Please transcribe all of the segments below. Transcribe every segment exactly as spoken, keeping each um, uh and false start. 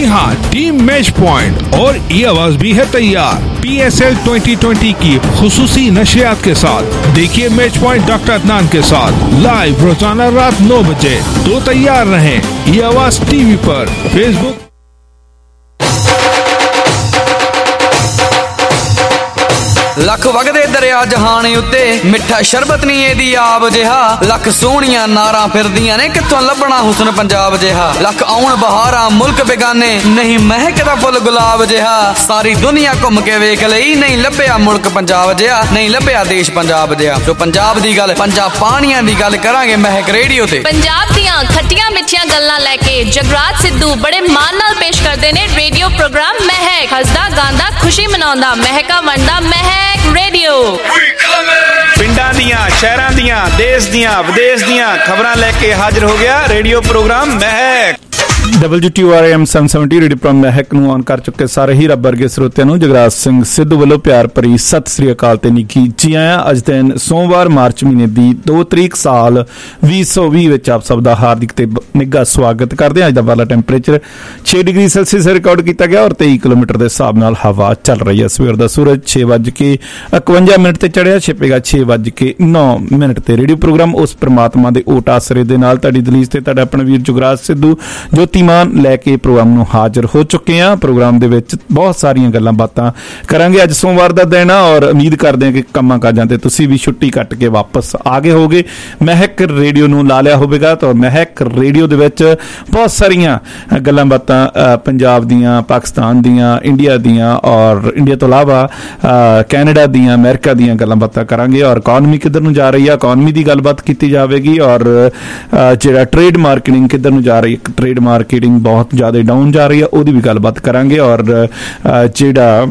हाँ, team match point और ये आवाज भी है तैयार P S L twenty twenty की खुसूसी नशरियात के साथ। देखिए मैच पॉइंट डॉक्टर अदनान के साथ लाइव रोजाना रात नौ बजे। तो तैयार रहें, ये आवाज टीवी पर, फेसबुक। लख वगदे दरिया जहान उत्ते मिठा शरबत नहीं एदी आब जिहा। लख सोहणियां नारां फिरदियां ने कित्थों लभना हुस्न पंजाब जिहा। लख आउण बहारां मुल्क बेगाने नहीं महकदा फुल गुलाब जिहा। सारी दुनिया घुम के वेख लई नहीं लभ्या मुल्क पंजाब जिहा, नहीं लभ्या देश पंजाब जिहा। जो पंजाब दी गल पंजाब पानियां दी गल करांगे महक रेडियो ते। पंजाब दियां खट्टियां मिठियां गल्लां लैके जगराज सिद्धू बड़े मान नाल पेश करदे ने रेडियो प्रोग्राम महक। हसदा गांदा खुशी मनाउंदा महका वंडा महक रेडियो। पिंडां दियां शहरां दियां देश दियां विदेश दियां खबरां लेके हाजिर हो गया radio program Mahak. Double G T R M seven seventy radio program Mahak ਨੂੰ ਆਨ ਕਰ ਚੁੱਕੇ ਸਾਰੇ ਹੀ ਰੱਬ ਵਰਗੇ ਸਰੋਤਿਆਂ ਨੂੰ ਜਗਰਾਜ ਸਿੰਘ ਸਿੱਧੂ ਵੱਲੋਂ ਪਿਆਰ ਭਰੀ ਸਤਿ ਸ੍ਰੀ ਅਕਾਲ ਤੇ ਨਿੱਘੀ ਜੀ ਆਇਆਂ। ਅੱਜ ਦਿਨ ਸੋਮਵਾਰ ਮਾਰਚ ਮਹੀਨੇ ਦੀ ਦੋ ਤਰੀਕ ਸਾਲ ਵੀਹ ਸੌ ਵੀਹ ਵਿੱਚ ਆਪ ਸਭ ਦਾ ਹਾਰਦਿਕ ਤੇ ਨਿੱਘਾ ਸਵਾਗਤ ਕਰਦੇ ਹਾਂ। ਅੱਜ ਦਾ ਵਾਲਾ ਟੈਂਪਰੇਚਰ ਛੇ ਡਿਗਰੀ ਸੈਲਸੀਅਸ ਰਿਕਾਰਡ ਕੀਤਾ ਗਿਆ ਔਰ ਤੇਈ ਕਿਲੋਮੀਟਰ ਦੇ ਹਿਸਾਬ ਨਾਲ ਹਵਾ ਚੱਲ ਰਹੀ ਹੈ। ਸਵੇਰ ਦਾ ਸੂਰਜ ਛੇ ਵੱਜ ਕੇ ਇਕਵੰਜਾ ਮਿੰਟ ਤੇ ਚੜਿਆ, ਛਿਪੇਗਾ ਛੇ ਵੱਜ ਕੇ ਨੌ ਮਿੰਟ ਤੇ। ਰੇਡੀਓ ਪ੍ਰੋਗਰਾਮ ਉਸ ਪ੍ਰਮਾਤਮਾ ਦੇ ਓਟ ਆਸਰੇ ਦੇ ਨਾਲ ਤੁਹਾਡੀ ਦਲੀਜ ਤੇ ਤੁਹਾਡਾ ਆਪਣਾ ਵੀਰ ਜਗਰਾਜ ਸਿੱਧੂ ਜੋਤੀਮਾਨ ਲੈ ਕੇ ਪ੍ਰੋਗਰਾਮ ਨੂੰ ਹਾਜ਼ਰ ਹੋ ਚੁੱਕੇ ਹਾਂ। ਪ੍ਰੋਗਰਾਮ ਦੇ ਵਿੱਚ ਬਹੁਤ ਸਾਰੀਆਂ ਗੱਲਾਂ ਬਾਤਾਂ ਕਰਾਂਗੇ। ਅੱਜ ਸੋਮਵਾਰ ਦਾ ਦਿਨ ਆ ਔਰ ਉਮੀਦ ਕਰਦੇ ਹਾਂ ਕਿ ਕੰਮਾਂ ਕਾਜਾਂ ਤੇ ਤੁਸੀਂ ਵੀ ਛੁੱਟੀ ਕੱਟ ਕੇ ਵਾਪਸ ਆ ਗਏ ਹੋਗੇ। ਮਹਿਕ ਰੇਡੀਓ ਨੂੰ ਲਾ ਲਿਆ ਹੋਵੇਗਾ ਤਾਂ ਮਹਿਕ ਰੇਡੀਓ ਦੇ ਵਿੱਚ ਬਹੁਤ ਸਾਰੀਆਂ ਗੱਲਾਂ ਬਾਤਾਂ ਪੰਜਾਬ ਦੀਆਂ, ਪਾਕਿਸਤਾਨ ਦੀਆਂ, ਇੰਡੀਆ ਦੀਆਂ ਔਰ ਇੰਡੀਆ ਤੋਂ ਇਲਾਵਾ ਕੈਨੇਡਾ ਦੀਆਂ, ਅਮਰੀਕਾ ਦੀਆਂ ਗੱਲਾਂ ਬਾਤਾਂ ਕਰਾਂਗੇ। ਔਰ ਇਕੋਨਮੀ ਕਿੱਧਰ ਨੂੰ ਜਾ ਰਹੀ ਆ, ਇਕੋਨਮੀ ਦੀ ਗੱਲਬਾਤ ਕੀਤੀ ਜਾਵੇਗੀ। ਔਰ ਜਿਹੜਾ ਟ੍ਰੇਡ ਮਾਰਕੀਟਿੰਗ ਕਿੱਧਰ ਨੂੰ ਜਾ ਰਹੀ ਹੈ, ਟ੍ਰੇਡ ਮਾਰਕੀਟਿੰਗ ਬਹੁਤ ਜ਼ਿਆਦਾ ਡਾਊਨ ਜਾ ਰਹੀ ਹੈ, ਉਹਦੀ ਵੀ ਗੱਲਬਾਤ ਕਰਾਂਗੇ। ਔਰ ਜਿਹੜਾ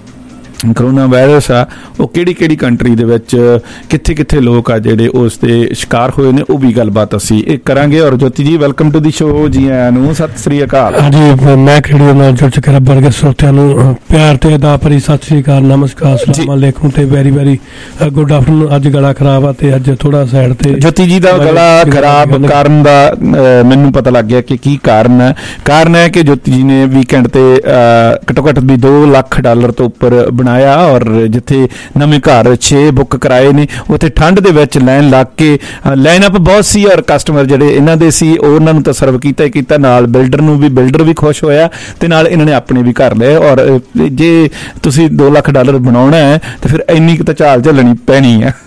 ਕਰੋਨਾ ਵਾਇਰਸ ਆ ਉਹ ਕਿਹੜੀ ਕਿਹੜੀ ਕੰਟਰੀ ਦੇ ਵਿੱਚ ਕਿੱਥੇ ਕਿੱਥੇ ਲੋਕ ਆ ਜਿਹੜੇ ਉਸ ਦੇ ਸ਼ਿਕਾਰ ਹੋਏ ਨੇ, ਉਹ ਵੀ ਗੱਲਬਾਤ ਅਸੀਂ ਇਹ ਕਰਾਂਗੇ। ਔਰ ਜੋਤੀ ਜੀ ਵੈਲਕਮ ਟੂ ਦੀ ਸ਼ੋ, ਜੀ ਆਇਆਂ ਨੂੰ, ਸਤਿ ਸ੍ਰੀ ਅਕਾਲ। ਹਾਂਜੀ, ਮੈਂ ਰੇਡੀਓ ਨਾਲ ਜੁੜ ਚੁੱਕੇ ਰੱਬ ਵਰਗੇ ਸਰੋਤਿਆਂ ਨੂੰ ਪਿਆਰ ਤੇ ਅਦਾ ਭਰੀ ਸਤਿ ਸ੍ਰੀ ਅਕਾਲ, ਨਮਸਕਾਰ, ਸਲਾਮ ਅਲੈਕੁਮ ਤੇ ਵੈਰੀ ਵੈਰੀ ਗੁੱਡ ਆਫਟਰਨੂਨ। ਅੱਜ ਗਲਾ ਖਰਾਬ ਆ ਤੇ ਅੱਜ ਥੋੜਾ ਸਾਈਡ ਤੇ ਜੋਤੀ ਜੀ ਦਾ ਗਲਾ ਖਰਾਬ ਕਾਰਨ ਦਾ ਮੈਨੂੰ ਪਤਾ ਲੱਗ ਗਿਆ ਕਿ ਕੀ ਕਾਰਨ ਹੈ। ਕਾਰਨ ਹੈ ਕਿ ਜੋਤੀ ਜੀ ਨੇ ਵੀਕਐਂਡ ਤੇ ਘੱਟੋ ਘੱਟ ਵੀ ਦੋ ਲੱਖ ਡਾਲਰ ਤੋਂ ਉੱਪਰ ਬਣਾਇਆ ਔਰ ਜਿੱਥੇ ਨਵੇਂ ਘਰ ਛੇ ਬੁੱਕ ਕਰਾਏ ਨੇ ਉੱਥੇ ਠੰਡ ਦੇ ਵਿੱਚ ਲਾਈਨ ਲੱਗ ਕੇ ਲਾਈਨ ਅਪ ਬਹੁਤ ਸੀ ਔਰ ਕਸਟਮਰ ਜਿਹੜੇ ਇਹਨਾਂ ਦੇ ਸੀ ਉਹਨਾਂ ਨੂੰ ਤਾਂ ਸਰਵ ਕੀਤਾ ਹੀ ਕੀਤਾ, ਨਾਲ ਬਿਲਡਰ ਨੂੰ ਵੀ, ਬਿਲਡਰ ਵੀ ਖੁਸ਼ ਹੋਇਆ ਤੇ ਨਾਲ ਇਹਨਾਂ ਨੇ ਆਪਣੇ ਵੀ ਘਰ ਲਏ। ਔਰ ਜੇ ਤੁਸੀਂ ਦੋ ਲੱਖ ਡਾਲਰ ਬਣਾਉਣਾ ਹੈ ਤੇ ਫਿਰ ਇੰਨੀ ਕੁ ਤਾਂ ਚਾਲ ਝੱਲਣੀ ਪੈਣੀ ਆ।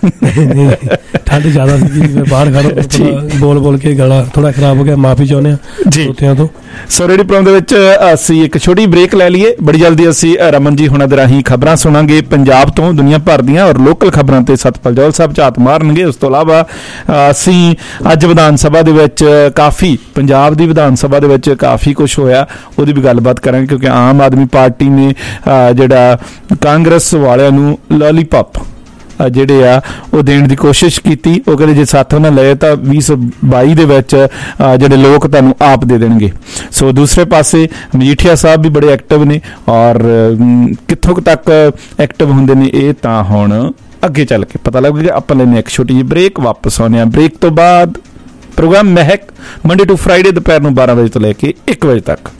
ਠੰਡ ਜ਼ਿਆਦਾ ਸੀ, ਬਾਹਰ ਖੜੋ ਬੋਲ ਬੋਲ ਕੇ ਗਲਾ ਥੋੜਾ ਖਰਾਬ ਹੋ ਗਿਆ, ਮਾਫੀ ਚਾਹੁੰਦੇ ਹਾਂ ਸਰੋਤਿਆਂ ਤੋਂ। ਸੋ ਰੇਡੀਓ ਪ੍ਰੋਗਰਾਮ ਦੇ ਵਿੱਚ ਅਸੀਂ ਇੱਕ ਛੋਟੀ ਬ੍ਰੇਕ ਲੈ ਲਈਏ। ਬੜੀ ਜਲਦੀ ਅਸੀਂ ਰਮਨ ਜੀ ਹੁਣਾਂ ਦੇ ਰਾਹੀਂ ਖਬਰਾਂ ਸੁਣਾਂਗੇ ਪੰਜਾਬ ਤੋਂ, ਦੁਨੀਆ ਭਰ ਦੀਆਂ ਔਰ ਲੋਕਲ ਖਬਰਾਂ ਤੇ ਸਤਪਾਲ ਜੌਹਲ ਸਾਹਿਬ ਝਾਤ ਮਾਰਨਗੇ। ਉਸ ਤੋਂ ਇਲਾਵਾ ਅਸੀਂ ਅੱਜ ਵਿਧਾਨ ਸਭਾ ਦੇ ਵਿੱਚ ਕਾਫੀ, ਪੰਜਾਬ ਦੀ ਵਿਧਾਨ ਸਭਾ ਦੇ ਵਿੱਚ ਕਾਫੀ ਕੁਛ ਹੋਇਆ, ਉਹਦੀ ਵੀ ਗੱਲਬਾਤ ਕਰਾਂਗੇ ਕਿਉਂਕਿ ਆਮ ਆਦਮੀ ਪਾਰਟੀ ਨੇ ਜਿਹੜਾ ਕਾਂਗਰਸ ਵਾਲਿਆਂ ਨੂੰ ਲੋਲੀਪੌਪ ਜਿਹੜੇ ਆ ਉਹ ਦੇਣ ਦੀ ਕੋਸ਼ਿਸ਼ ਕੀਤੀ। ਉਹ ਕਹਿੰਦੇ ਜੇ ਸਾਥੋਂ ਨਾ ਲਏ ਤਾਂ ਵੀਹ ਸੌ ਬਾਈ ਦੇ ਵਿੱਚ ਜਿਹੜੇ ਲੋਕ ਤੁਹਾਨੂੰ ਆਪ ਦੇ ਦੇਣਗੇ। ਸੋ ਦੂਸਰੇ ਪਾਸੇ ਮਜੀਠੀਆ ਸਾਹਿਬ ਵੀ ਬੜੇ ਐਕਟਿਵ ਨੇ ਔਰ ਕਿੱਥੋਂ ਤੱਕ ਐਕਟਿਵ ਹੁੰਦੇ ਨੇ ਇਹ ਤਾਂ ਹੁਣ ਅੱਗੇ ਚੱਲ ਕੇ ਪਤਾ ਲੱਗੇਗਾ। ਆਪਾਂ ਲੈਂਦੇ ਇੱਕ ਛੋਟੀ ਜਿਹੀ ਬ੍ਰੇਕ, ਵਾਪਸ ਆਉਂਦੇ ਹਾਂ ਬ੍ਰੇਕ ਤੋਂ ਬਾਅਦ। Programme Mehak Monday to Friday ਦੁਪਹਿਰ ਨੂੰ ਬਾਰਾਂ ਵਜੇ ਤੋਂ ਲੈ ਕੇ ਇੱਕ ਵਜੇ ਤੱਕ।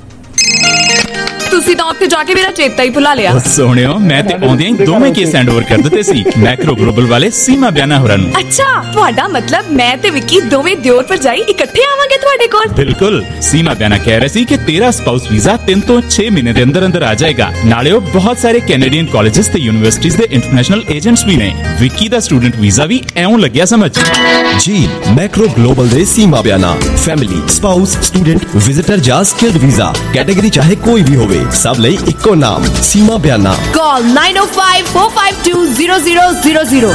ਤੁਸੀਂ ਤਾਂ ਉੱਥੇ ਜਾ ਕੇ ਮੇਰਾ ਚੇਤਾ ਹੀ ਭੁਲਾ ਲਿਆ। ਸੋਹਣਿਓ, ਮੈਂ ਤੇ ਆਉਂਦਿਆਂ ਹੀ ਦੋਵੇਂ ਕੇਸ ਹੈਂਡ ਓਵਰ ਕਰ ਦਿੱਤੇ ਸੀ ਮੈਕਰੋ ਗਲੋਬਲ ਵਾਲੇ ਸੀਮਾ ਬਿਆਨਾ ਹੋਰਾਂ ਨੂੰ। ਅੱਛਾ, ਤੁਹਾਡਾ ਮਤਲਬ ਮੈਂ ਤੇ ਵਿੱਕੀ ਦੋਵੇਂ ਦਿਓਰ ਭਰਜਾਈ ਇਕੱਠੇ ਆਵਾਂਗੇ ਤੁਹਾਡੇ ਕੋਲ? ਬਿਲਕੁਲ। ਸੀਮਾ ਬਿਆਨਾ ਕਹਿ ਰਹੀ ਸੀ ਕਿ ਤੇਰਾ ਸਪਾਊਸ ਵੀਜ਼ਾ ਤਿੰਨ ਤੋਂ ਛੇ ਮਹੀਨੇ ਦੇ ਅੰਦਰ ਅੰਦਰ ਆ ਜਾਏਗਾ। ਨਾਲੇ ਉਹ ਬਹੁਤ ਸਾਰੇ ਕੈਨੇਡੀਅਨ ਕਾਲਜਸ ਤੇ ਯੂਨੀਵਰਸਿਟੀਜ਼ ਦੇ ਇੰਟਰਨੈਸ਼ਨਲ ਏਜੰਟਸ ਵੀ ਨੇ। ਵਿੱਕੀ ਦਾ ਸਟੂਡੈਂਟ ਵੀਜ਼ਾ ਵੀ ਐਉਂ ਲੱਗਿਆ ਸਮਝ ਜੀ। ਮੈਕਰੋ ਗਲੋਬਲ ਦੇ Seema Biyana family, spouse, student, visitor ਜਾਂ ਸਕਿਲਡ ਵੀਜ਼ਾ ਕੈਟੇਗਰੀ ਚਾਹੇ ਕੋਈ ਵੀ ਹੋਵੇ, ਸਭ ਲਈ ਇੱਕੋ ਨਾਮ Seema Biyana. Call nine O five four five two zero zero zero zero.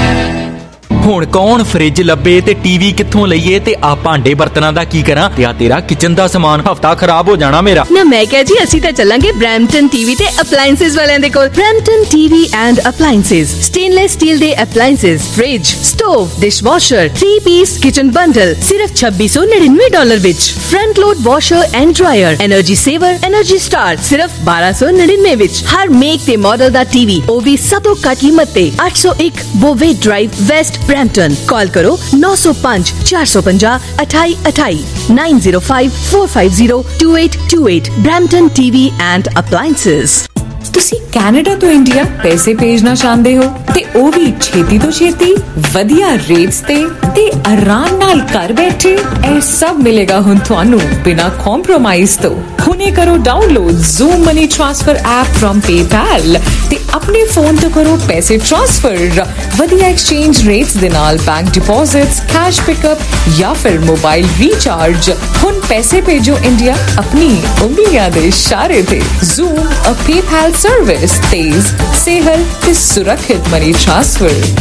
ਹੁਣ ਕੌਣ ਫ੍ਰਿਜ ਲੱਭੇ ਤੇ ਟੀਵੀ ਕਿੱਥੋਂ ਲਈਏ ਤੇ ਆ ਭਾਂਡੇ ਬਰਤਨਾਂ ਦਾ ਕੀ ਕਰਾਂ ਤੇ ਆ ਤੇਰਾ ਕਿਚਨ ਦਾ ਸਮਾਨ ਹਫਤਾ ਖਰਾਬ ਹੋ ਜਾਣਾ ਮੇਰਾ। ਨਾ ਮੈਂ ਕਿਹਾ ਜੀ ਅਸੀਂ ਤਾਂ ਚੱਲਾਂਗੇ ਬ੍ਰੈਂਪਟਨ ਟੀਵੀ ਤੇ ਅਪਲਾਈਐਂਸਸ ਵਾਲਿਆਂ ਦੇ ਕੋਲ। Brampton TV and appliances, stainless steel ਦੇ appliances, fridge, stove, dishwasher, three piece kitchen bundle ਸਿਰਫ ਛੱਬੀ ਸੌ ਨੜਿਨਵੇਂ ਡਾਲਰ ਵਿੱਚ। Front load washer and dryer, energy saver, energy star ਸਿਰਫ ਬਾਰਾਂ ਸੌ ਨੜਿਨਵੇਂ ਵਿੱਚ। ਹਰ ਮੇਕ ਤੇ ਮਾਡਲ ਦਾ ਟੀਵੀ ਉਹ ਵੀ ਸਭ ਤੋਂ ਘੱਟ ਕੀਮਤ ਤੇ। ਅੱਠ ਸੌ ਇੱਕ ਬੋਵੇ ਡਰਾਈਵ, ਵੈਸਟ ब्रैम्पटन। कॉल करो नौ सौ पांच चार सौ पंजाह अठाई अठाई nine zero five four five zero two eight two eight. Brampton TV and appliances. ਤੁਸੀਂ ਕੈਨੇਡਾ ਤੋਂ ਇੰਡੀਆ ਪੈਸੇ ਭੇਜਣਾ ਚਾਹੁੰਦੇ ਹੋ ਤੇ ਉਹ ਵੀ ਛੇਤੀ ਤੋਂ ਛੇਤੀ ਵਧੀਆ ਰੇਟਸ ਤੇ ਤੇ ਆਰਾਮ ਨਾਲ ਘਰ ਬੈਠੇ ਇਹ ਸਭ ਮਿਲੇਗਾ ਹੁਣ ਤੁਹਾਨੂੰ ਬਿਨਾਂ ਕੰਪਰੋਮਾਈਜ਼ ਤੋਂ। ਹੁਣੇ ਕਰੋ download Zoom money transfer app firm PayPal ਤੇ ਆਪਣੇ ਫੋਨ ਤੋਂ ਕਰੋ ਪੈਸੇ ਟ੍ਰਾਂਸਫਰ ਵਧੀਆ ਐਕਸਚੇਂਜ ਰੇਟਸ ਦੇ ਨਾਲ ਬੈਂਕ ਡਿਪੋਜ਼ਿਟਸ ਕੈਸ਼ ਪਿਕਅਪ ਜਾਂ ਫਿਰ ਮੋਬਾਈਲ ਰੀਚਾਰਜ। ਹੁਣ ਪੈਸੇ ਭੇਜੋ ਇੰਡੀਆ ਆਪਣੀ ਉਂਗਲੀਆਂ ਦੇ ਇਸ਼ਾਰੇ ਤੇ। ਜ਼ੂਮ ਅ ਪੇਪੈਲ सर्विस तेज सेहल ते सुरक्षित मनी ट्रांसफर।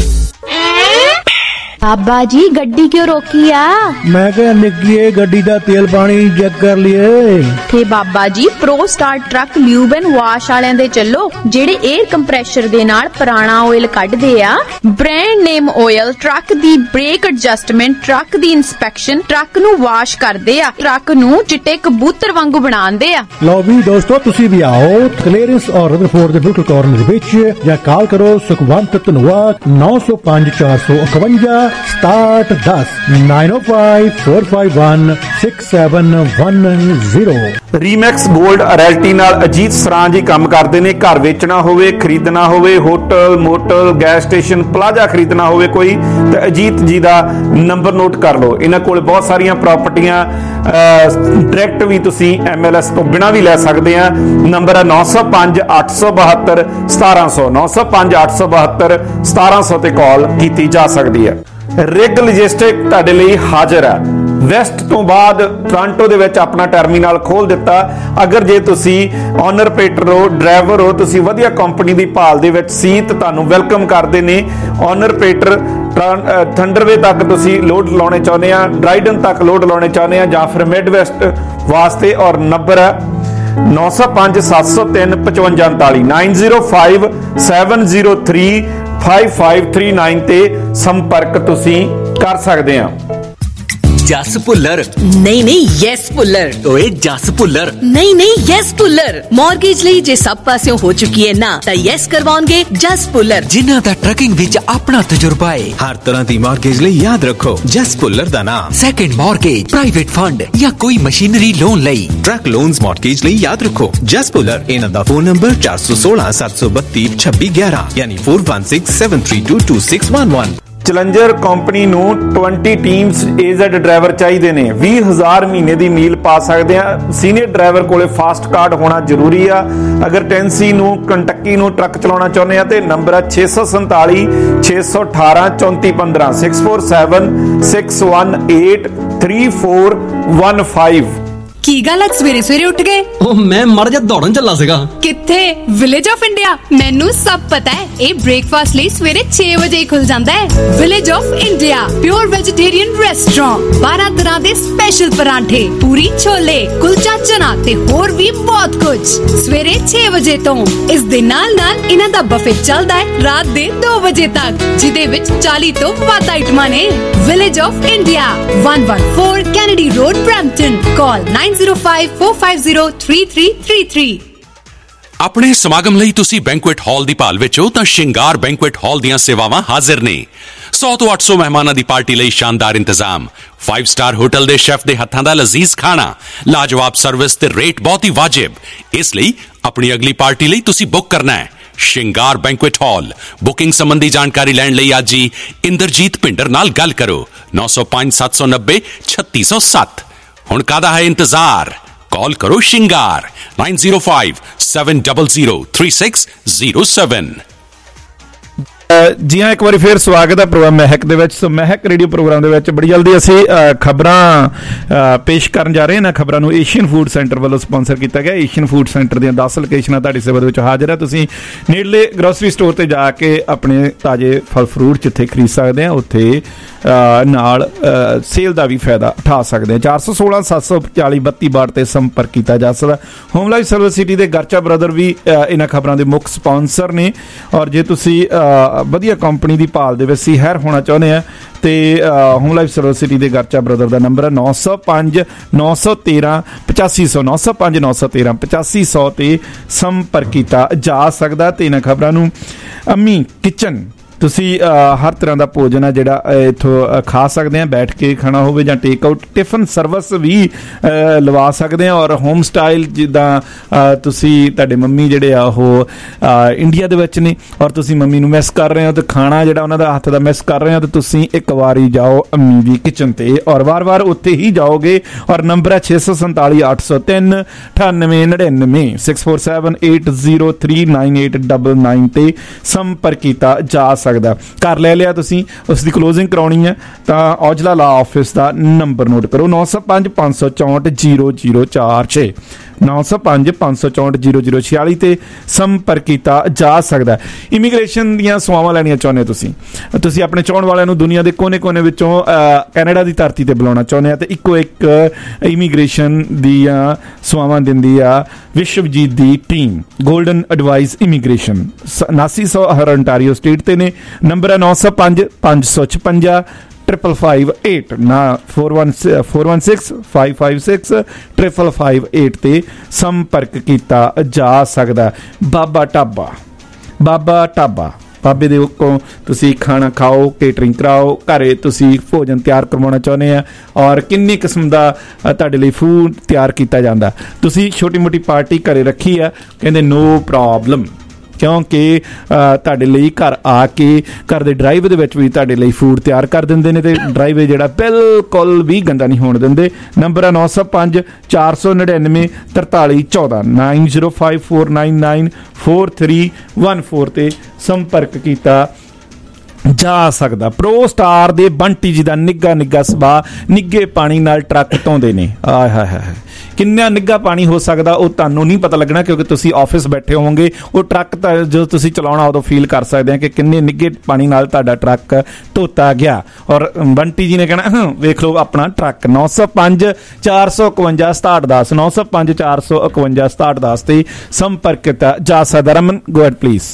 बाबा जी गड्डी क्यों रोकी आ? मैं क्या निकलिए गड्डी का तेल पानी चेक कर लिए थे बाबा जी। Pro star truck lube and wash वालियां दे चलो जेड़े एयर कंप्रेशर दे नाल पुराना ऑयल कढदे आ। ब्रांड नेम ऑयल ट्रक दी ब्रेक एडजस्टमेंट ट्रक दी इंस्पेक्शन ट्रक नू वाश करदे आ ट्रक नू चिट्टे कबूतर वांगू बनांदे आ। लो भी दोस्तों तुसी भी आओ क्लीयरेंस और रदरफोर्ड दे बिल्कुल कॉर्नर विच या कॉल करो सुखवंत धन्यवाद नौ सौ पांच चार सौ इकवंजा स्टार्ट दस nine O five four five one six seven one zero. Remax gold realty ਨਾਲ ਅਜੀਤ ਸਰਾਂ ਜੀ ਕੰਮ ਕਰਦੇ ਨੇ। ਘਰ ਵੇਚਣਾ ਹੋਵੇ ਖਰੀਦਣਾ ਹੋਵੇ hotel motel gas station plaza ਖਰੀਦਣਾ ਹੋਵੇ ਕੋਈ ਤੇ ਅਜੀਤ ਜੀ ਦਾ ਨੰਬਰ ਨੋਟ ਕਰ ਲਓ। ਇਹਨਾਂ ਕੋਲ ਬਹੁਤ ਸਾਰੀਆਂ ਪ੍ਰਾਪਰਟੀਆਂ ਡਾਇਰੈਕਟ ਵੀ ਤੁਸੀਂ ਐਮ ਐਲ ਐਸ ਤੋਂ ਬਿਨਾਂ ਵੀ ਲੈ ਸਕਦੇ ਆ। ਨੰਬਰ ਹੈ ਨੌ ਸੌ ਪੰਜ ਅੱਠ ਸੌ ਬਹੱਤਰ ਸਤਾਰਾਂ ਸੌ ਨੌ ਸੌ ਪੰਜ ਅੱਠ ਸੌ ਬਹੱਤਰ ਸਤਾਰਾਂ ਸੌ ਤੇ ਕਾਲ ਕੀਤੀ ਜਾ ਸਕਦੀ ਹੈ। ਰਿਗ ਲੌਜਿਸਟਿਕ ਤੁਹਾਡੇ ਲਈ ਹਾਜ਼ਰ ਹੈ। ਵੈਸਟ ਤੋਂ ਬਾਅਦ ਟੋਰਾਂਟੋ ਦੇ ਵਿੱਚ ਆਪਣਾ ਟਰਮੀਨਲ ਖੋਲ ਦਿੱਤਾ। ਅਗਰ ਜੇ ਤੁਸੀਂ ਓਨਰ ਆਪਰੇਟਰ ਹੋ ਡਰਾਈਵਰ ਹੋ ਤੁਸੀਂ ਵਧੀਆ ਕੰਪਨੀ ਦੀ ਭਾਲ ਦੇ ਵਿੱਚ ਸੀ ਤਾਂ ਤੁਹਾਨੂੰ ਵੈਲਕਮ ਕਰਦੇ ਨੇ। ਓਨਰ ਆਪਰੇਟਰ ਥੰਡਰਵੇ ਤੱਕ ਤੁਸੀਂ ਲੋਡ ਲਾਉਣੇ ਚਾਹੁੰਦੇ ਆ ਡਰਾਈਡਨ ਤੱਕ ਲੋਡ ਲਾਉਣੇ ਚਾਹੁੰਦੇ ਆ ਜਾਂ ਫਿਰ ਮਿਡ ਵੈਸਟ ਵਾਸਤੇ ਔਰ ਨੰਬਰ ਹੈ ਨੌ ਸੌ ਪੰਜ ਸੱਤ ਸੌ ਤਿੰਨ ਪਚਵੰਜਾ ਉਨਤਾਲੀ nine zero five seven zero three five five three nine ਤੇ ਸੰਪਰਕ ਤੁਸੀਂ ਕਰ ਸਕਦੇ ਆ। जस भुल्लर नहीं नहीं यस भुल्लर ओए जस भुल्लर नहीं नहीं यस भुल्लर मॉर्गेज ਲਈ ਜੇ ਸਭ ਪਾਸਿਓਂ ਹੋ ਚੁੱਕੀ ਹੈ ਨਾ ਤਾਂ ਯੈਸ ਕਰਵਾਉਣਗੇ ਜਸ ਭੁੱਲਰ ਜਿਨ੍ਹਾਂ ਦਾ ਟਰਕਿੰਗ ਵਿੱਚ ਆਪਣਾ ਤਜਰਬਾ ਹੈ। ਹਰ ਤਰ੍ਹਾਂ ਦੀ ਮਾਰਗੇਜ ਲਈ ਯਾਦ ਰੱਖੋ ਜਸ ਭੁੱਲਰ ਦਾ ਨਾਮ। ਸੈਕੰਡ ਮਾਰਗੇਜ ਪ੍ਰਾਈਵੇਟ ਫੰਡ ਜਾਂ ਕੋਈ ਮਸ਼ੀਨਰੀ ਲੋਨ ਲਈ ਟਰੱਕ ਲੋਨਸ ਮਾਰਗੇਜ ਲਈ ਯਾਦ ਰੱਖੋ ਜਸ ਭੁੱਲਰ। ਇਹਨਾਂ ਦਾ ਫੋਨ ਨੰਬਰ ਚਾਰ ਸੌ ਸੋਲਾਂ ਸੱਤ ਸੌ ਬੱਤੀ ਛੱਬੀ ਗਿਆਰਾਂ ਯਾਨੀ four one six seven three two two six one one. Challenger company ਨੂੰ ਵੀਹ ਟੀਮਸ ਏਜ਼ਡ ਡਰਾਈਵਰ ਚਾਹੀਦੇ ਨੇ। ਵੀਹ ਹਜ਼ਾਰ ਮਹੀਨੇ ਦੀ ਮੀਲ ਪਾ ਸਕਦੇ ਆ। ਸੀਨੀਅਰ ਡਰਾਈਵਰ ਕੋਲੇ ਫਾਸਟ ਕਾਰਡ ਹੋਣਾ ਜ਼ਰੂਰੀ ਆ। ਅਗਰ ਟੈਂਸੀ ਨੂੰ ਕੰਟੱਕੀ ਨੂੰ ਟਰੱਕ ਚਲਾਉਣਾ ਚਾਹੁੰਦੇ ਆ ਤੇ ਨੰਬਰ ਹੈ ਛੇ ਸੌ ਸੰਤਾਲੀ ਛੇ ਸੌ ਅਠਾਰਾਂ ਚੌਂਤੀ ਪੰਦਰਾਂ six four seven six one eight three four one five. ਕੀ ਗੱਲ ਅੱਜ ਸਵੇਰੇ ਸਵੇਰੇ ਉੱਠ ਗਏ? ਉਹ ਮੈਂ ਮਰ ਜਾ ਦੌੜਨ ਚੱਲਾ ਸੀਗਾ। ਕਿੱਥੇ? Village of India. ਮੈਨੂੰ ਸਭ ਪਤਾ ਹੈ। ਇਹ ਬ੍ਰੇਕਫਾਸਟ ਲਈ ਸਵੇਰੇ ਛੇ ਵਜੇ ਖੁੱਲ ਜਾਂਦਾ ਹੈ। Village of India pure vegetarian restaurant ਬਾਰਾਂ ਤਰ੍ਹਾਂ ਦੇ ਸਪੈਸ਼ਲ ਪਰਾਂਠੇ ਪੂਰੀ ਛੋਲੇ ਕੁਲਚਾ ਚਨਾ ਤੇ ਹੋਰ ਵੀ ਬਹੁਤ ਕੁਝ ਸਵੇਰੇ ਛੇ ਵਜੇ ਤੋਂ। ਇਸ ਦੇ ਨਾਲ ਨਾਲ ਇਹਨਾਂ ਦਾ ਬਫੇ ਚੱਲਦਾ ਹੈ ਰਾਤ ਦੇ ਦੋ ਵਜੇ ਤੱਕ ਜਿਹਦੇ ਵਿੱਚ ਚਾਲੀ ਤੋਂ ਵੱਧ ਆਈਟਮਾਂ ਨੇ। Village of India one one four Kennedy road Brampton. Call nine zero five four five zero three three three three. ਆਪਣੇ ਸਮਾਗਮ ਲਈ ਤੁਸੀਂ ਬੈਂਕੁਏਟ ਹਾਲ ਦੀ ਭਾਲ ਵਿੱਚ ਹੋ ਤਾਂ ਸ਼ਿੰਗਾਰ ਬੈਂਕੁਏਟ ਹਾਲ ਦੀਆਂ ਸੇਵਾਵਾਂ ਹਾਜ਼ਰ ਨੇ। ਸੌ ਤੋਂ ਅੱਠ ਸੌ ਮਹਿਮਾਨਾਂ ਦੀ ਪਾਰਟੀ ਲਈ ਸ਼ਾਨਦਾਰ ਇੰਤਜ਼ਾਮ। ਫਾਈਵ ਸਟਾਰ ਹੋਟਲ ਦੇ ਸ਼ੈਫ ਦੇ ਹੱਥਾਂ ਦਾ ਲਜ਼ੀਜ਼ ਖਾਣਾ ਲਾਜਵਾਬ ਸਰਵਿਸ ਤੇ ਰੇਟ ਬਹੁਤ ਹੀ ਵਾਜਿਬ। ਇਸ ਲਈ ਆਪਣੀ ਅਗਲੀ ਪਾਰਟੀ ਲਈ ਤੁਸੀਂ ਬੁੱਕ ਕਰਨਾ ਹੈ ਸ਼ਿੰਗਾਰ ਬੈਂਕੁਏਟ ਹਾਲ। ਬੁਕਿੰਗ ਸੰਬੰਧੀ ਜਾਣਕਾਰੀ ਲੈਣ ਲਈ ਅੱਜ ਹੀ ਇੰਦਰਜੀਤ ਭਿੰਡਰ ਨਾਲ ਗੱਲ ਕਰੋ ਨੌ ਸੌ ਪੰਜ ਸੱਤ ਸੌ ਨੱਬੇ ਛੱਤੀ ਸੌ ਸੱਤ। ਹੁਣ ਕਾਹਦਾ ਹੈ ਇੰਤਜ਼ਾਰ? ਕਾਲ ਕਰੋ ਸ਼ਿੰਗਾਰ nine zero five seven zero zero three six zero seven. ਜੀ ਹਾਂ ਇੱਕ ਵਾਰੀ ਫੇਰ ਸਵਾਗਤ ਹੈ ਪ੍ਰੋਗਰਾਮ ਮਹਿਕ ਦੇ ਵਿੱਚ। ਸੋ ਮਹਿਕ ਰੇਡੀਓ ਪ੍ਰੋਗਰਾਮ ਦੇ ਵਿੱਚ ਬੜੀ ਜਲਦੀ ਅਸੀਂ ਖਬਰਾਂ ਪੇਸ਼ ਕਰਨ ਜਾ ਰਹੇ ਹਾਂ। ਖਬਰਾਂ ਨੂੰ ਏਸ਼ੀਅਨ ਫੂਡ ਸੈਂਟਰ ਵੱਲੋਂ ਸਪਾਂਸਰ ਕੀਤਾ ਗਿਆ। ਏਸ਼ੀਅਨ ਫੂਡ ਸੈਂਟਰ ਦੀਆਂ ਦਸ ਲੋਕੇਸ਼ਨਾਂ ਤੁਹਾਡੀ ਸੇਵਾ ਦੇ ਵਿੱਚ ਹਾਜ਼ਰ ਹੈ। ਤੁਸੀਂ ਨੇੜਲੇ ਗਰੋਸਰੀ ਸਟੋਰ ਤੇ ਜਾ ਕੇ ਆਪਣੇ ਤਾਜ਼ੇ ਫਲ ਫਰੂਟ ਜਿੱਥੇ ਖਰੀਦ ਸਕਦੇ ਆ ਉੱਥੇ ਨਾਲ ਸੇਲ ਦਾ ਵੀ ਫਾਇਦਾ ਉਠਾ ਸਕਦੇ ਆ। ਚਾਰ ਸੌ ਸੋਲਾਂ ਸੱਤ ਸੌ ਚਾਲੀ ਬੱਤੀ ਬਾਰ ਤੇ ਸੰਪਰਕ ਕੀਤਾ ਜਾ ਸਕਦਾ। ਹੋਮ ਲਾਈਫ ਸਰਵਿਸ ਸਿਟੀ ਦੇ ਗਰਚਾ ਬ੍ਰਦਰ ਵੀ ਇਹਨਾਂ ਖਬਰਾਂ ਦੇ ਮੁੱਖ ਸਪਾਂਸਰ ਨੇ। ਔਰ ਜੇ ਤੁਸੀਂ ਵਧੀਆ ਕੰਪਨੀ ਦੀ ਭਾਲ ਦੇ ਵਿੱਚ ਸੀ ਹੈਰ ਹੋਣਾ ਚਾਹੁੰਦੇ ਆ ਤੇ ਹੋਮ ਲਾਈਫ ਸਰਵਿਸ ਸਿਟੀ ਦੇ ਗਰਚਾ ਬ੍ਰਦਰ ਦਾ ਨੰਬਰ ਹੈ ਨੌ ਸੌ ਪੰਜ ਨੌ ਸੌ ਤੇਰਾਂ ਪਚਾਸੀ ਸੌ ਨੌ ਸੌ ਪੰਜ ਨੌ ਸੌ ਤੇਰਾਂ ਪਚਾਸੀ ਸੌ ਤੇ ਸੰਪਰਕ ਕੀਤਾ ਜਾ ਸਕਦਾ। ਤੇ ਇਹਨਾਂ ਖਬਰਾਂ ਨੂੰ ਅੰਮੀ ਕਿਚਨ ਤੁਸੀਂ ਹਰ ਤਰ੍ਹਾਂ ਦਾ ਭੋਜਨ ਆ ਜਿਹੜਾ ਇੱਥੋਂ ਖਾ ਸਕਦੇ ਆ, ਬੈਠ ਕੇ ਖਾਣਾ ਹੋਵੇ ਜਾਂ ਟੇਕ ਆਊਟ, ਟਿਫਨ ਸਰਵਿਸ ਵੀ ਲਵਾ ਸਕਦੇ ਆ। ਔਰ ਹੋਮ ਸਟਾਈਲ ਜਿੱਦਾਂ ਤੁਸੀਂ ਤੁਹਾਡੇ ਮੰਮੀ ਜਿਹੜੇ ਆ ਉਹ ਇੰਡੀਆ ਦੇ ਵਿੱਚ ਨੇ ਔਰ ਤੁਸੀਂ ਮੰਮੀ ਨੂੰ ਮਿਸ ਕਰ ਰਹੇ ਹੋ ਤੇ ਖਾਣਾ ਜਿਹੜਾ ਉਹਨਾਂ ਦਾ ਹੱਥ ਦਾ ਮਿਸ ਕਰ ਰਹੇ ਹੋ, ਤੇ ਤੁਸੀਂ ਇੱਕ ਵਾਰੀ ਜਾਓ ਅੰਮੀ ਦੀ ਕਿਚਨ ਤੇ ਔਰ ਵਾਰ-ਵਾਰ ਉੱਥੇ ਹੀ ਜਾਓਗੇ। ਔਰ ਨੰਬਰ ਹੈ ਛੇ ਸੌ ਸੰਤਾਲੀ ਅੱਠ ਸੌ ਤਿੰਨ ਅਠਾਨਵੇਂ ਨੜਿਨਵੇਂ six four seven eight zero three nine eight double nine ਤੇ ਸੰਪਰਕ ਕੀਤਾ ਜਾ ਸਕਦਾ। ਘਰ ਲੈ ਲਿਆ ਤੁਸੀਂ, ਉਸ ਦੀ ਕਲੋਜ਼ਿੰਗ ਕਰਾਉਣੀ ਹੈ ਤਾਂ ਔਜਲਾ ਲਾ ਆਫਿਸ ਦਾ ਨੰਬਰ ਨੋਟ ਕਰੋ ਨੌ ਸੌ ਪੰਜ ਪੰਜ ਸੌ ਚੌਂਹਠ ਜ਼ੀਰੋ ਜ਼ੀਰੋ ਚਾਰ ਛੇ ਨੌ ਸੌ ਪੰਜ ਪੰਜ ਸੌ ਚੌਂਹਠ ਜ਼ੀਰੋ ਜ਼ੀਰੋ ਛਿਆਲੀ ਤੇ ਸੰਪਰਕ ਕੀਤਾ ਜਾ ਸਕਦਾ। ਇਮੀਗ੍ਰੇਸ਼ਨ ਦੀਆਂ ਸੇਵਾਵਾਂ ਲੈਣੀਆਂ ਚਾਹੁੰਦੇ ਹੋ ਤੁਸੀਂ ਤੁਸੀਂ ਆਪਣੇ ਚਾਹੁਣ ਵਾਲਿਆਂ ਨੂੰ ਦੁਨੀਆ ਦੇ ਕੋਨੇ-ਕੋਨੇ ਵਿੱਚੋਂ ਕੈਨੇਡਾ ਦੀ ਧਰਤੀ ਤੇ ਬੁਲਾਉਣਾ ਚਾਹੁੰਦੇ ਆ ਤੇ ਇੱਕੋ ਇੱਕ ਇਮੀਗ੍ਰੇਸ਼ਨ ਦੀਆਂ ਸੇਵਾਵਾਂ ਦਿੰਦੀ ਆ ਵਿਸ਼ਵਜੀਤ ਦੀ ਟੀਮ ਗੋਲਡਨ ਐਡਵਾਈਸ ਇਮੀਗ੍ਰੇਸ਼ਨ। ਉਨਾਸੀ ਸੌ ਹਰ ਅੰਟਾਰੀਓ ਸਟੇਟ ਤੇ ਨੇ। ਨੰਬਰ ਹੈ ਨੌ ਸੌ ਪੰਜ ਪੰਜ ਸੌ ਛਪੰਜਾ ट्रिपल फाइव एट ना four one four one six five five six triple five eight ते संपर्क किया जा सकता। बाबा ढाबा बाबा ढाबा बाबे दे कोलों तुसी खाना खाओ, केटरिंग कराओ, घरे तुसी भोजन तैयार करवाना चाहुंदे आ और किन्नी किस्म दा तुहाडे लई फूड तैयार किया जांदा। तुसी छोटी मोटी पार्टी घरे रखी आ, कहंदे नो प्रॉब्लम क्योंकि ਤੁਹਾਡੇ ਲਈ ਘਰ ਆ ਕੇ ਘਰ ਦੇ ਡਰਾਈਵੇ ਦੇ ਵਿੱਚ ਵੀ ਤੁਹਾਡੇ ਲਈ ਫੂਡ ਤਿਆਰ ਕਰ ਦਿੰਦੇ ਨੇ ਤੇ ਡਰਾਈਵੇ ਜਿਹੜਾ ਬਿਲਕੁਲ ਵੀ ਗੰਦਾ ਨਹੀਂ ਹੋਣ ਦਿੰਦੇ। ਨੰਬਰ ਹੈ ਨੌ ਸੌ ਪੰਜ ਚਾਰ ਸੌ ਨੜਿਨਵੇਂ ਤਰਤਾਲੀ ਚੌਦਾਂ nine zero five four nine nine four three one four ਤੇ ਸੰਪਰਕ ਕੀਤਾ ਜਾ ਸਕਦਾ। ਪ੍ਰੋ ਸਟਾਰ ਦੇ ਬੰਟੀ ਜੀ ਦਾ ਨਿੱਘਾ ਨਿੱਘਾ ਸੁਭਾਅ ਨਿੱਘੇ ਪਾਣੀ ਨਾਲ ਟਰੱਕ ਧੋਂਦੇ ਨੇ। ਆਏ ਹਾਏ ਹਾਏ ਕਿੰਨਾ ਨਿੱਘਾ ਪਾਣੀ ਹੋ ਸਕਦਾ ਉਹ ਤੁਹਾਨੂੰ ਨਹੀਂ ਪਤਾ ਲੱਗਣਾ ਕਿਉਂਕਿ ਤੁਸੀਂ ਆਫਿਸ ਬੈਠੇ ਹੋਵੋਗੇ। ਉਹ ਟਰੱਕ ਤਾਂ ਜਦੋਂ ਤੁਸੀਂ ਚਲਾਉਣਾ ਉਦੋਂ ਫੀਲ ਕਰ ਸਕਦੇ ਆ ਕਿ ਕਿੰਨੇ ਨਿੱਘੇ ਪਾਣੀ ਨਾਲ ਤੁਹਾਡਾ ਟਰੱਕ ਧੋਤਾ ਗਿਆ। ਔਰ ਬੰਟੀ ਜੀ ਨੇ ਕਹਿਣਾ ਵੇਖ ਲਓ ਆਪਣਾ ਟਰੱਕ। ਨੌ ਸੌ ਪੰਜ ਚਾਰ ਸੌ ਇਕਵੰਜਾ ਸਤਾਹਠ ਦਸ ਨੌ ਸੌ ਪੰਜ ਚਾਰ ਸੌ ਇਕਵੰਜਾ ਸਤਾਹਠ ਦਸ ਤੇ ਸੰਪਰਕ ਕੀਤਾ ਜਾ ਸਕਦਾ। Raman go ahead please.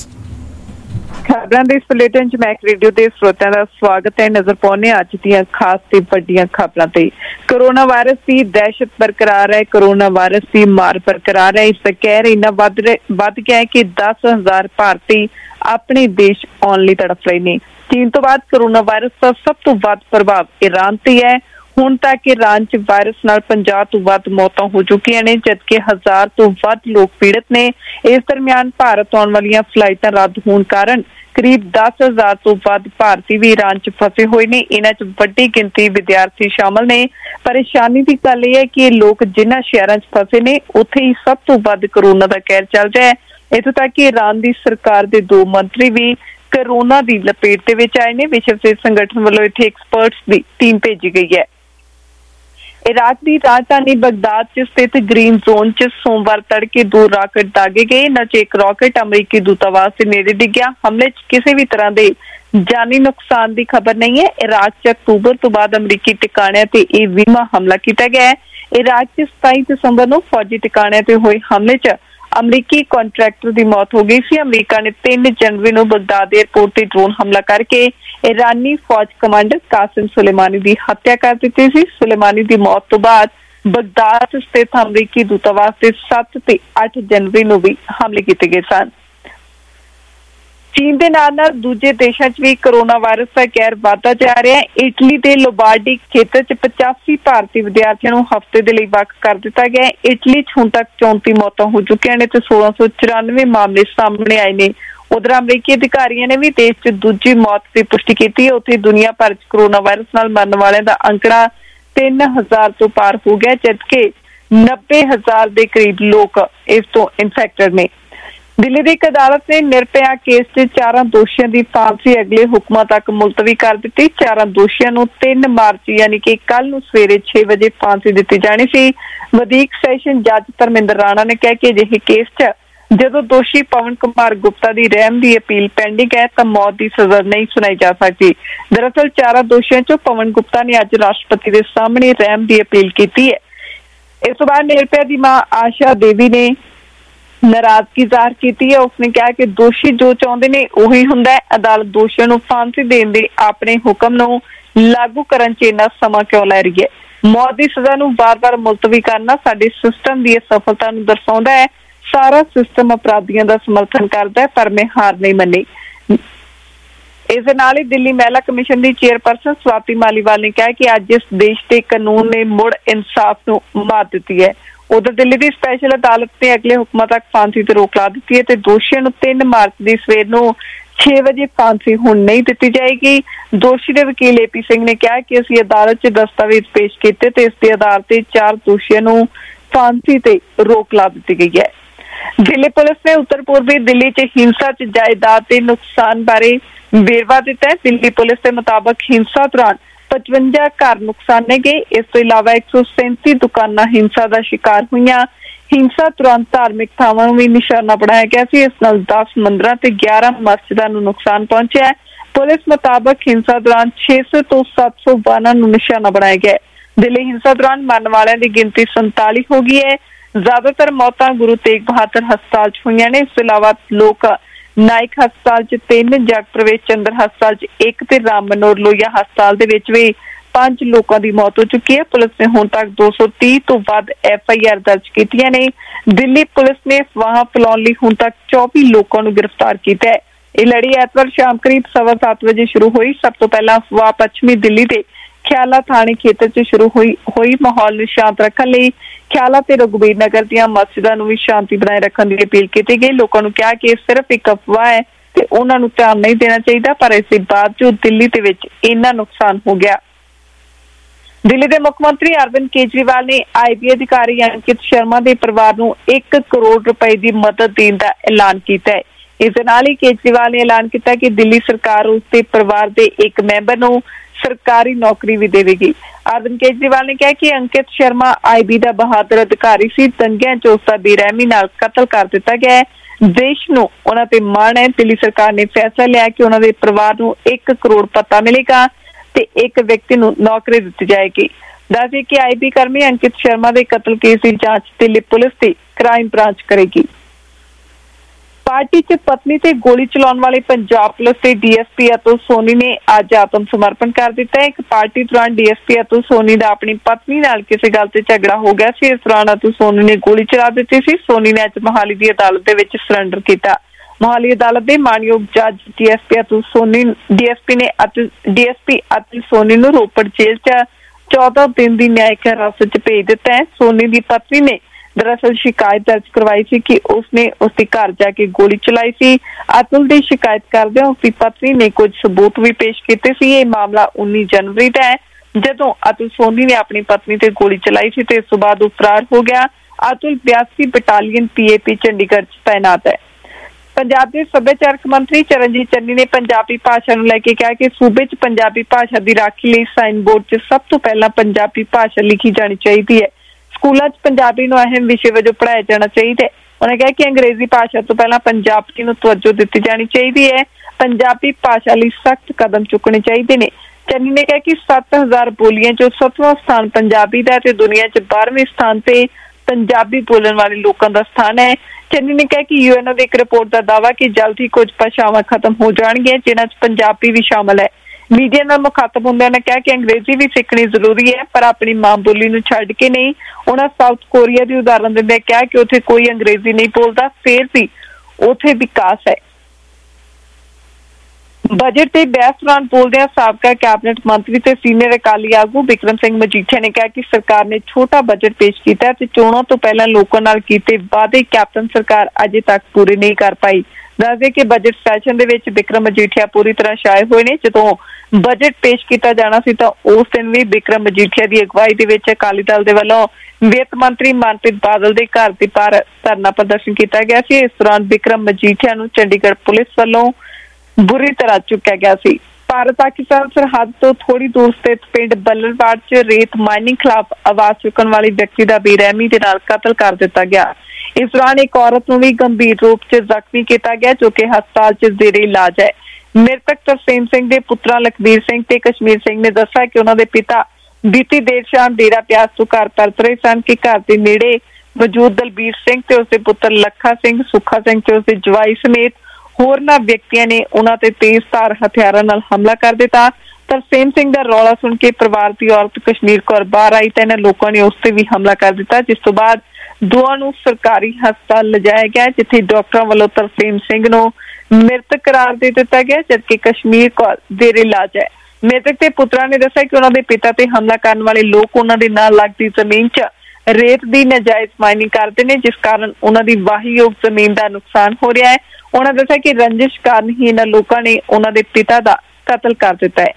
ਖਬਰਾਂ ਦੇ ਇਸ ਬੁਲੇਟਿਨ ਚ ਮੈਕ ਰੇਡੀਓ ਦੇ ਸਰੋਤਿਆਂ ਦਾ ਸਵਾਗਤ ਹੈ। ਨਜ਼ਰ ਪਾਉਂਦੇ ਅੱਜ ਦੀਆਂ ਖਾਸ ਤੇ ਵੱਡੀਆਂ ਖਬਰਾਂ ਤੇ। ਕੋਰੋਨਾ ਵਾਇਰਸ ਦੀ ਦਹਿਸ਼ਤ ਬਰਕਰਾਰ ਹੈ। ਕੋਰੋਨਾ ਵਾਇਰਸ ਦੀ ਮਾਰ ਬਰਕਰਾਰ ਹੈ। ਇਸ ਦਾ ਕਹਿਰ ਇੰਨਾ ਵੱਧ ਵੱਧ ਗਿਆ ਹੈ ਕਿ ਦਸ ਹਜ਼ਾਰ ਭਾਰਤੀ ਆਪਣੇ ਦੇਸ਼ ਆਉਣ ਲਈ ਤੜਫ ਰਹੇ ਨੇ। ਚੀਨ ਤੋਂ ਬਾਅਦ ਕੋਰੋਨਾ ਵਾਇਰਸ ਦਾ ਸਭ ਤੋਂ ਵੱਧ ਪ੍ਰਭਾਵ ਈਰਾਨ ਤੇ ਹੈ। ਹੁਣ ਤੱਕ ਈਰਾਨ ਚ ਵਾਇਰਸ ਨਾਲ ਪੰਜਾਹ ਤੋਂ ਵੱਧ ਮੌਤਾਂ ਹੋ ਚੁੱਕੀਆਂ ਨੇ ਜਦਕਿ ਹਜ਼ਾਰ ਤੋਂ ਵੱਧ ਲੋਕ ਪੀੜਤ ਨੇ। ਇਸ ਦਰਮਿਆਨ ਭਾਰਤ ਆਉਣ ਵਾਲੀਆਂ ਫਲਾਈਟਾਂ ਰੱਦ ਹੋਣ ਕਾਰਨ ਕਰੀਬ ਦਸ ਹਜ਼ਾਰ ਤੋਂ ਵੱਧ ਭਾਰਤੀ ਵੀ ਈਰਾਨ ਚ ਫਸੇ ਹੋਏ ਨੇ। ਇਹਨਾਂ ਚ ਵੱਡੀ ਗਿਣਤੀ ਵਿਦਿਆਰਥੀ ਸ਼ਾਮਲ ਨੇ। ਪਰੇਸ਼ਾਨੀ ਦੀ ਗੱਲ ਇਹ ਹੈ ਕਿ ਇਹ ਲੋਕ ਜਿਨ੍ਹਾਂ ਸ਼ਹਿਰਾਂ ਚ ਫਸੇ ਨੇ ਉੱਥੇ ਹੀ ਸਭ ਤੋਂ ਵੱਧ ਕੋਰੋਨਾ ਦਾ ਕਹਿਰ ਚੱਲ ਰਿਹਾ ਹੈ। ਇੱਥੋਂ ਤੱਕ ਕਿ ਈਰਾਨ ਦੀ ਸਰਕਾਰ ਦੇ ਦੋ ਮੰਤਰੀ ਵੀ ਕੋਰੋਨਾ ਦੀ ਲਪੇਟ ਦੇ ਵਿੱਚ ਆਏ ਨੇ। ਵਿਸ਼ਵ ਸਿਹਤ ਸੰਗਠਨ ਵੱਲੋਂ ਇੱਥੇ ਐਕਸਪਰਟਸ ਦੀ ਟੀਮ ਭੇਜੀ ਗਈ ਹੈ। ਇਰਾਕ ਦੀ ਰਾਜਧਾਨੀ ਬਗਦਾਦ ਚ ਸਥਿਤ ਗ੍ਰੀਨ ਜ਼ੋਨ ਚ ਸੋਮਵਾਰ ਤੜਕੇ ਦੋ ਰਾਕਟ ਦਾਗੇ ਗਏ। ਇਹਨਾਂ ਚ ਇੱਕ ਰਾਕਟ ਅਮਰੀਕੀ ਦੂਤਾਵਾਸ ਦੇ ਨੇੜੇ ਡਿੱਗਿਆ। ਹਮਲੇ ਚ ਕਿਸੇ ਵੀ ਤਰ੍ਹਾਂ ਦੇ ਜਾਨੀ ਨੁਕਸਾਨ ਦੀ ਖਬਰ ਨਹੀਂ ਹੈ। ਇਰਾਕ ਚ ਅਕਤੂਬਰ ਤੋਂ ਬਾਅਦ ਅਮਰੀਕੀ ਟਿਕਾਣਿਆਂ ਤੇ ਇਹ ਵੀਹਵਾਂ ਹਮਲਾ ਕੀਤਾ ਗਿਆ ਹੈ। ਇਰਾਕ ਚ ਸਤਾਈ ਦਸੰਬਰ ਨੂੰ ਫੌਜੀ ਟਿਕਾਣਿਆਂ ਤੇ ਹੋਏ ਹਮਲੇ ਚ ਅਮਰੀਕੀ ਕੰਟਰੈਕਟਰ ਦੀ ਮੌਤ ਹੋ ਗਈ ਸੀ। ਅਮਰੀਕਾ ਨੇ ਤਿੰਨ ਜਨਵਰੀ ਨੂੰ ਬਗਦਾਦ ਏਅਰਪੋਰਟ ਤੇ ਡਰੋਨ ਹਮਲਾ ਕਰਕੇ ਈਰਾਨੀ ਫੌਜ ਕਮਾਂਡਰ ਕਾਸਿਮ ਸੁਲੇਮਾਨੀ ਦੀ ਹੱਤਿਆ ਕਰ ਦਿੱਤੀ ਸੀ। ਸੁਲੇਮਾਨੀ ਦੀ ਮੌਤ ਤੋਂ ਬਾਅਦ ਬਗਦਾਦ ਸਥਿਤ ਅਮਰੀਕੀ ਦੂਤਾਵਾਸ ਦੇ ਸੱਤ ਤੇ ਅੱਠ ਜਨਵਰੀ ਨੂੰ ਵੀ ਹਮਲੇ ਕੀਤੇ ਗਏ ਸਨ। ਚੀਨ ਦੇ ਨਾਲ ਨਾਲ ਦੂਜੇ ਦੇਸ਼ਾਂ 'ਚ ਵੀ ਕੋਰੋਨਾ ਵਾਇਰਸ ਦਾ ਕਹਿਰ ਵਧਦਾ ਜਾ ਰਿਹਾ ਹੈ। ਇਟਲੀ ਦੇ ਲੋਬਾਰਡੀ ਖੇਤਰ 'ਚ ਪਚਾਸੀ ਭਾਰਤੀ ਵਿਦਿਆਰਥੀਆਂ ਨੂੰ ਹਫ਼ਤੇ ਦੇ ਲਈ ਵੱਖ ਕਰ ਦਿੱਤਾ ਗਿਆ ਹੈ। ਇਟਲੀ 'ਚ ਹੁਣ ਤੱਕ ਚੌਂਤੀ ਮੌਤਾਂ ਹੋ ਚੁੱਕੀਆਂ ਨੇ ਤੇ ਸੋਲਾਂ ਸੌ ਚੁਰਾਨਵੇਂ ਮਾਮਲੇ ਸਾਹਮਣੇ ਆਏ ਨੇ। ਉਧਰ ਅਮਰੀਕੀ ਅਧਿਕਾਰੀਆਂ ਨੇ ਵੀ ਦੇਸ਼ 'ਚ ਦੂਜੀ ਮੌਤ ਦੀ ਪੁਸ਼ਟੀ ਕੀਤੀ ਹੈ। ਉੱਥੇ ਦੁਨੀਆ ਭਰ 'ਚ ਕੋਰੋਨਾ ਵਾਇਰਸ ਨਾਲ ਮਰਨ ਵਾਲਿਆਂ ਦਾ ਅੰਕੜਾ ਤਿੰਨ ਹਜ਼ਾਰ ਤੋਂ ਪਾਰ ਹੋ ਗਿਆ ਜਦਕਿ ਨੱਬੇ ਹਜ਼ਾਰ ਦੇ ਕਰੀਬ ਲੋਕ ਇਸ ਤੋਂ ਇਨਫੈਕਟਡ ਨੇ। ਦਿੱਲੀ ਦੀ ਇੱਕ ਅਦਾਲਤ ਨੇ ਨਿਰਭਇਆ ਕੇਸ 'ਚ ਚਾਰਾਂ ਦੋਸ਼ੀਆਂ ਦੀ ਫਾਂਸੀ ਅਗਲੇ ਹੁਕਮਾਂ ਤੱਕ ਮੁਲਤਵੀ ਕਰ ਦਿੱਤੀ। ਚਾਰਾਂ ਦੋਸ਼ੀਆਂ ਨੂੰ ਤਿੰਨ ਮਾਰਚ ਯਾਨੀ ਕਿ ਕੱਲ ਨੂੰ ਸਵੇਰੇ ਛੇ ਵਜੇ ਫਾਂਸੀ ਦਿੱਤੀ ਜਾਣੀ ਸੀ। ਵਧੀਕ ਸੈਸ਼ਨ ਜੱਜ ਧਰਮਿੰਦਰ ਰਾਣਾ ਨੇ ਕਿਹਾ ਕਿ ਅਜਿਹੇ ਕੇਸ 'ਚ ਜਦੋਂ ਦੋਸ਼ੀ ਪਵਨ ਕੁਮਾਰ ਗੁਪਤਾ ਦੀ ਰਹਿਮ ਦੀ ਅਪੀਲ ਪੈਂਡਿੰਗ ਹੈ ਤਾਂ ਮੌਤ ਦੀ ਸਜ਼ਾ ਨਹੀਂ ਸੁਣਾਈ ਜਾ ਸਕਦੀ। ਦਰਅਸਲ ਚਾਰਾਂ ਦੋਸ਼ੀਆਂ 'ਚੋਂ ਪਵਨ ਗੁਪਤਾ ਨੇ ਅੱਜ ਰਾਸ਼ਟਰਪਤੀ ਦੇ ਸਾਹਮਣੇ ਰਹਿਮ ਦੀ ਅਪੀਲ ਕੀਤੀ ਹੈ। ਇਸ ਤੋਂ ਬਾਅਦ ਨਿਰਭਇਆ ਦੀ ਮਾਂ ਆਸ਼ਾ ਦੇਵੀ ਨੇ ਨਾਰਾਜ਼ਗੀ ਜ਼ਾਹਰ ਕੀਤੀ ਹੈ। ਉਸਨੇ ਕਿਹਾ ਕਿ ਦੋਸ਼ੀ ਜੋ ਚਾਹੁੰਦੇ ਨੇ ਉਹੀ ਹੁੰਦਾ ਹੈ। ਅਦਾਲਤ ਦੋਸ਼ੀਆਂ ਨੂੰ ਫਾਂਸੀ ਦੇਣ ਦੇ ਆਪਣੇ ਹੁਕਮ ਨੂੰ ਲਾਗੂ ਕਰਨ 'ਚ ਇੰਨਾ ਸਮਾਂ ਕਿਉਂ ਲੈ ਰਹੀ ਹੈ। ਮੌਤ ਦੀ ਸਜ਼ਾ ਨੂੰ ਵਾਰ-ਵਾਰ ਮੁਲਤਵੀ ਕਰਨਾ ਸਾਡੇ ਸਿਸਟਮ ਦੀ ਅਸਫਲਤਾ ਨੂੰ ਦਰਸਾਉਂਦਾ ਹੈ। ਸਾਰਾ ਸਿਸਟਮ ਅਪਰਾਧੀਆਂ ਦਾ ਸਮਰਥਨ ਕਰਦਾ ਹੈ ਪਰ ਮੈਂ ਹਾਰ ਨਹੀਂ ਮੰਨੀ। ਇਸ ਦੇ ਨਾਲ ਹੀ ਦਿੱਲੀ ਮਹਿਲਾ ਕਮਿਸ਼ਨ ਦੀ ਚੇਅਰਪਰਸਨ ਸਵਾਤੀ ਮਾਲੀਵਾਲ ਨੇ ਕਿਹਾ ਕਿ ਅੱਜ ਇਸ ਦੇਸ਼ ਦੇ ਕਾਨੂੰਨ ਨੇ ਮੁੜ ਇਨਸਾਫ ਨੂੰ ਮਾਤ ਦਿੱਤੀ ਹੈ। ਉਧਰ ਦਿੱਲੀ ਦੀ ਸਪੈਸ਼ਲ ਅਦਾਲਤ ਨੇ ਅਗਲੇ ਹੁਕਮਾਂ ਤੱਕ ਫਾਂਸੀ ਤੇ ਰੋਕ ਲਾ ਦਿੱਤੀ ਹੈ ਤੇ ਦੋਸ਼ੀਆਂ ਨੂੰ ਤਿੰਨ ਮਾਰਚ ਦੀ ਸਵੇਰ ਨੂੰ ਛੇ ਵਜੇ ਫਾਂਸੀ ਹੁਣ ਨਹੀਂ ਦਿੱਤੀ ਜਾਏਗੀ। ਦੋਸ਼ੀ ਦੇ ਵਕੀਲ ਏ ਪੀ ਸਿੰਘ ਨੇ ਕਿਹਾ ਕਿ ਅਸੀਂ ਅਦਾਲਤ 'ਚ ਦਸਤਾਵੇਜ਼ ਪੇਸ਼ ਕੀਤੇ ਤੇ ਇਸ ਦੇ ਆਧਾਰ ਤੇ ਚਾਰ ਦੋਸ਼ੀਆਂ ਨੂੰ ਫਾਂਸੀ ਤੇ ਰੋਕ ਲਾ ਦਿੱਤੀ ਗਈ ਹੈ। ਦਿੱਲੀ ਪੁਲਿਸ ਨੇ ਉੱਤਰ ਪੂਰਬੀ ਦਿੱਲੀ 'ਚ ਹਿੰਸਾ 'ਚ ਜਾਇਦਾਦ ਦੇ ਨੁਕਸਾਨ ਬਾਰੇ ਵੇਰਵਾ ਦਿੱਤਾ ਹੈ। ਦਿੱਲੀ ਪੁਲਿਸ ਦੇ ਮੁਤਾਬਕ ਹਿੰਸਾ ਦੌਰਾਨ ਪਚਵੰਜਾ ਘਰ ਨੁਕਸਾਨੇ ਗਏ। ਇਸ ਤੋਂ ਇਲਾਵਾ ਇੱਕ ਸੌ ਸੈਂਤੀ ਦੁਕਾਨਾਂ ਹਿੰਸਾ ਦਾ ਸ਼ਿਕਾਰ ਹੋਈਆਂ। ਹਿੰਸਾ ਦੌਰਾਨ ਧਾਰਮਿਕ ਥਾਵਾਂ ਨੂੰ ਵੀ ਨਿਸ਼ਾਨਾ ਬਣਾਇਆ ਗਿਆ ਸੀ। ਇਸ ਨਾਲ ਦਸ ਮੰਦਰਾਂ ਤੇ ਗਿਆਰਾਂ ਮਸਜਿਦਾਂ ਨੂੰ ਨੁਕਸਾਨ ਪਹੁੰਚਿਆ ਹੈ। ਪੁਲਿਸ ਮੁਤਾਬਕ ਹਿੰਸਾ ਦੌਰਾਨ ਛੇ ਸੌ ਤੋਂ ਸੱਤ ਸੌ ਵਾਹਨਾਂ ਨੂੰ ਨਿਸ਼ਾਨਾ ਬਣਾਇਆ ਗਿਆ। ਦਿੱਲੀ ਹਿੰਸਾ ਦੌਰਾਨ ਮਰਨ ਵਾਲਿਆਂ ਦੀ ਗਿਣਤੀ ਸੰਤਾਲੀ ਹੋ ਗਈ ਹੈ। ਜ਼ਿਆਦਾਤਰ ਮੌਤਾਂ ਗੁਰੂ ਤੇਗ ਬਹਾਦਰ ਹਸਪਤਾਲ 'ਚ ਹੋਈਆਂ ਨੇ। ਇਸ ਤੋਂ ਇਲਾਵਾ ਲੋਕ ਨਾਇਕ ਹਸਪਤਾਲ 'ਚ ਤਿੰਨ, ਜਗ ਪ੍ਰਵੇਸ਼ ਚੰਦਰ ਹਸਪਤਾਲ 'ਚ ਇੱਕ ਤੇ ਰਾਮ ਮਨੋਹਰ ਲੋਹੀਆ ਹਸਪਤਾਲ ਦੇ ਵਿੱਚ ਵੀ ਪੰਜ ਲੋਕਾਂ ਦੀ ਮੌਤ ਹੋ ਚੁੱਕੀ ਹੈ। ਪੁਲਿਸ ਨੇ ਹੁਣ ਤੱਕ ਦੋ ਸੌ ਤੀਹ ਤੋਂ ਵੱਧ ਐਫ ਆਈ ਆਰ ਦਰਜ ਕੀਤੀਆਂ ਨੇ। ਦਿੱਲੀ ਪੁਲਿਸ ਨੇ ਅਫਵਾਹਾਂ ਫੈਲਾਉਣ ਲਈ ਹੁਣ ਤੱਕ ਚੌਵੀ ਲੋਕਾਂ ਨੂੰ ਗ੍ਰਿਫਤਾਰ ਕੀਤਾ ਹੈ। ਇਹ ਲੜੀ ਐਤਵਾਰ ਸ਼ਾਮ ਕਰੀਬ ਸਵਾ ਸੱਤ ਵਜੇ ਸ਼ੁਰੂ ਹੋਈ। ਸਭ ਤੋਂ ਪਹਿਲਾਂ ਅਫਵਾਹ ਪੱਛਮੀ ਦਿੱਲੀ ਦੇ ਖਿਆਲਾ ਥਾਣੇ ਖੇਤਰ 'ਚ ਸ਼ੁਰੂ ਹੋਈ ਹੋਈ ਮਾਹੌਲ ਨੂੰ ਸ਼ਾਂਤ ਰੱਖਣ ਲਈ ਖਿਆਲਾ ਤੇ ਰਘੁਬੀਰ ਨਗਰ ਦੀਆਂ ਮਸਜਿਦਾਂ ਨੂੰ ਵੀ ਸ਼ਾਂਤੀ ਬਣਾਏ ਰੱਖਣ ਦੀ ਅਪੀਲ ਕੀਤੀ ਗਈ। ਲੋਕਾਂ ਨੂੰ ਕਿਹਾ ਕਿ ਇਹ ਸਿਰਫ ਇੱਕ ਅਫਵਾਹ ਹੈ ਤੇ ਉਹਨਾਂ ਨੂੰ ਧਿਆਨ ਨਹੀਂ ਦੇਣਾ ਚਾਹੀਦਾ, ਪਰ ਇਸ ਦੇ ਬਾਵਜੂਦ ਦਿੱਲੀ ਦੇ ਵਿੱਚ ਇੰਨਾ ਨੁਕਸਾਨ ਹੋ ਗਿਆ। ਦਿੱਲੀ ਦੇ ਮੁੱਖ ਮੰਤਰੀ ਅਰਵਿੰਦ ਕੇਜਰੀਵਾਲ ਨੇ ਆਈ ਬੀ ਅਧਿਕਾਰੀ ਅੰਕਿਤ ਸ਼ਰਮਾ ਦੇ ਪਰਿਵਾਰ ਨੂੰ ਇੱਕ ਕਰੋੜ ਰੁਪਏ ਦੀ ਮਦਦ ਦੇਣ ਦਾ ਐਲਾਨ ਕੀਤਾ ਹੈ। ਇਸ ਦੇ ਨਾਲ ਹੀ ਕੇਜਰੀਵਾਲ ਨੇ ਐਲਾਨ ਕੀਤਾ ਕਿ ਦਿੱਲੀ ਸਰਕਾਰ ਉਸ ਦੇ ਪਰਿਵਾਰ ਦੇ ਇੱਕ ਮੈਂਬਰ ਨੂੰ ਸਰਕਾਰੀ ਨੌਕਰੀ ਵੀ ਦੇਵੇਗੀ। ਅਰਵਿੰਦ ਕੇਜਰੀਵਾਲ ਨੇ ਕਿਹਾ ਕਿ ਅੰਕਿਤ ਸ਼ਰਮਾ ਆਈ ਬੀ ਦਾ ਬਹਾਦਰ ਅਧਿਕਾਰੀ ਸੀ। ਦੰਗਿਆਂ 'ਚ ਉਸਦਾ ਬੇਰਹਿਮੀ ਨਾਲ ਕਤਲ ਕਰ ਦਿੱਤਾ ਗਿਆ ਹੈ। ਦੇਸ਼ ਨੂੰ ਉਹਨਾਂ ਤੇ ਮਾਣ ਹੈ। ਦਿੱਲੀ ਸਰਕਾਰ ਨੇ ਫੈਸਲਾ ਲਿਆ ਕਿ ਉਹਨਾਂ ਦੇ ਪਰਿਵਾਰ ਨੂੰ ਇੱਕ ਕਰੋੜ ਭੱਤਾ ਮਿਲੇਗਾ ਤੇ ਇੱਕ ਵਿਅਕਤੀ ਨੂੰ ਨੌਕਰੀ ਦਿੱਤੀ ਜਾਏਗੀ। ਦੱਸਦੇ ਕਿ ਆਈ ਬੀ ਕਰਮੀ ਅੰਕਿਤ ਸ਼ਰਮਾ ਦੇ ਕਤਲ ਕੇਸ ਦੀ ਜਾਂਚ ਦਿੱਲੀ ਪੁਲਿਸ ਦੀ ਕ੍ਰਾਈਮ ਬ੍ਰਾਂਚ ਕਰੇਗੀ। ਪਾਰਟੀ 'ਚ ਪਤਨੀ ਤੇ ਗੋਲੀ ਚਲਾਉਣ ਵਾਲੇ ਪੰਜਾਬ ਪੁਲਿਸ ਦੇ D S P Atul Soni ਨੇ ਅੱਜ ਆਤਮ ਸਮਰਪਣ ਕਰ ਦਿੱਤਾ ਹੈ। ਇੱਕ ਪਾਰਟੀ ਦੌਰਾਨ D S P Atul Soni ਦਾ ਆਪਣੀ ਪਤਨੀ ਨਾਲ ਕਿਸੇ ਗੱਲ ਤੇ ਝਗੜਾ ਹੋ ਗਿਆ ਸੀ। ਇਸ ਦੌਰਾਨ ਅਤੁਲ ਸੋਨੀ ਨੇ ਗੋਲੀ ਚਲਾ ਦਿੱਤੀ ਸੀ। ਸੋਨੀ ਨੇ ਅੱਜ ਮੋਹਾਲੀ ਦੀ ਅਦਾਲਤ ਦੇ ਵਿੱਚ ਸਰੈਂਡਰ ਕੀਤਾ। ਮੋਹਾਲੀ ਅਦਾਲਤ ਦੇ ਮਾਣਯੋਗ ਜੱਜ D S P Atul Soni D S P ਨੇ D S P Atul Soni ਨੂੰ ਰੋਪੜ ਜੇਲ੍ਹ 'ਚ ਚੌਦਾਂ ਦਿਨ ਦੀ ਨਿਆਇਕ ਹਿਰਾਸਤ 'ਚ ਭੇਜ ਦਿੱਤਾ ਹੈ। ਸੋਨੀ ਦੀ ਪਤਨੀ ਨੇ ਦਰਅਸਲ ਸ਼ਿਕਾਇਤ ਦਰਜ ਕਰਵਾਈ ਸੀ ਕਿ ਉਸਨੇ ਉਸਦੇ ਘਰ ਜਾ ਕੇ ਗੋਲੀ ਚਲਾਈ ਸੀ। ਅਤੁਲ ਦੀ ਸ਼ਿਕਾਇਤ ਕਰਦਿਆਂ ਉਸਦੀ ਪਤਨੀ ਨੇ ਕੁਝ ਸਬੂਤ ਵੀ ਪੇਸ਼ ਕੀਤੇ ਸੀ। ਇਹ ਮਾਮਲਾ ਉੱਨੀ ਜਨਵਰੀ ਦਾ ਹੈ, ਜਦੋਂ ਅਤੁਲ ਸੋਨੀ ਨੇ ਆਪਣੀ ਪਤਨੀ ਤੇ ਗੋਲੀ ਚਲਾਈ ਸੀ ਤੇ ਇਸ ਤੋਂ ਬਾਅਦ ਉਹ ਫਰਾਰ ਹੋ ਗਿਆ। ਅਤੁਲ ਬਿਆਸੀ ਬਟਾਲੀਅਨ ਪੀ ਏ ਪੀ ਚੰਡੀਗੜ੍ਹ 'ਚ ਤਾਇਨਾਤ ਹੈ। ਪੰਜਾਬ ਦੇ ਸੱਭਿਆਚਾਰਕ ਮੰਤਰੀ ਚਰਨਜੀਤ ਚੰਨੀ ਨੇ ਪੰਜਾਬੀ ਭਾਸ਼ਾ ਨੂੰ ਲੈ ਕੇ ਕਿਹਾ ਕਿ ਸੂਬੇ 'ਚ ਪੰਜਾਬੀ ਭਾਸ਼ਾ ਦੀ ਰਾਖੀ ਲਈ ਸਾਈਨ ਬੋਰਡ 'ਚ ਸਭ ਤੋਂ ਪਹਿਲਾਂ ਪੰਜਾਬੀ ਭਾਸ਼ਾ ਲਿਖੀ ਜਾਣੀ ਚਾਹੀਦੀ ਹੈ। ਸਕੂਲਾਂ 'ਚ ਪੰਜਾਬੀ ਨੂੰ ਅਹਿਮ ਵਿਸ਼ੇ ਵਜੋਂ ਪੜ੍ਹਾਇਆ ਜਾਣਾ ਚਾਹੀਦਾ ਹੈ। ਉਹਨੇ ਕਿਹਾ ਕਿ ਅੰਗਰੇਜ਼ੀ ਭਾਸ਼ਾ ਤੋਂ ਪਹਿਲਾਂ ਪੰਜਾਬੀ ਨੂੰ ਤਵੱਜੋ ਦਿੱਤੀ ਜਾਣੀ ਚਾਹੀਦੀ ਹੈ। ਪੰਜਾਬੀ ਭਾਸ਼ਾ ਲਈ ਸਖਤ ਕਦਮ ਚੁੱਕਣੇ ਚਾਹੀਦੇ ਨੇ। ਚੰਨੀ ਨੇ ਕਿਹਾ ਕਿ ਸੱਤ ਹਜ਼ਾਰ ਬੋਲੀਆਂ 'ਚੋਂ ਸੱਤਵਾਂ ਸਥਾਨ ਪੰਜਾਬੀ ਦਾ ਤੇ ਦੁਨੀਆ 'ਚ ਬਾਰ੍ਹਵੇਂ ਸਥਾਨ ਤੇ ਪੰਜਾਬੀ ਬੋਲਣ ਵਾਲੇ ਲੋਕਾਂ ਦਾ ਸਥਾਨ ਹੈ। ਚੰਨੀ ਨੇ ਕਿਹਾ ਕਿ ਯੂ ਐਨ ਓ ਦੀ ਇੱਕ ਰਿਪੋਰਟ ਦਾ ਦਾਅਵਾ ਕਿ ਜਲਦ ਹੀ ਕੁਝ ਭਾਸ਼ਾਵਾਂ ਖਤਮ ਹੋ ਜਾਣਗੀਆਂ, ਜਿਨ੍ਹਾਂ 'ਚ ਪੰਜਾਬੀ ਵੀ ਸ਼ਾਮਲ ਹੈ। ਮੀਡੀਆ ਨਾਲ ਮੁਖਾਤਬ ਹੁੰਦਿਆਂ ਨੇ ਕਿਹਾ ਕਿ ਅੰਗਰੇਜ਼ੀ ਵੀ ਸਿੱਖਣੀ ਜ਼ਰੂਰੀ ਹੈ, ਪਰ ਆਪਣੀ ਮਾਂ ਬੋਲੀ ਨੂੰ ਛੱਡ ਕੇ ਨਹੀਂ। ਉਹਨਾਂ ਸਾਊਥ ਕੋਰੀਆ ਦੀ ਉਦਾਹਰਨ ਦਿੰਦਿਆਂ ਕਿਹਾ ਕਿ ਉੱਥੇ ਕੋਈ ਅੰਗਰੇਜ਼ੀ ਨਹੀਂ ਬੋਲਦਾ, ਫਿਰ ਵੀ ਉੱਥੇ ਵਿਕਾਸ ਹੈ। ਬਜਟ ਤੇ ਬਹਿਸ ਦੌਰਾਨ ਬੋਲਦਿਆਂ ਸਾਬਕਾ ਕੈਬਨਿਟ ਮੰਤਰੀ ਤੇ ਸੀਨੀਅਰ ਅਕਾਲੀ ਆਗੂ ਬਿਕਰਮ ਸਿੰਘ ਮਜੀਠੀਆ ਨੇ ਕਿਹਾ ਕਿ ਸਰਕਾਰ ਨੇ ਛੋਟਾ ਬਜਟ ਪੇਸ਼ ਕੀਤਾ ਤੇ ਚੋਣਾਂ ਤੋਂ ਪਹਿਲਾਂ ਲੋਕਾਂ ਨਾਲ ਕੀਤੇ ਵਾਅਦੇ ਕੈਪਟਨ ਸਰਕਾਰ ਅਜੇ ਤੱਕ ਪੂਰੇ ਨਹੀਂ ਕਰ ਪਾਈ। ਦੱਸਦੇ ਕਿ ਬਜਟ ਸੈਸ਼ਨ ਦੇ ਵਿੱਚ ਬਿਕਰਮ ਮਜੀਠੀਆ ਪੂਰੀ ਤਰ੍ਹਾਂ ਛਾਏ ਹੋਏ ਨੇ। ਜਦੋਂ ਬਜਟ ਪੇਸ਼ ਕੀਤਾ ਜਾਣਾ ਸੀ ਤਾਂ ਉਸ ਦਿਨ ਵੀ ਬਿਕਰਮ ਮਜੀਠੀਆ ਦੀ ਅਗਵਾਈ ਦੇ ਵਿੱਚ ਅਕਾਲੀ ਦਲ ਦੇ ਵੱਲੋਂ ਵਿੱਤ ਮੰਤਰੀ ਮਨਪ੍ਰੀਤ ਬਾਦਲ ਦੇ ਘਰ ਦੇ ਬਾਹਰ ਧਰਨਾ ਪ੍ਰਦਰਸ਼ਨ ਕੀਤਾ ਗਿਆ ਸੀ। ਇਸ ਦੌਰਾਨ ਬਿਕਰਮ ਮਜੀਠੀਆ ਨੂੰ ਚੰਡੀਗੜ੍ਹ ਪੁਲਿਸ ਵੱਲੋਂ ਬੁਰੀ ਤਰ੍ਹਾਂ ਚੁੱਕਿਆ ਗਿਆ ਸੀ। ਭਾਰਤ ਪਾਕਿਸਤਾਨ ਸਰਹੱਦ ਤੋਂ ਥੋੜੀ ਦੂਰ ਸਥਿਤ ਪਿੰਡ ਬੱਲਰਵਾੜ 'ਚ ਰੇਤ ਮਾਈਨਿੰਗ ਖਿਲਾਫ ਆਵਾਜ਼ ਚੁੱਕਣ ਵਾਲੇ ਵਿਅਕਤੀ ਦਾ ਬੇਰਹਿਮੀ ਦੇ ਨਾਲ ਕਤਲ ਕਰ ਦਿੱਤਾ ਗਿਆ। ਇਸ ਦੌਰਾਨ ਇੱਕ ਔਰਤ ਨੂੰ ਵੀ ਗੰਭੀਰ ਰੂਪ 'ਚ ਜ਼ਖਮੀ ਕੀਤਾ ਗਿਆ, ਜੋ ਕਿ ਹਸਪਤਾਲ 'ਚ ਜ਼ੇਰੇ ਇਲਾਜ ਹੈ। ਮ੍ਰਿਤਕ ਤਰਸੇਮ ਸਿੰਘ ਦੇ ਪੁੱਤਰਾਂ ਲਖਬੀਰ ਸਿੰਘ ਤੇ ਕਸ਼ਮੀਰ ਸਿੰਘ ਨੇ ਦੱਸਿਆ ਕਿ ਉਹਨਾਂ ਦੇ ਪਿਤਾ ਬੀਤੀ ਦੇਰ ਸ਼ਾਮ ਡੇਰਾ ਪਿਆਸ ਤੋਂ ਘਰ ਪਰਤ ਰਹੇ ਸਨ ਕਿ ਘਰ ਦੇ ਨੇੜੇ ਮੌਜੂਦ ਦਲਬੀਰ ਸਿੰਘ ਤੇ ਉਸਦੇ ਪੁੱਤਰ ਲੱਖਾ ਸਿੰਘ, ਸੁੱਖਾ ਸਿੰਘ ਤੇ ਉਸਦੇ ਜਵਾਈ ਸਮੇਤ ਹੋਰਨਾਂ ਵਿਅਕਤੀਆਂ ਨੇ ਉਹਨਾਂ ਤੇ ਤੇਜ਼ ਧਾਰ ਹਥਿਆਰਾਂ ਨਾਲ ਹਮਲਾ ਕਰ ਦਿੱਤਾ। ਤਰਸੇਮ ਸਿੰਘ ਦਾ ਰੌਲਾ ਸੁਣ ਕੇ ਪਰਿਵਾਰ ਦੀ ਔਰਤ ਕਸ਼ਮੀਰ ਕੌਰ ਬਾਹਰ ਆਈ ਤਾਂ ਇਹਨਾਂ ਲੋਕਾਂ ਨੇ ਉਸ ਤੇ ਵੀ ਹਮਲਾ ਕਰ ਦਿੱਤਾ, ਜਿਸ ਤੋਂ ਬਾਅਦ ਦੋਵਾਂ ਨੂੰ ਸਰਕਾਰੀ ਹਸਪਤਾਲ ਲਿਜਾਇਆ ਗਿਆ, ਜਿੱਥੇ ਡਾਕਟਰਾਂ ਵੱਲੋਂ ਤਰਸੇਮ ਸਿੰਘ ਨੂੰ ਮ੍ਰਿਤਕ ਕਰਾਰ ਦੇ ਦਿੱਤਾ ਗਿਆ, ਜਦਕਿ ਕਸ਼ਮੀਰ ਕੌਰ ਦੇਰ ਇਲਾਜ ਹੈ। ਮ੍ਰਿਤਕ ਦੇ ਪੁੱਤਰਾਂ ਨੇ ਦੱਸਿਆ ਕਿ ਉਹਨਾਂ ਦੇ ਪਿਤਾ ਤੇ ਹਮਲਾ ਕਰਨ ਵਾਲੇ ਲੋਕ ਉਹਨਾਂ ਦੇ ਨਾਲ ਲੱਗਦੀ ਜ਼ਮੀਨ 'ਚ ਰੇਤ ਦੀ ਨਾਜਾਇਜ਼ ਮਾਈਨਿੰਗ ਕਰਦੇ ਨੇ, ਜਿਸ ਕਾਰਨ ਉਹਨਾਂ ਦੀ ਵਾਹੀਯੋਗ ਜ਼ਮੀਨ ਦਾ ਨੁਕਸਾਨ ਹੋ ਰਿਹਾ ਹੈ। ਉਹਨਾਂ ਦੱਸਿਆ ਕਿ ਰੰਜਿਸ਼ ਕਾਰਨ ਹੀ ਇਹਨਾਂ ਲੋਕਾਂ ਨੇ ਉਹਨਾਂ ਦੇ ਪਿਤਾ ਦਾ ਕਤਲ ਕਰ ਦਿੱਤਾ ਹੈ।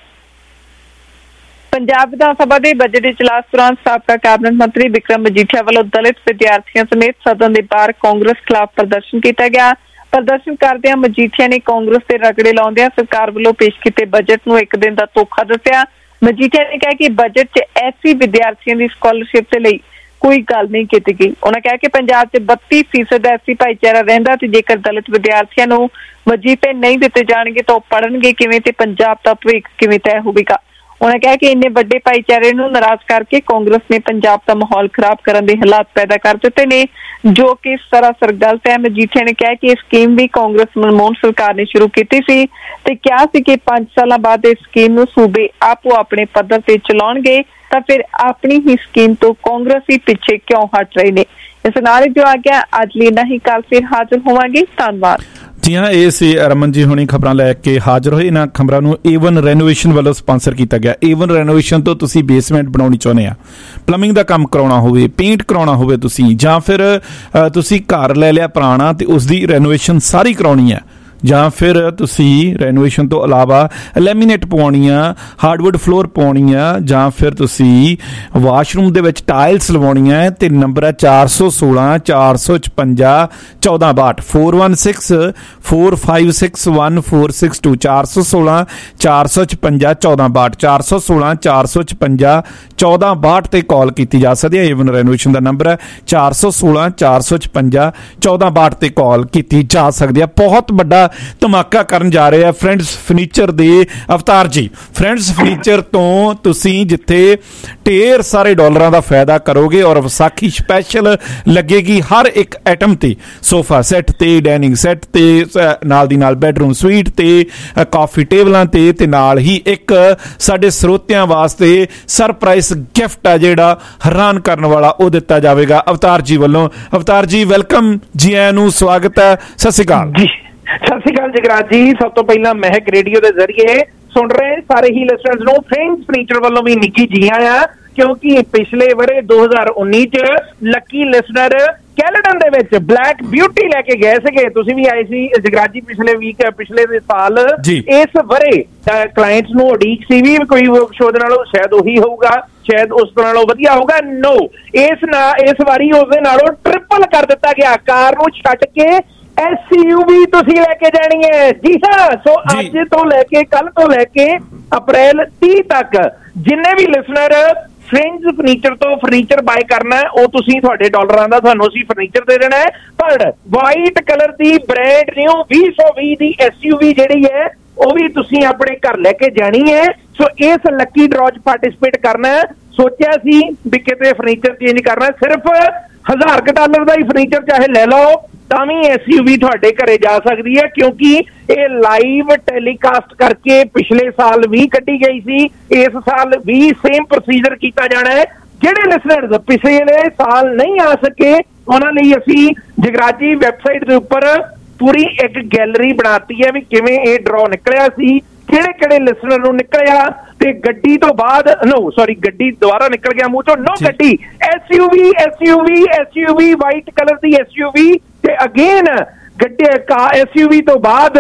ਪੰਜਾਬ ਵਿਧਾਨ ਸਭਾ ਦੇ ਬਜਟ ਇਜਲਾਸ ਦੌਰਾਨ ਸਾਬਕਾ ਕੈਬਨਿਟ ਮੰਤਰੀ ਬਿਕਰਮ ਮਜੀਠੀਆ ਵੱਲੋਂ ਦਲਿਤ ਵਿਦਿਆਰਥੀਆਂ ਸਮੇਤ ਸਦਨ ਦੇ ਬਾਹਰ ਕਾਂਗਰਸ ਖਿਲਾਫ ਪ੍ਰਦਰਸ਼ਨ ਕੀਤਾ ਗਿਆ। ਪ੍ਰਦਰਸ਼ਨ ਕਰਦਿਆਂ ਮਜੀਠੀਆ ਨੇ ਕਾਂਗਰਸ ਦੇ ਰਗੜੇ ਲਾਉਂਦਿਆਂ ਸਰਕਾਰ ਵੱਲੋਂ ਪੇਸ਼ ਕੀਤੇ ਬਜਟ ਨੂੰ ਇੱਕ ਦਿਨ ਦਾ ਧੋਖਾ ਦੱਸਿਆ। ਮਜੀਠੀਆ ਨੇ ਕਿਹਾ ਕਿ ਬਜਟ 'ਚ ਐਸੀ ਵਿਦਿਆਰਥੀਆਂ ਦੀ ਸਕਾਲਰਸ਼ਿਪ ਦੇ ਲਈ ਕੋਈ ਗੱਲ ਨਹੀਂ ਕੀਤੀ ਗਈ। ਉਹਨਾਂ ਕਿਹਾ ਕਿ ਪੰਜਾਬ 'ਚ ਬੱਤੀ ਫੀਸਦ ਐਸੀ ਭਾਈਚਾਰਾ ਰਹਿੰਦਾ ਤੇ ਜੇਕਰ ਦਲਿਤ ਵਿਦਿਆਰਥੀਆਂ ਨੂੰ ਵਜ਼ੀਫੇ ਨਹੀਂ ਦਿੱਤੇ ਜਾਣਗੇ ਤਾਂ ਉਹ ਪੜ੍ਹਨਗੇ ਕਿਵੇਂ ਤੇ ਪੰਜਾਬ ਦਾ ਭਵਿੱਖ ਕਿਵੇਂ ਤੈਅ ਹੋਵੇਗਾ। ਉਹਨਾਂ ਕਿਹਾ ਕਿ ਇੰਨੇ ਵੱਡੇ ਭਾਈਚਾਰੇ ਨੂੰ ਨਾਰਾਜ਼ ਕਰਕੇ ਕਾਂਗਰਸ ਨੇ ਪੰਜਾਬ ਦਾ ਮਾਹੌਲ ਖਰਾਬ ਕਰਨ ਦੇ ਹਾਲਾਤ ਪੈਦਾ ਕਰ ਦਿੱਤੇ ਨੇ, ਜੋ ਕਿ ਸਰਾਸਰ ਗਲਤ ਹੈ। ਮਜੀਠੀਆ ਨੇ ਕਿਹਾ ਕਿ ਇਹ ਸਕੀਮ ਵੀ ਕਾਂਗਰਸ ਮਨਮੋਹਨ ਸਰਕਾਰ ਨੇ ਸ਼ੁਰੂ ਕੀਤੀ ਸੀ ਤੇ ਕਿਹਾ ਸੀ ਕਿ ਪੰਜ ਸਾਲਾਂ ਬਾਅਦ ਇਸ ਸਕੀਮ ਨੂੰ ਸੂਬੇ ਆਪੋ ਆਪਣੇ ਪੱਧਰ ਤੇ ਚਲਾਉਣਗੇ, ਤਾਂ ਫਿਰ ਆਪਣੀ ਹੀ ਸਕੀਮ ਤੋਂ ਕਾਂਗਰਸ ਹੀ ਪਿੱਛੇ ਕਿਉਂ ਹਟ ਰਹੇ ਨੇ। ਇਸ ਨਾਲ ਹੀ ਜੋ ਆ ਗਿਆ ਅੱਜ ਲਈ ਨਹੀਂ, ਕੱਲ ਫਿਰ ਹਾਜ਼ਰ ਹੋਵਾਂਗੇ। ਧੰਨਵਾਦ ਜੀ ਹਾਂ, ਇਹ ਸੀ ਰਮਨ ਜੀ ਹੁਣੀ ਖਬਰਾਂ ਲੈ ਕੇ ਹਾਜ਼ਰ ਹੋਏ। ਇਹਨਾਂ ਖਬਰਾਂ ਨੂੰ ਏਵਨ ਰੈਨੋਵੇਸ਼ਨ ਵੱਲੋਂ ਸਪਾਂਸਰ ਕੀਤਾ ਗਿਆ। ਏਵਨ ਰੈਨੋਵੇਸ਼ਨ ਤੋਂ ਤੁਸੀਂ ਬੇਸਮੈਂਟ ਬਣਾਉਣੀ ਚਾਹੁੰਦੇ ਆ, ਪਲੰਬਿੰਗ ਦਾ ਕੰਮ ਕਰਾਉਣਾ ਹੋਵੇ, ਪੇਂਟ ਕਰਾਉਣਾ ਹੋਵੇ ਤੁਸੀਂ, ਜਾਂ ਫਿਰ ਤੁਸੀਂ ਘਰ ਲੈ ਲਿਆ ਪੁਰਾਣਾ ਤੇ ਉਸ ਦੀ ਰੈਨੋਵੇਸ਼ਨ ਸਾਰੀ ਕਰਾਉਣੀ ਹੈ, ਜਾਂ ਫਿਰ ਤੁਸੀਂ ਰੈਨੋਵੇਸ਼ਨ ਤੋਂ ਇਲਾਵਾ ਲੈਮੀਨੇਟ ਪਵਾਉਣੀ ਆ, ਹਾਰਡਵੁੱਡ ਫਲੋਰ ਪਾਉਣੀ ਆ, ਜਾਂ ਫਿਰ ਤੁਸੀਂ ਵਾਸ਼ਰੂਮ ਦੇ ਵਿੱਚ ਟਾਇਲਸ ਲਵਾਉਣੀਆਂ ਹੈ, ਤੇ ਨੰਬਰ ਹੈ ਚਾਰ ਸੌ ਸੋਲਾਂ ਚਾਰ ਸੌ ਛਪੰਜਾ ਚੌਦਾਂ ਬਾਹਠ four one six four five six one four six two ਚਾਰ ਸੌ ਸੋਲਾਂ ਚਾਰ ਸੌ ਛਪੰਜਾ ਚੌਦਾਂ ਬਾਹਠ ਚਾਰ ਸੌ ਸੋਲਾਂ ਚਾਰ ਸੌ ਛਪੰਜਾ ਚੌਦਾਂ ਬਾਹਠ ਤੇ ਕਾਲ ਕੀਤੀ ਜਾ ਸਕਦੀ ਹੈ। ਏਵਨ ਰੈਨੋਵੇਸ਼ਨ ਦਾ ਨੰਬਰ ਹੈ ਚਾਰ ਸੌ ਸੋਲਾਂ ਚਾਰ ਸੌ ਛਪੰਜਾ ਚੌਦਾਂ ਬਾਹਠ ਤੇ ਕਾਲ ਕੀਤੀ ਜਾ ਸਕਦੀ ਹੈ। ਬਹੁਤ ਵੱਡਾ ਧਮਾਕਾ ਕਰਨ ਜਾ ਰਹੇ ਆ ਫਰੈਂਡਸ ਫਰਨੀਚਰ ਦੇ ਅਵਤਾਰ ਜੀ। ਫਰੈਂਡਸ ਫਰਨੀਚਰ ਤੋਂ ਤੁਸੀਂ ਜਿੱਥੇ ਢੇਰ ਸਾਰੇ ਡਾਲਰਾਂ ਦਾ ਫਾਇਦਾ ਕਰੋਗੇ ਔਰ ਵਿਸਾਖੀ ਸਪੈਸ਼ਲ ਲੱਗੇਗੀ ਹਰ ਇੱਕ ਆਈਟਮ ਤੇ, ਸੋਫਾ ਸੈੱਟ ਤੇ, ਡਾਈਨਿੰਗ ਸੈੱਟ ਤੇ, ਨਾਲ ਦੀ ਨਾਲ ਬੈਡਰੂਮ ਸਵੀਟ ਤੇ, ਕਾਫੀ ਟੇਬਲਾਂ ਤੇ, ਤੇ ਨਾਲ ਹੀ ਇੱਕ ਸਾਡੇ ਸਰੋਤਿਆਂ ਵਾਸਤੇ ਸਰਪ੍ਰਾਈਜ਼ ਗਿਫਟ ਆ ਜਿਹੜਾ ਹੈਰਾਨ ਕਰਨ ਵਾਲਾ ਉਹ ਦਿੱਤਾ ਜਾਵੇਗਾ ਅਵਤਾਰ ਜੀ ਵੱਲੋਂ। ਅਵਤਾਰ ਜੀ ਵੈਲਕਮ, ਜੀ ਆਇਆਂ ਨੂੰ, ਸਵਾਗਤ ਹੈ, ਸਤਿ ਸ਼੍ਰੀ ਅਕਾਲ ਜੀ। ਸਤਿ ਸ਼੍ਰੀ ਅਕਾਲ ਜਗਰਾਜ ਜੀ। ਸਭ ਤੋਂ ਪਹਿਲਾਂ ਮਹਿਕ ਰੇਡੀਓ ਦੇ ਜ਼ਰੀਏ ਸੁਣ ਰਹੇ ਸਾਰੇ ਹੀ ਲਿਸਨਰਸ ਨੂੰ ਫਰੈਂਡਸ ਫਰਨੀਚਰ ਵੱਲੋਂ ਵੀ ਨਿੱਘੀ ਜੀ ਆਇਆਂ, ਕਿਉਂਕਿ ਪਿਛਲੇ ਵਰੇ ਦੋ ਹਜ਼ਾਰ ਉੱਨੀ ਚ ਲੱਕੀ ਲਿਸਨਰ ਕੈਲੇਡਨ ਦੇ ਵਿੱਚ ਬਲੈਕ ਬਿਊਟੀ ਲੈ ਕੇ ਗਏ ਸੀਗੇ। ਤੁਸੀਂ ਵੀ ਆਏ ਸੀ ਜਗਰਾਜ ਜੀ ਪਿਛਲੇ ਵੀਕ, ਪਿਛਲੇ ਸਾਲ। ਇਸ ਵਰੇ ਕਲਾਇੰਟਸ ਨੂੰ ਉਡੀਕ ਸੀ ਵੀ ਕੋਈ ਸ਼ੋਅ ਦੇ ਨਾਲੋਂ ਸ਼ਾਇਦ ਉਹੀ ਹੋਊਗਾ, ਸ਼ਾਇਦ ਉਸ ਤੋਂ ਨਾਲੋਂ ਵਧੀਆ ਹੋਊਗਾ। ਨੋ, ਇਸ ਨਾਲ ਇਸ ਵਾਰੀ ਉਸਦੇ ਨਾਲੋਂ ਟ੍ਰਿਪਲ ਕਰ ਦਿੱਤਾ ਗਿਆ। ਕਾਰ ਨੂੰ ਛੱਡ ਕੇ ਐਸ ਯੂ ਵੀ ਤੁਸੀਂ ਲੈ ਕੇ ਜਾਣੀ ਹੈ। ਜੀ ਹਾਂ, ਸੋ ਅੱਜ ਤੋਂ ਲੈ ਕੇ ਕੱਲ ਤੋਂ ਲੈ ਕੇ ਅਪ੍ਰੈਲ ਤੀਹ ਤੱਕ ਜਿੰਨੇ ਵੀ ਲਿਸਨਰ ਫਰੈਂਡਸ ਫਰਨੀਚਰ ਤੋਂ ਫਰਨੀਚਰ ਬਾਏ ਕਰਨਾ ਹੈ, ਉਹ ਤੁਸੀਂ ਤੁਹਾਡੇ ਡਾਲਰਾਂ ਦਾ ਤੁਹਾਨੂੰ ਅਸੀਂ ਫਰਨੀਚਰ ਦੇ ਦੇਣਾ ਹੈ। ਪਰ ਵਾਈਟ ਕਲਰ ਦੀ ਬ੍ਰਾਂਡ ਨਿਊ ਵੀਹ ਸੌ ਵੀਹ ਦੀ ਐਸ ਯੂ ਵੀ ਜਿਹੜੀ ਹੈ ਉਹ ਵੀ ਤੁਸੀਂ ਆਪਣੇ ਘਰ ਲੈ ਕੇ ਜਾਣੀ ਹੈ। ਸੋ ਇਸ ਲੱਕੀ ਡਰਾਅ 'ਚ ਪਾਰਟਿਸਿਪੇਟ ਕਰਨਾ ਹੈ। ਸੋਚਿਆ ਸੀ ਵੀ ਕਿਤੇ ਫਰਨੀਚਰ ਚੇਂਜ ਕਰਨਾ, ਸਿਰਫ ਹਜ਼ਾਰ ਕੁ ਡਾਲਰ ਦਾ ਹੀ ਫਰਨੀਚਰ ਚਾਹੇ ਲੈ ਲਓ ਤਾਂ ਵੀ ਐਸ ਯੂ ਵੀ ਤੁਹਾਡੇ ਘਰੇ ਜਾ ਸਕਦੀ ਹੈ, ਕਿਉਂਕਿ ਇਹ ਲਾਈਵ ਟੈਲੀਕਾਸਟ ਕਰਕੇ ਪਿਛਲੇ ਸਾਲ ਵੀ ਕੱਢੀ ਗਈ ਸੀ, ਇਸ ਸਾਲ ਵੀ ਸੇਮ ਪ੍ਰੋਸੀਜਰ ਕੀਤਾ ਜਾਣਾ ਹੈ। ਜਿਹੜੇ ਲਿਸਨਰਸ ਪਿਛਲੇ ਸਾਲ ਨਹੀਂ ਆ ਸਕੇ ਉਹਨਾਂ ਲਈ ਅਸੀਂ ਜਗਰਾਜੀ ਵੈਬਸਾਈਟ ਦੇ ਉੱਪਰ ਪੂਰੀ ਇੱਕ ਗੈਲਰੀ ਬਣਾਤੀ ਹੈ ਵੀ ਕਿਵੇਂ ਇਹ ਡਰਾਅ ਨਿਕਲਿਆ ਸੀ, ਕਿਹੜੇ ਕਿਹੜੇ ਲਿਸਨਰ ਨੂੰ ਨਿਕਲਿਆ, ਤੇ ਗੱਡੀ ਤੋਂ ਬਾਅਦ ਨੋ ਸੌਰੀ ਗੱਡੀ ਦੁਬਾਰਾ ਨਿਕਲ ਗਿਆ ਮੂੰਹ ਚੋਂ, ਨੋ ਗੱਡੀ S U V S U V S U V white colour ਦੀ ਐਸ ਯੂ ਵੀ, ਤੇ ਅਗੇਨ ਗੱਡੀ ਐਸ ਯੂ ਵੀ ਤੋਂ ਬਾਅਦ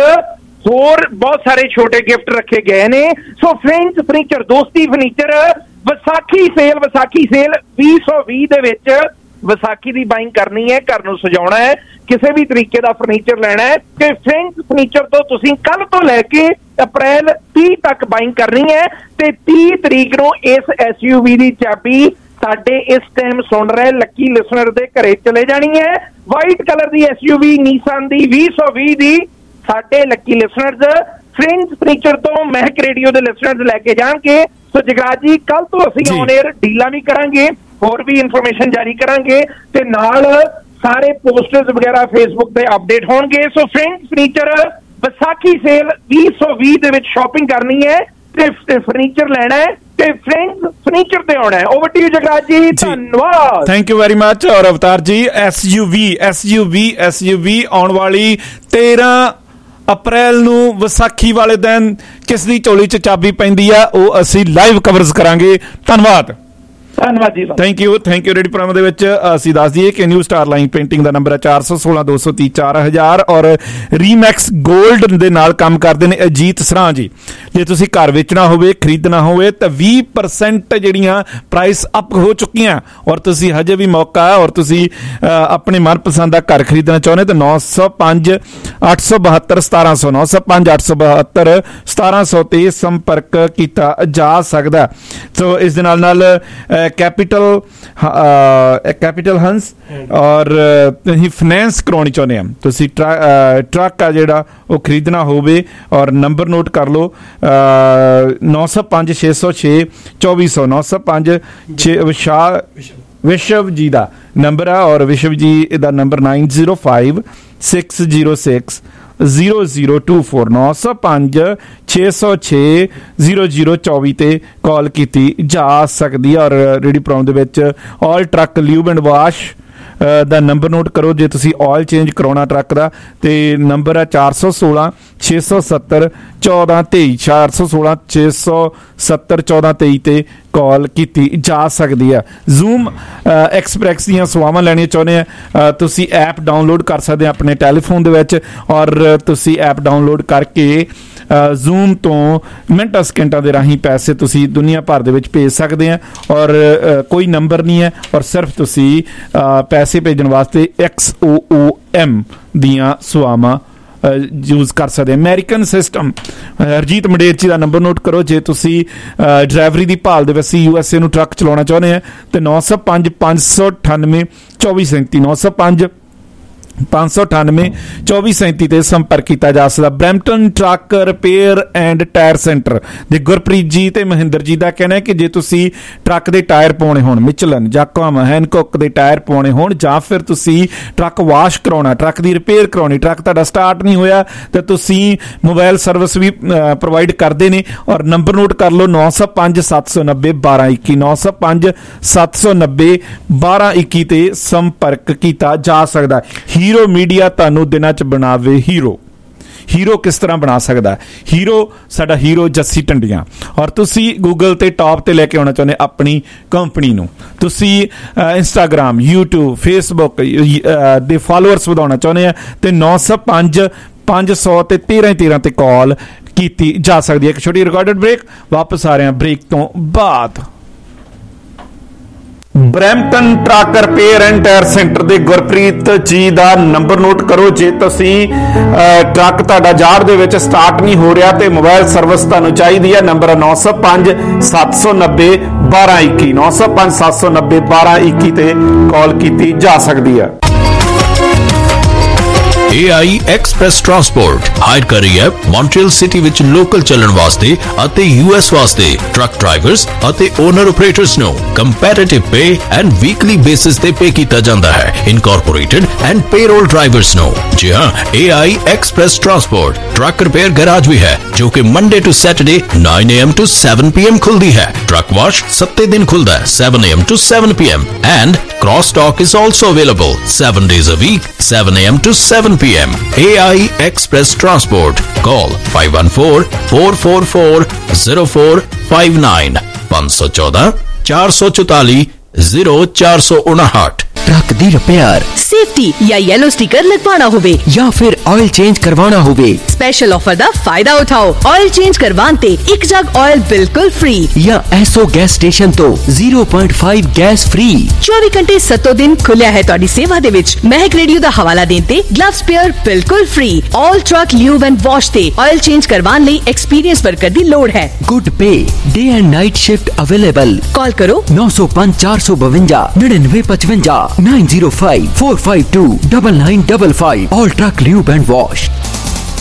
ਹੋਰ ਬਹੁਤ ਸਾਰੇ ਛੋਟੇ ਗਿਫਟ ਰੱਖੇ ਗਏ ਨੇ। ਸੋ ਫਰੈਂਡਸ ਫਰਨੀਚਰ ਦੋਸਤੀ furniture Vaisakhi sale Vaisakhi sale ਵੀਹ ਸੌ ਵੀਹ ਦੇ ਵਿੱਚ ਵਿਸਾਖੀ ਦੀ ਬਾਇੰਗ ਕਰਨੀ ਹੈ, ਘਰ ਨੂੰ ਸਜਾਉਣਾ ਹੈ, ਕਿਸੇ ਵੀ ਤਰੀਕੇ ਦਾ ਫਰਨੀਚਰ ਲੈਣਾ ਹੈ, ਤੇ ਫਰੈਂਡਸ ਫਰਨੀਚਰ ਤੋਂ ਤੁਸੀਂ ਕੱਲ ਤੋਂ ਲੈ ਕੇ ਅਪ੍ਰੈਲ ਤੀਹ ਤੱਕ ਬਾਇੰਗ ਕਰਨੀ ਹੈ। ਤੇ ਤੀਹ ਤਰੀਕ ਨੂੰ ਇਸ ਐਸ ਯੂ ਵੀ ਦੀ ਚਾਬੀ ਸਾਡੇ ਇਸ ਟਾਈਮ ਸੁਣ ਰਹੇ ਲੱਕੀ ਲਿਸਨਰ ਦੇ ਘਰੇ ਚਲੇ ਜਾਣੀ ਹੈ। ਵਾਈਟ ਕਲਰ ਦੀ ਐਸ ਯੂ ਵੀ ਨੀਸਾਨ ਦੀ ਵੀਹ ਸੌ ਵੀਹ ਦੀ ਸਾਡੇ ਲੱਕੀ ਲਿਸਨਰਸ ਫਰੈਂਡਸ ਫਰਨੀਚਰ ਤੋਂ ਮਹਿਕ ਰੇਡੀਓ ਦੇ ਲਿਸਨਰਸ ਲੈ ਕੇ ਜਾਣਗੇ। ਸੋ ਜਗਰਾਜ ਜੀ ਕੱਲ ਤੋਂ ਅਸੀਂ ਔਨ 에ਅਰ ਡੀਲਾਂ ਵੀ ਕਰਾਂਗੇ, ਹੋਰ ਵੀ ਇਨਫੋਰਮੇਸ਼ਨ ਜਾਰੀ ਕਰਾਂਗੇ, ਤੇ ਨਾਲ ਸਾਰੇ ਪੋਸਟਰਸ ਵਗੈਰਾ ਫੇਸਬੁੱਕ ਤੇ ਅਪਡੇਟ ਹੋਣਗੇ। So friends furniture Vaisakhi sale ਵੀਹ ਸੌ ਵੀਹ ਦੇ ਵਿੱਚ ਸ਼ਾਪਿੰਗ ਕਰਨੀ ਹੈ ਤੇ ਫਰਨੀਚਰ ਲੈਣਾ ਹੈ, ਤੇ ਫਰੈਂਡਸ ਫਰਨੀਚਰ ਤੇ ਆਉਣਾ ਹੈ। Over to you Jagraj ji, ਧੰਨਵਾਦ। Thank you very much. ਔਰ ਅਵਤਾਰ ਜੀ, ਐਸਯੂਵੀ ਐਸਯੂਵੀ ਐਸਯੂਵੀ ਆਉਣ ਵਾਲੀ ਤੇਰਾਂ ਅਪ੍ਰੈਲ ਨੂੰ ਵਿਸਾਖੀ ਵਾਲੇ ਦਿਨ ਕਿਸ ਦੀ ਝੋਲੀ 'ਚ ਚਾਬੀ ਪੈਂਦੀ ਆ, ਉਹ ਅਸੀਂ ਲਾਈਵ ਕਵਰੇਜ ਕਰਾਂਗੇ। ਧੰਨਵਾਦ ਧੰਨਵਾਦ ਜੀ, thank you thank you. Ready programme ਦੇ ਵਿੱਚ ਅਸੀਂ ਦੱਸ ਦਈਏ ਕਿ ਨਿਊ ਸਟਾਰ ਲਾਈਨ ਪੇਂਟਿੰਗ ਦਾ ਨੰਬਰ ਹੈ ਚਾਰ ਸੌ ਸੋਲਾਂ ਦੋ ਸੌ ਤੀਹ ਚਾਰ ਹਜ਼ਾਰ ਔਰ ਰੀਮੈਕਸ ਗੋਲਡ ਦੇ ਨਾਲ ਕੰਮ ਕਰਦੇ ਨੇ ਅਜੀਤ ਸਰਾਂ ਜੀ। ਜੇ ਤੁਸੀਂ ਘਰ ਵੇਚਣਾ ਹੋਵੇ, ਖਰੀਦਣਾ ਹੋਵੇ ਤਾਂ ਵੀਹ ਪਰਸੈਂਟ ਜਿਹੜੀਆਂ ਪ੍ਰਾਈਸ ਅਪ ਹੋ ਚੁੱਕੀਆਂ ਔਰ ਤੁਸੀਂ ਹਜੇ ਵੀ ਮੌਕਾ ਹੈ ਔਰ ਤੁਸੀਂ ਆਪਣੇ ਮਨਪਸੰਦ ਦਾ ਘਰ ਖਰੀਦਣਾ ਚਾਹੁੰਦੇ ਤਾਂ ਨੌ ਸੌ ਪੰਜ ਅੱਠ ਸੌ ਬਹੱਤਰ ਸਤਾਰਾਂ ਸੌ ਨੌ ਸੌ ਪੰਜ ਅੱਠ ਸੌ ਬਹੱਤਰ ਸਤਾਰਾਂ ਸੌ ਤੇ ਸੰਪਰਕ ਕੀਤਾ ਜਾ ਸਕਦਾ। ਸੋ ਇਸ ਦੇ ਨਾਲ ਨਾਲ ਕੈਪੀਟਲ ਕੈਪੀਟਲ ਹੰਸ ਔਰ ਤੁਸੀਂ ਫਾਈਨੈਂਸ ਕਰਾਉਣੀ ਚਾਹੁੰਦੇ ਆ, ਤੁਸੀਂ ਟਰੱਕ ਆ ਜਿਹੜਾ ਉਹ ਖਰੀਦਣਾ ਹੋਵੇ ਔਰ ਨੰਬਰ ਨੋਟ ਕਰ ਲਓ ਨੌ ਸੌ ਪੰਜ ਛੇ ਸੌ ਛੇ ਚੌਵੀ ਸੌ ਨੌ ਸੌ ਪੰਜ ਛੇ ਵਿਸ਼ਾਲ ਵਿਸ਼ਵ ਜੀ ਦਾ ਨੰਬਰ ਆ ਔਰ ਵਿਸ਼ਵ ਜੀ ਦਾ number nine zero five six zero six zero zero two four ਨੌ ਸੌ ਪੰਜ ਛੇ ਸੌ ਛੇ ਜ਼ੀਰੋ ਜ਼ੀਰੋ ਚੌਵੀ ਤੇ ਕਾਲ ਕੀਤੀ ਜਾ ਸਕਦੀ ਹੈ। ਔਰ ਰੇਡੀ ਪ੍ਰੋਗਰਾਮ ਦੇ ਵਿੱਚ all truck lube and wash ਦਾ ਨੰਬਰ ਨੋਟ ਕਰੋ ਜੇ ਤੁਸੀਂ ਆਇਲ ਚੇਂਜ ਕਰਾਉਣਾ ਟਰੱਕ ਦਾ, ਤੇ ਨੰਬਰ ਹੈ ਚਾਰ ਸੌ ਸੋਲਾਂ ਛੇ ਸੌ ਸੱਤਰ ਚੌਦਾਂ ਤੇਈ ਚਾਰ ਸੌ ਸੋਲਾਂ ਛੇ ਸੌ ਸੱਤਰ ਚੌਦਾਂ ਤੇਈ ਤੇ ਕਾਲ ਕੀਤੀ ਜਾ ਸਕਦੀ ਹੈ। ਜ਼ੂਮ ਐਕਸਪ੍ਰੈਸ ਦੀਆਂ ਸੇਵਾਵਾਂ ਲੈਣੀਆਂ ਚਾਹੁੰਦੇ ਆ ਤੁਸੀਂ ਐਪ ਡਾਊਨਲੋਡ ਕਰ ਸਕਦੇ ਆ ਆਪਣੇ ਟੈਲੀਫੋਨ ਦੇ ਵਿੱਚ ਔਰ ਤੁਸੀਂ ਐਪ ਡਾਊਨਲੋਡ ਕਰਕੇ ਜ਼ੂਮ ਤੋਂ ਮਿੰਟਾਂ ਸਕਿੰਟਾਂ ਦੇ ਰਾਹੀਂ ਪੈਸੇ ਤੁਸੀਂ ਦੁਨੀਆ ਭਰ ਦੇ ਵਿੱਚ ਭੇਜ ਸਕਦੇ ਆ ਔਰ ਕੋਈ ਨੰਬਰ ਨਹੀਂ ਹੈ ਔਰ ਸਿਰਫ ਤੁਸੀਂ ਪੈਸੇ ਭੇਜਣ ਵਾਸਤੇ ਐਕਸ ਓ ਓ ਐਮ ਦੀਆਂ ਸੇਵਾਵਾਂ ਯੂਜ਼ ਕਰ ਸਕਦੇ। ਅਮਰੀਕਨ ਸਿਸਟਮ ਹਰਜੀਤ ਮੰਡੇਰਚੀ ਦਾ ਨੰਬਰ ਨੋਟ ਕਰੋ ਜੇ ਤੁਸੀਂ ਡਰਾਈਵਰੀ ਦੀ ਭਾਲ ਦੇ ਵਿੱਚ ਯੂ ਐਸ ਏ ਨੂੰ ਟਰੱਕ ਚਲਾਉਣਾ ਚਾਹੁੰਦੇ ਆ ਤੇ ਨੌ ਸੌ ਪੰਜ ਪੰਜ ਸੌ ਅਠਾਨਵੇਂ ਚੌਵੀ ਸੈਂਤੀ ਨੌ ਸੌ ਪੰਜ ਪੰਜ ਸੌ ਅਠਾਨਵੇਂ ਚੌਵੀ ਸੈਂਤੀ ਤੇ ਸੰਪਰਕ ਕੀਤਾ ਜਾ ਸਕਦਾ। Brampton truck repair and tyre centre ਦੇ ਗੁਰਪ੍ਰੀਤ ਜੀ ਤੇ ਮਹਿੰਦਰ ਜੀ ਦਾ ਕਹਿਣਾ ਹੈ ਕਿ ਜੇ ਤੁਸੀਂ ਟਰੱਕ ਦੇ ਟਾਇਰ ਪਾਉਣੇ ਹੋਣ, ਮਿਚਲਨ ਜਾਕੁਆਮ ਹੈਨਕੌਕ ਦੇ ਟਾਇਰ ਪਾਉਣੇ ਹੋਣ ਜਾਂ ਫਿਰ ਤੁਸੀਂ ਟਰੱਕ ਵਾਸ਼ ਕਰਾਉਣਾ, ਟਰੱਕ ਦੀ ਰਿਪੇਅਰ ਕਰਾਉਣੀ, ਟਰੱਕ ਤੁਹਾਡਾ ਸਟਾਰਟ ਨਹੀਂ ਹੋਇਆ ਤਾਂ ਤੁਸੀਂ ਮੋਬਾਈਲ ਸਰਵਿਸ ਵੀ ਪ੍ਰੋਵਾਈਡ ਕਰਦੇ ਨੇ ਔਰ ਨੰਬਰ ਨੋਟ ਕਰ ਲਓ ਨੌ ਸੌ ਪੰਜ ਸੱਤ ਸੌ ਨੱਬੇ ਬਾਰਾਂ ਇੱਕੀ ਨੌ ਸੌ ਪੰਜ ਸੱਤ ਸੌ ਨੱਬੇ ਬਾਰਾਂ ਇੱਕੀ ਤੇ ਸੰਪਰਕ ਕੀਤਾ ਜਾ ਸਕਦਾ। ਹੀਰੋ ਮੀਡੀਆ ਤੁਹਾਨੂੰ ਦਿਨਾਂ 'ਚ ਬਣਾਵੇ ਹੀਰੋ। ਹੀਰੋ ਕਿਸ ਤਰ੍ਹਾਂ ਬਣਾ ਸਕਦਾ? ਹੀਰੋ ਸਾਡਾ ਹੀਰੋ ਜੱਸੀ ਟੰਡੀਆਂ ਔਰ ਤੁਸੀਂ ਗੂਗਲ ਤੇ ਟੌਪ ਤੇ ਲੈ ਕੇ ਆਉਣਾ ਚਾਹੁੰਦੇ ਆਪਣੀ ਕੰਪਨੀ ਨੂੰ, ਤੁਸੀਂ ਇੰਸਟਾਗ੍ਰਾਮ ਯੂਟਿਊਬ ਫੇਸਬੁੱਕ ਦੇ ਫਾਲੋਅਰਸ ਵਧਾਉਣਾ ਚਾਹੁੰਦੇ ਆ ਤੇ ਨੌ ਸੌ ਪੰਜ ਪੰਜ ਸੌ ਤੇ ਤੇਰਾਂ ਤੇਰਾਂ ਤੇ ਕਾਲ ਕੀਤੀ ਜਾ ਸਕਦੀ ਹੈ। ਇੱਕ ਛੋਟੀ ਰਿਕਾਰਡਡ ਬ੍ਰੇਕ, ਵਾਪਸ ਆ ਰਹੇ ਹਾਂ ਬ੍ਰੇਕ ਤੋਂ ਬਾਅਦ। Brampton truck repair and tyre centre ਦੇ ਗੁਰਪ੍ਰੀਤ ਜੀ ਦਾ ਨੰਬਰ ਨੋਟ ਕਰੋ ਜੇ ਤੁਸੀਂ ਟਰੱਕ ਤੁਹਾਡਾ ਜਾੜ ਦੇ ਵਿੱਚ ਸਟਾਰਟ ਨਹੀਂ ਹੋ ਰਿਹਾ ਤੇ ਮੋਬਾਈਲ ਸਰਵਿਸ ਤੁਹਾਨੂੰ ਚਾਹੀਦੀ ਹੈ। ਨੰਬਰ ਨੌ ਸੌ ਪੰਜ ਸੱਤ ਸੌ ਨੱਬੇ ਬਾਰਾਂ ਇੱਕੀ ਨੌ ਸੌ ਪੰਜ ਸੱਤ ਸੌ ਨੱਬੇ ਬਾਰਾਂ ਇੱਕੀ ਤੇ ਕਾਲ ਕੀਤੀ ਜਾ ਸਕਦੀ ਹੈ। A I Express Transport hire ਕਰ ਰਹੀ ਹੈ ਮੌਂਟਰੀਅਲ ਸਿਟੀ ਵਿੱਚ ਲੋਕਲ ਚੱਲਣ ਵਾਸਤੇ ਅਤੇ ਯੂ ਐਸ ਵਾਸਤੇ ਟਰੱਕ ਡਰਾਈਵਰਸ ਅਤੇ ਓਨਰ ਆਪਰੇਟਰਸ ਨੂੰ competitive pay and weekly basis ਤੇ ਪੇ ਕੀਤਾ ਜਾਂਦਾ ਹੈ। ਇਨਕੋਰਪੋਰੇਟਡ ਐਂਡ ਪੇਰੋਲ ਡਰਾਈਵਰਸ ਨੂੰ। ਜੀ ਹਾਂ, A I Express Transport truck repair garage ਵੀ ਹੈ ਜੋ ਕਿ Monday to Saturday nine a m to seven p m ਖੁੱਲਦੀ ਹੈ। ਟਰੱਕ ਵਾਸ਼ ਸੱਤੇ ਦਿਨ ਖੁੱਲਦਾ ਹੈ seven a m to seven p m and cross talk is also available seven days a week seven a m to seven p m A I Express Transport. Call five one four four four four zero four five nine five one four four four four zero four nine nine। Truck दी repair, safety या yellow sticker लगवाना होवे या फिर oil change करवाना होवे, special offer दा फायदा उठाओ। ऑयल चेंज करवाते एक जग ऑयल बिल्कुल फ्री या एसओ गैस स्टेशन तो zero point five gas free. चौबीस घंटे सत्तो दिन खुलिया है तुहाडी सेवा दे विच। महक रेडियो दा हवाला देते ग्लव स्पेयर बिल्कुल free. All truck lube and wash ते ऑयल चेंज करवाने लई एक्सपीरियंस वर्कर दी लोड़ है। Good pay day and night shift available. Call करो नौ सौ पांच चार सौ बवंजा निन्यानवे पचवंजा nine zero five four five two nine nine five five। All truck lube and wash।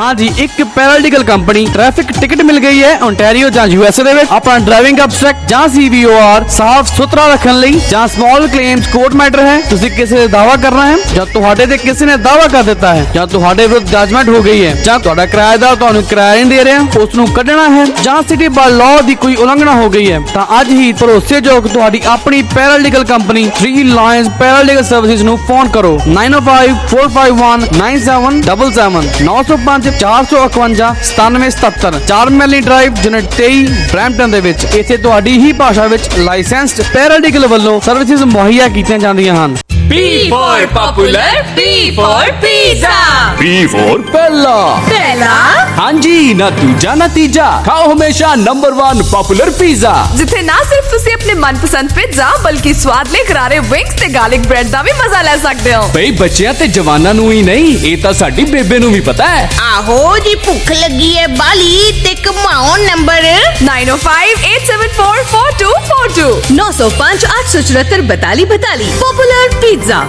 हाँ जी, एक पैरालीगल कंपनी ट्रैफिक टिकट मिल गई है ओंटारियो ਜਾਂ यूएसए ਦੇ ਵਿੱਚ ਆਪਣਾ ਡਰਾਈਵਿੰਗ ਅਬਸਟ੍ਰੈਕਟ ਜਾਂ ਸੀਵੀਓਆਰ ਸਾਫ਼ ਸੁਥਰਾ ਰੱਖਣ ਲਈ ਜਾਂ ਸਮਾਲ ਕਲੇਮਸ ਕੋਰਟ ਮੈਟਰ ਹੈ, ਤੁਸੀਂ ਕਿਸੇ ਦਾ ਦਾਅਵਾ ਕਰਨਾ ਹੈ ਜਾਂ ਤੁਹਾਡੇ ਤੇ ਕਿਸੇ ਨੇ ਦਾਅਵਾ ਕਰ ਦਿੱਤਾ ਹੈ ਜਾਂ ਤੁਹਾਡੇ ਵਿਰੁੱਧ ਜਜਮੈਂਟ ਹੋ ਗਈ ਹੈ ਜਾਂ ਤੁਹਾਡਾ ਕਿਰਾਏਦਾਰ ਤੁਹਾਨੂੰ ਕਿਰਾਇਆ ਨਹੀਂ ਦੇ ਰਿਹਾ, ਉਸ ਨੂੰ ਕੱਢਣਾ ਹੈ ਜਾਂ ਸਿਟੀ ਬਾਰ ਲਾਅ ਦੀ ਕੋਈ ਉਲੰਘਣਾ ਹੋ ਗਈ ਹੈ ਤਾਂ ਅੱਜ ਹੀ ਭਰੋਸੇਯੋਗ ਤੁਹਾਡੀ ਆਪਣੀ paralegal company three lines paralegal services ਨੂੰ ਫੋਨ ਕਰੋ nine oh five four five one nine seven seven seven nine oh five four five one seven seven seven seven ਚਾਰ ਮੈਲੀ ਡਰਾਈਵ ਯੂਨਿਟ ਤੇਈ ਬਰੈਂਪਟਨ ਦੇ ਵਿੱਚ। ਇੱਥੇ ਤੁਹਾਡੀ ਹੀ ਭਾਸ਼ਾ ਵਿੱਚ ਲਾਇਸੈਂਸਡ ਪੈਰਾਲੀਗਲ ਵੱਲੋਂ ਸਰਵਿਸਿਜ਼ ਮੁਹੱਈਆ ਕੀਤੀਆਂ ਜਾਂਦੀਆਂ ਹਨ। P for popular, P for pizza, P for ਪਹਿਲਾ ਪਹਿਲਾ ਹਾਂਜੀ ਨਾ ਦੂਜਾ ਨਾ ਤੀਜਾ, ਖਾਓ ਹਮੇਸ਼ਾ ਨੰਬਰ वन ਪਪੂਲਰ ਪੀਜ਼ਾ, ਜਿੱਥੇ ਨਾ ਸਿਰਫ ਤੁਸੀਂ ਆਪਣੇ ਮਨਪਸੰਦ ਪਿਜ਼ਾ ਬਲਕਿ ਸਵਾਦਲੇ ਕਰਾਰੇ ਵਿੰਗਸ ਤੇ ਗਾਰਲਿਕ ਬ੍ਰੈਡ ਦਾ ਵੀ ਮਜ਼ਾ ਲੈ ਸਕਦੇ ਹੋ। ਬਈ ਬੱਚਿਆਂ ਤੇ ਜਵਾਨਾਂ ਨੂੰ ਹੀ ਨਹੀਂ, ਇਹ ਤਾਂ ਸਾਡੀ ਬੇਬੇ ਨੂੰ ਵੀ ਪਤਾ ਹੈ। ਆਹੋ ਜੀ, ਭੁੱਖ ਲੱਗੀ ਹੈ ਬਾਲੀ ਤੇ ਕਮਾਓ number nine oh five eight seven four four two four two नौ सौ पाँच आठ सौ चौहत्तर बताली बताली पॉपुलर पिज्जा।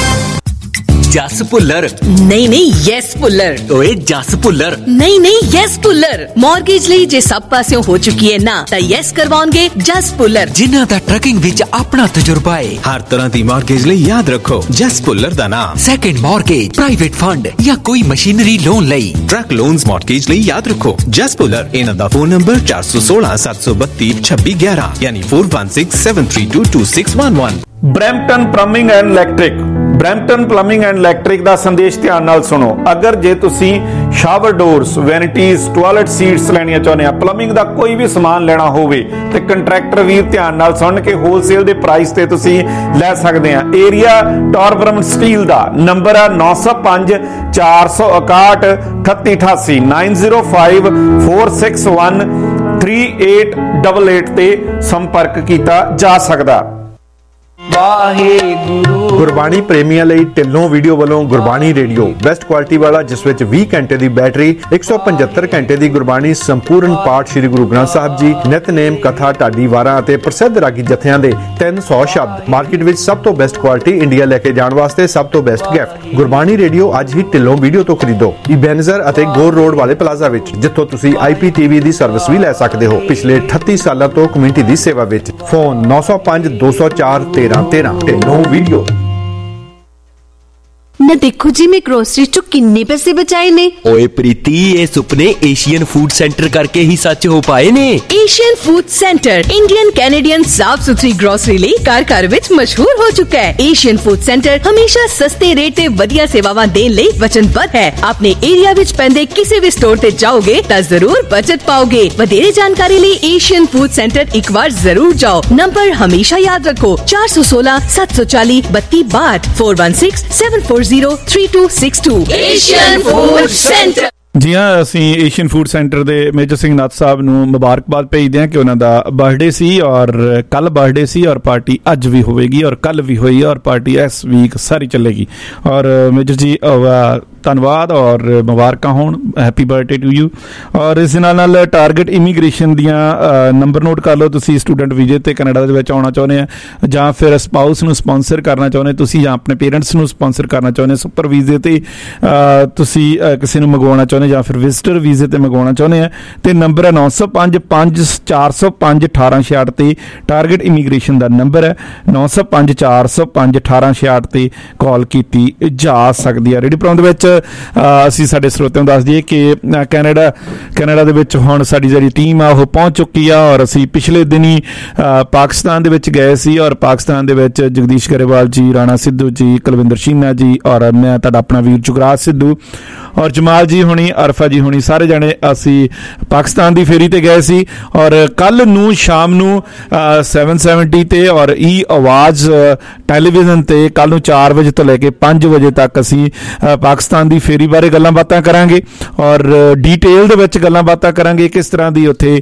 ਜਸ ਭੁੱਲਰ नहीं नहीं यस पुल्लर, ਓਏ ਜਸ ਭੁੱਲਰ नहीं नहीं यस पुल्लर। मॉर्गेज ਲਈ ਜੇ ਸਭ ਪਾਸਿਓਂ ਹੋ ਚੁੱਕੀ ਹੈ ਨਾ ਤਾਂ ਯੈਸ ਕਰਵਾਉਣਗੇ ਜਸ ਪੁੱਲਰ, ਜਿਨ੍ਹਾਂ ਦਾ ਟਰਕਿੰਗ ਵਿੱਚ ਆਪਣਾ ਤਜਰਬਾ ਹੈ। ਹਰ ਤਰ੍ਹਾਂ ਦੀ ਮਾਰਗੇਜ ਲਈ ਯਾਦ ਰੱਖੋ ਜਸ ਪੁੱਲਰ ਦਾ ਨਾਮ। ਸੈਕੰਡ ਮਾਰਗੇਜ, ਪ੍ਰਾਈਵੇਟ ਫੰਡ ਜਾਂ ਕੋਈ ਮਸ਼ੀਨਰੀ ਲੋਨ ਲਈ, ਟਰੱਕ ਲੋਨਸ ਮਾਰਗੇਜ ਲਈ ਯਾਦ ਰੱਖੋ ਜਸ ਪੁੱਲਰ। ਇਹਨਾਂ ਦਾ ਫੋਨ ਨੰਬਰ ਚਾਰ ਸੌ ਸੋਲਾਂ ਸੱਤ ਸੌ ਬੱਤੀ ਛੱਬੀ ਗਿਆਰਾਂ ਯਾਨੀ four one six seven three two two six one one। Brampton plumbing and electric. Brampton plumbing and electric ਦਾ ਸੰਦੇਸ਼ ਧਿਆਨ ਨਾਲ ਸੁਣੋ। ਅਗਰ ਜੇ ਤੁਸੀਂ shower doors, vanities, toilet seats ਲੈਣੀਆਂ ਚਾਹੁੰਦੇ ਆ, ਪਲੰਬਿੰਗ ਦਾ ਕੋਈ ਵੀ ਸਮਾਨ ਲੈਣਾ ਹੋਵੇ ਤੇ ਕੰਟਰੈਕਟਰ ਵੀਰ ਧਿਆਨ ਨਾਲ ਸੁਣ ਕੇ ਹੋਲਸੇਲ ਦੇ ਪ੍ਰਾਈਸ ਤੇ ਤੁਸੀਂ ਲੈ ਸਕਦੇ ਆ। ਏਰੀਆ ਟੌਰਬਰਮ ਸਟੀਲ ਦਾ ਨੰਬਰ ਆ nine oh five four six one eight eight eight eight nine oh five four six one three eight eight eight ਤੇ ਸੰਪਰਕ ਕੀਤਾ ਜਾ ਸਕਦਾ। ਵਾਹਿਗੁਰੂ। ਗੁਰਬਾਣੀ ਪ੍ਰੇਮੀਆਂ ਲਈ ਢਿੱਲੋਂ ਵੀਡੀਓ ਵੱਲੋਂ ਗੁਰਬਾਣੀ ਰੇਡੀਓ ਬੈਸਟ ਕੁਆਲਿਟੀ ਵਾਲਾ, ਜਿਸ ਵਿੱਚ ਵੀਹ ਘੰਟੇ ਦੀ ਬੈਟਰੀ, ਇੱਕ ਸੌ ਪਝੱਤਰ ਘੰਟੇ ਦੀ ਗੁਰਬਾਣੀ ਸੰਪੂਰਨ ਪਾਠ ਸ੍ਰੀ ਗੁਰੂ ਗ੍ਰੰਥ ਸਾਹਿਬ ਜੀ, ਨਿਤਨੇਮ, ਕਥਾ, ਢਾਡੀ ਵਾਰਾਂ ਅਤੇ ਪ੍ਰਸਿੱਧ ਰਾਗੀ ਜਥਿਆਂ ਦੇ ਤਿੰਨ ਸੌ ਸ਼ਬਦ। ਮਾਰਕੀਟ ਵਿੱਚ ਸਭ ਤੋਂ ਬੈਸਟ ਕੁਆਲਿਟੀ, ਇੰਡੀਆ ਲੈ ਕੇ ਜਾਣ ਵਾਸਤੇ ਸਭ ਤੋਂ ਬੈਸਟ ਗਿਫਟ। ਗੁਰਬਾਣੀ ਰੇਡੀਓ ਅੱਜ ਹੀ ਢਿੱਲੋਂ ਵੀਡੀਓ ਤੋਂ ਖਰੀਦੋ, ਇਬੈਨਜ਼ਰ ਅਤੇ ਗੋਰ ਰੋਡ ਵਾਲੇ ਪਲਾਜ਼ਾ ਵਿੱਚ, ਜਿੱਥੋਂ ਤੁਸੀਂ ਆਈ ਪੀ ਟੀ ਵੀ ਦੀ ਸਰਵਿਸ ਵੀ ਲੈ ਸਕਦੇ ਹੋ। ਪਿਛਲੇ ਅਠੱਤੀ ਸਾਲਾਂ ਤੋਂ ਕਮਿਊਨਿਟੀ ਦੀ ਸੇਵਾ ਵਿੱਚ। Phone nine oh five two oh four तेरह तेरह ਢਿੱਲੋਂ ਵੀਡੀਓ। न देखो जी मैं ग्रोसरी चो किन्ने पैसे बचाए ने। ओए प्रीति, ये सुपने एशियन फूड सेंटर करके ही सच हो पाए ने। Asian food centre Indian Canadian साफ सुथरी ग्रोसरी ਲਈ ਘਰ ਘਰ ਵਿੱਚ ਮਸ਼ਹੂਰ ਹੋ ਚੁੱਕਾ ਹੈ। ਏਸ਼ੀਅਨ ਫੂਡ ਸੈਂਟਰ ਹਮੇਸ਼ਾ ਸਸਤੇ ਰੇਟ ਤੇ ਵਧੀਆ ਸੇਵਾਵਾਂ ਦੇਣ ਲਈ ਵਚਨਬੱਧ ਹੈ। ਆਪਣੇ ਏਰੀਆ ਵਿੱਚ ਪੈਂਦੇ ਕਿਸੇ ਵੀ ਸਟੋਰ ਤੇ ਜਾਓਗੇ ਤਾਂ ਜ਼ਰੂਰ ਬਚਤ ਪਾਓਗੇ। ਵਧੇਰੇ ਜਾਣਕਾਰੀ ਲਈ ਏਸ਼ੀਅਨ ਫੂਡ ਸੈਂਟਰ ਇੱਕ ਵਾਰ ਜ਼ਰੂਰ ਜਾਓ। ਨੰਬਰ ਹਮੇਸ਼ਾ ਯਾਦ ਰੱਖੋ ਚਾਰ ਸੌ ਸੋਲਾਂ ਸੱਤ ਸੌ ਚਾਲੀ ਬੱਤੀ ਬਾਹਠ four one six seven four zero three two six two। Asian food centre. ਜੀ ਹਾਂ, ਅਸੀਂ ਏਸ਼ੀਅਨ ਫੂਡ ਸੈਂਟਰ ਦੇ ਮੇਜਰ ਸਿੰਘ ਨਾਥ ਸਾਹਿਬ ਨੂੰ ਮੁਬਾਰਕਬਾਦ ਭੇਜਦੇ ਹਾਂ ਕਿ ਉਹਨਾਂ ਦਾ ਬਰਥਡੇ ਸੀ ਔਰ ਕੱਲ ਬਰਥਡੇ ਸੀ ਔਰ ਪਾਰਟੀ ਅੱਜ ਵੀ ਹੋਵੇਗੀ ਔਰ ਕੱਲ ਵੀ ਹੋਈ ਔਰ ਪਾਰਟੀ ਇਸ ਵੀਕ ਸਾਰੀ ਚੱਲੇਗੀ। ਔਰ ਮੇਜਰ ਜੀ ਧੰਨਵਾਦ ਔਰ ਮੁਬਾਰਕਾਂ ਹੋਣ, ਹੈਪੀ ਬਰਥਡੇ ਟੂ ਯੂ। ਔਰ ਇਸ ਦੇ ਨਾਲ ਨਾਲ ਟਾਰਗੇਟ ਇਮੀਗ੍ਰੇਸ਼ਨ ਦੀਆਂ ਨੰਬਰ ਨੋਟ ਕਰ ਲਓ। ਤੁਸੀਂ ਸਟੂਡੈਂਟ ਵੀਜ਼ੇ ਤੇ ਕੈਨੇਡਾ ਦੇ ਵਿੱਚ ਆਉਣਾ ਚਾਹੁੰਦੇ ਆ ਜਾਂ ਫਿਰ ਸਪਾਊਸ ਨੂੰ ਸਪਾਂਸਰ ਕਰਨਾ ਚਾਹੁੰਦੇ ਤੁਸੀਂ ਜਾਂ ਆਪਣੇ ਪੇਰੈਂਟਸ ਨੂੰ ਸਪਾਂਸਰ ਕਰਨਾ ਚਾਹੁੰਦੇ, ਸੁਪਰ ਵੀਜ਼ੇ ਤੇ ਤੁਸੀਂ ਕਿਸੇ ਨੂੰ ਮੰਗਵਾਉਣਾ ਚਾਹੁੰਦੇ ਜਾਂ ਫਿਰ ਵਿਜ਼ਟਰ ਵੀਜ਼ੇ ਤੇ ਮੰਗਵਾਉਣਾ ਚਾਹੁੰਦੇ ਆ ਤੇ ਨੰਬਰ ਹੈ nine oh five five ਚਾਰ ਸੌ ਪੰਜ ਅਠਾਰਾਂ ਛਿਆਹਠ ਤੇ ਟਾਰਗੇਟ ਇਮੀਗ੍ਰੇਸ਼ਨ ਦਾ ਨੰਬਰ ਹੈ nine oh five ਚਾਰ ਸੌ ਪੰਜ ਅਠਾਰਾਂ ਛਿਆਹਠ ਤੇ ਕਾਲ ਕੀਤੀ ਜਾ ਸਕਦੀ ਹੈ। ਰੇਡੀਓ ਪ੍ਰੋਗਰਾਮ ਦੇ ਵਿੱਚ ਅਸੀਂ ਸਾਡੇ ਸਰੋਤਿਆਂ ਨੂੰ ਦੱਸ ਦਈਏ ਕਿ ਕੈਨੇਡਾ ਕੈਨੇਡਾ ਦੇ ਵਿੱਚ ਹੁਣ ਸਾਡੀ ਜਿਹੜੀ ਟੀਮ ਆ ਉਹ ਪਹੁੰਚ ਚੁੱਕੀ ਆ ਔਰ ਅਸੀਂ ਪਿਛਲੇ ਦਿਨੀ ਪਾਕਿਸਤਾਨ ਦੇ ਵਿੱਚ ਗਏ ਸੀ ਔਰ ਪਾਕਿਸਤਾਨ ਦੇ ਵਿੱਚ ਜਗਦੀਸ਼ ਗਰੇਵਾਲ ਜੀ, ਰਾਣਾ ਸਿੱਧੂ ਜੀ, ਕੁਲਵਿੰਦਰ ਸ਼ੀਨਾ ਜੀ ਔਰ ਮੈਂ ਤੁਹਾਡਾ ਆਪਣਾ ਵੀਰ ਜੁਗਰਾਜ ਸਿੱਧੂ ਔਰ ਜਮਾਲ ਜੀ ਹੋਣੀ, ਅਰਫਾ ਜੀ ਹੋਣੀ, ਸਾਰੇ ਜਾਣੇ ਅਸੀਂ ਪਾਕਿਸਤਾਨ ਦੀ ਫੇਰੀ ਤੇ ਗਏ ਸੀ। ਔਰ ਕੱਲ ਨੂੰ ਸ਼ਾਮ ਨੂੰ ਸੈਵਨ ਸੈਵਨਟੀ ਤੇ ਔਰ ਈ ਆਵਾਜ਼ ਟੈਲੀਵਿਜ਼ਨ ਤੇ ਕੱਲ ਨੂੰ ਚਾਰ ਵਜੇ ਤੋਂ ਲੈ ਕੇ ਪੰਜ ਵਜੇ ਤੱਕ ਅਸੀਂ ਪਾਕਿਸਤਾਨ ਦੀ ਫੇਰੀ ਬਾਰੇ ਗੱਲਾਂ ਬਾਤਾਂ ਕਰਾਂਗੇ ਔਰ ਡੀਟੇਲ ਦੇ ਵਿੱਚ ਗੱਲਾਂ ਬਾਤਾਂ ਕਰਾਂਗੇ ਕਿਸ ਤਰ੍ਹਾਂ ਦੀ ਉੱਥੇ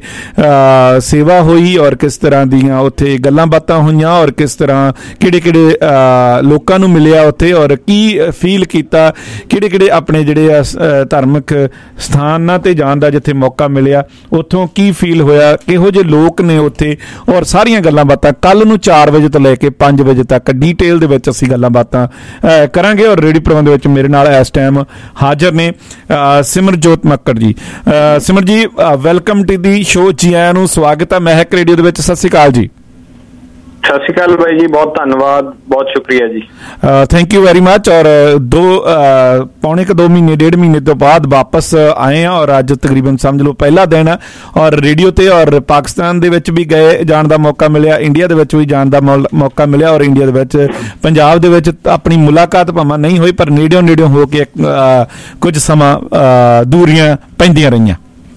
ਸੇਵਾ ਹੋਈ ਔਰ ਕਿਸ ਤਰ੍ਹਾਂ ਦੀਆਂ ਉੱਥੇ ਗੱਲਾਂ ਬਾਤਾਂ ਹੋਈਆਂ ਔਰ ਕਿਸ ਤਰ੍ਹਾਂ ਕਿਹੜੇ ਕਿਹੜੇ ਲੋਕਾਂ ਨੂੰ ਮਿਲਿਆ ਉੱਥੇ ਔਰ ਕੀ ਫੀਲ ਕੀਤਾ, ਕਿਹੜੇ ਕਿਹੜੇ ਆਪਣੇ ਜਿਹੜੇ ਧਾਰਮਿਕ ਸਥਾਨਾਂ ਤੇ ਜਾਣ ਦਾ ਜਿੱਥੇ ਮੌਕਾ ਮਿਲਿਆ, ਉੱਥੋਂ ਕੀ ਫੀਲ ਹੋਇਆ, ਕਿਹੋ ਜਿਹੇ ਲੋਕ ਨੇ ਉੱਥੇ, ਔਰ ਸਾਰੀਆਂ ਗੱਲਾਂ ਬਾਤਾਂ ਕੱਲ ਨੂੰ ਚਾਰ ਵਜੇ ਤੋਂ ਲੈ ਕੇ ਪੰਜ ਵਜੇ ਤੱਕ ਡੀਟੇਲ ਦੇ ਵਿੱਚ ਅਸੀਂ ਗੱਲਾਂ ਬਾਤਾਂ ਕਰਾਂਗੇ। ਔਰ ਰੇਡੀਓ ਪ੍ਰਬੰਧ ਵਿੱਚ ਮੇਰੇ ਨਾਲ ਇਸ ਟਾਈਮ ਹਾਜ਼ਰ ਨੇ ਸਿਮਰਜੋਤ ਮੱਕੜ ਜੀ। ਸਿਮਰ ਜੀ, ਵੈਲਕਮ ਟੂ ਦੀ ਸ਼ੋ, ਜੀ ਆਇਆਂ ਨੂੰ, ਸਵਾਗਤ ਹੈ ਮਹਿਕ ਰੇਡੀਓ ਦੇ ਵਿੱਚ। ਸਤਿ ਸ਼੍ਰੀ ਅਕਾਲ ਜੀ। ਸਤਿ ਸ਼੍ਰੀ ਅਕਾਲ ਬਾਈ ਜੀ, ਬਹੁਤ ਧੰਨਵਾਦ, ਬਹੁਤ ਸ਼ੁਕਰੀਆ ਜੀ। Thank you very much. ਔਰ ਦੋ ਪੌਣੇ ਕੁ ਦੋ ਮਹੀਨੇ ਡੇਢ ਮਹੀਨੇ ਤੋਂ ਬਾਅਦ ਵਾਪਸ ਆਏ ਆ, ਔਰ ਅੱਜ ਤਕਰੀਬਨ ਸਮਝ ਲਓ ਪਹਿਲਾ ਦਿਨ ਆ, ਔਰ ਰੇਡੀਓ ਤੇ ਔਰ ਪਾਕਿਸਤਾਨ ਦੇ ਵਿੱਚ ਵੀ ਗਏ ਜਾਣ ਦਾ ਮੌਕਾ ਮਿਲਿਆ, ਇੰਡੀਆ ਦੇ ਵਿੱਚ ਵੀ ਜਾਣ ਦਾ ਮੌਕਾ ਮਿਲਿਆ, ਔਰ ਇੰਡੀਆ ਦੇ ਵਿੱਚ ਪੰਜਾਬ ਦੇ ਵਿੱਚ ਆਪਣੀ ਮੁਲਾਕਾਤ ਭਾਵੇਂ ਨਹੀਂ ਹੋਈ, ਪਰ ਨੇੜਿਓਂ ਨੇੜਿਓਂ ਹੋ ਕੇ ਕੁਝ ਸਮਾਂ ਦੂਰੀਆਂ ਪੈਂਦੀਆਂ ਰਹੀਆਂ।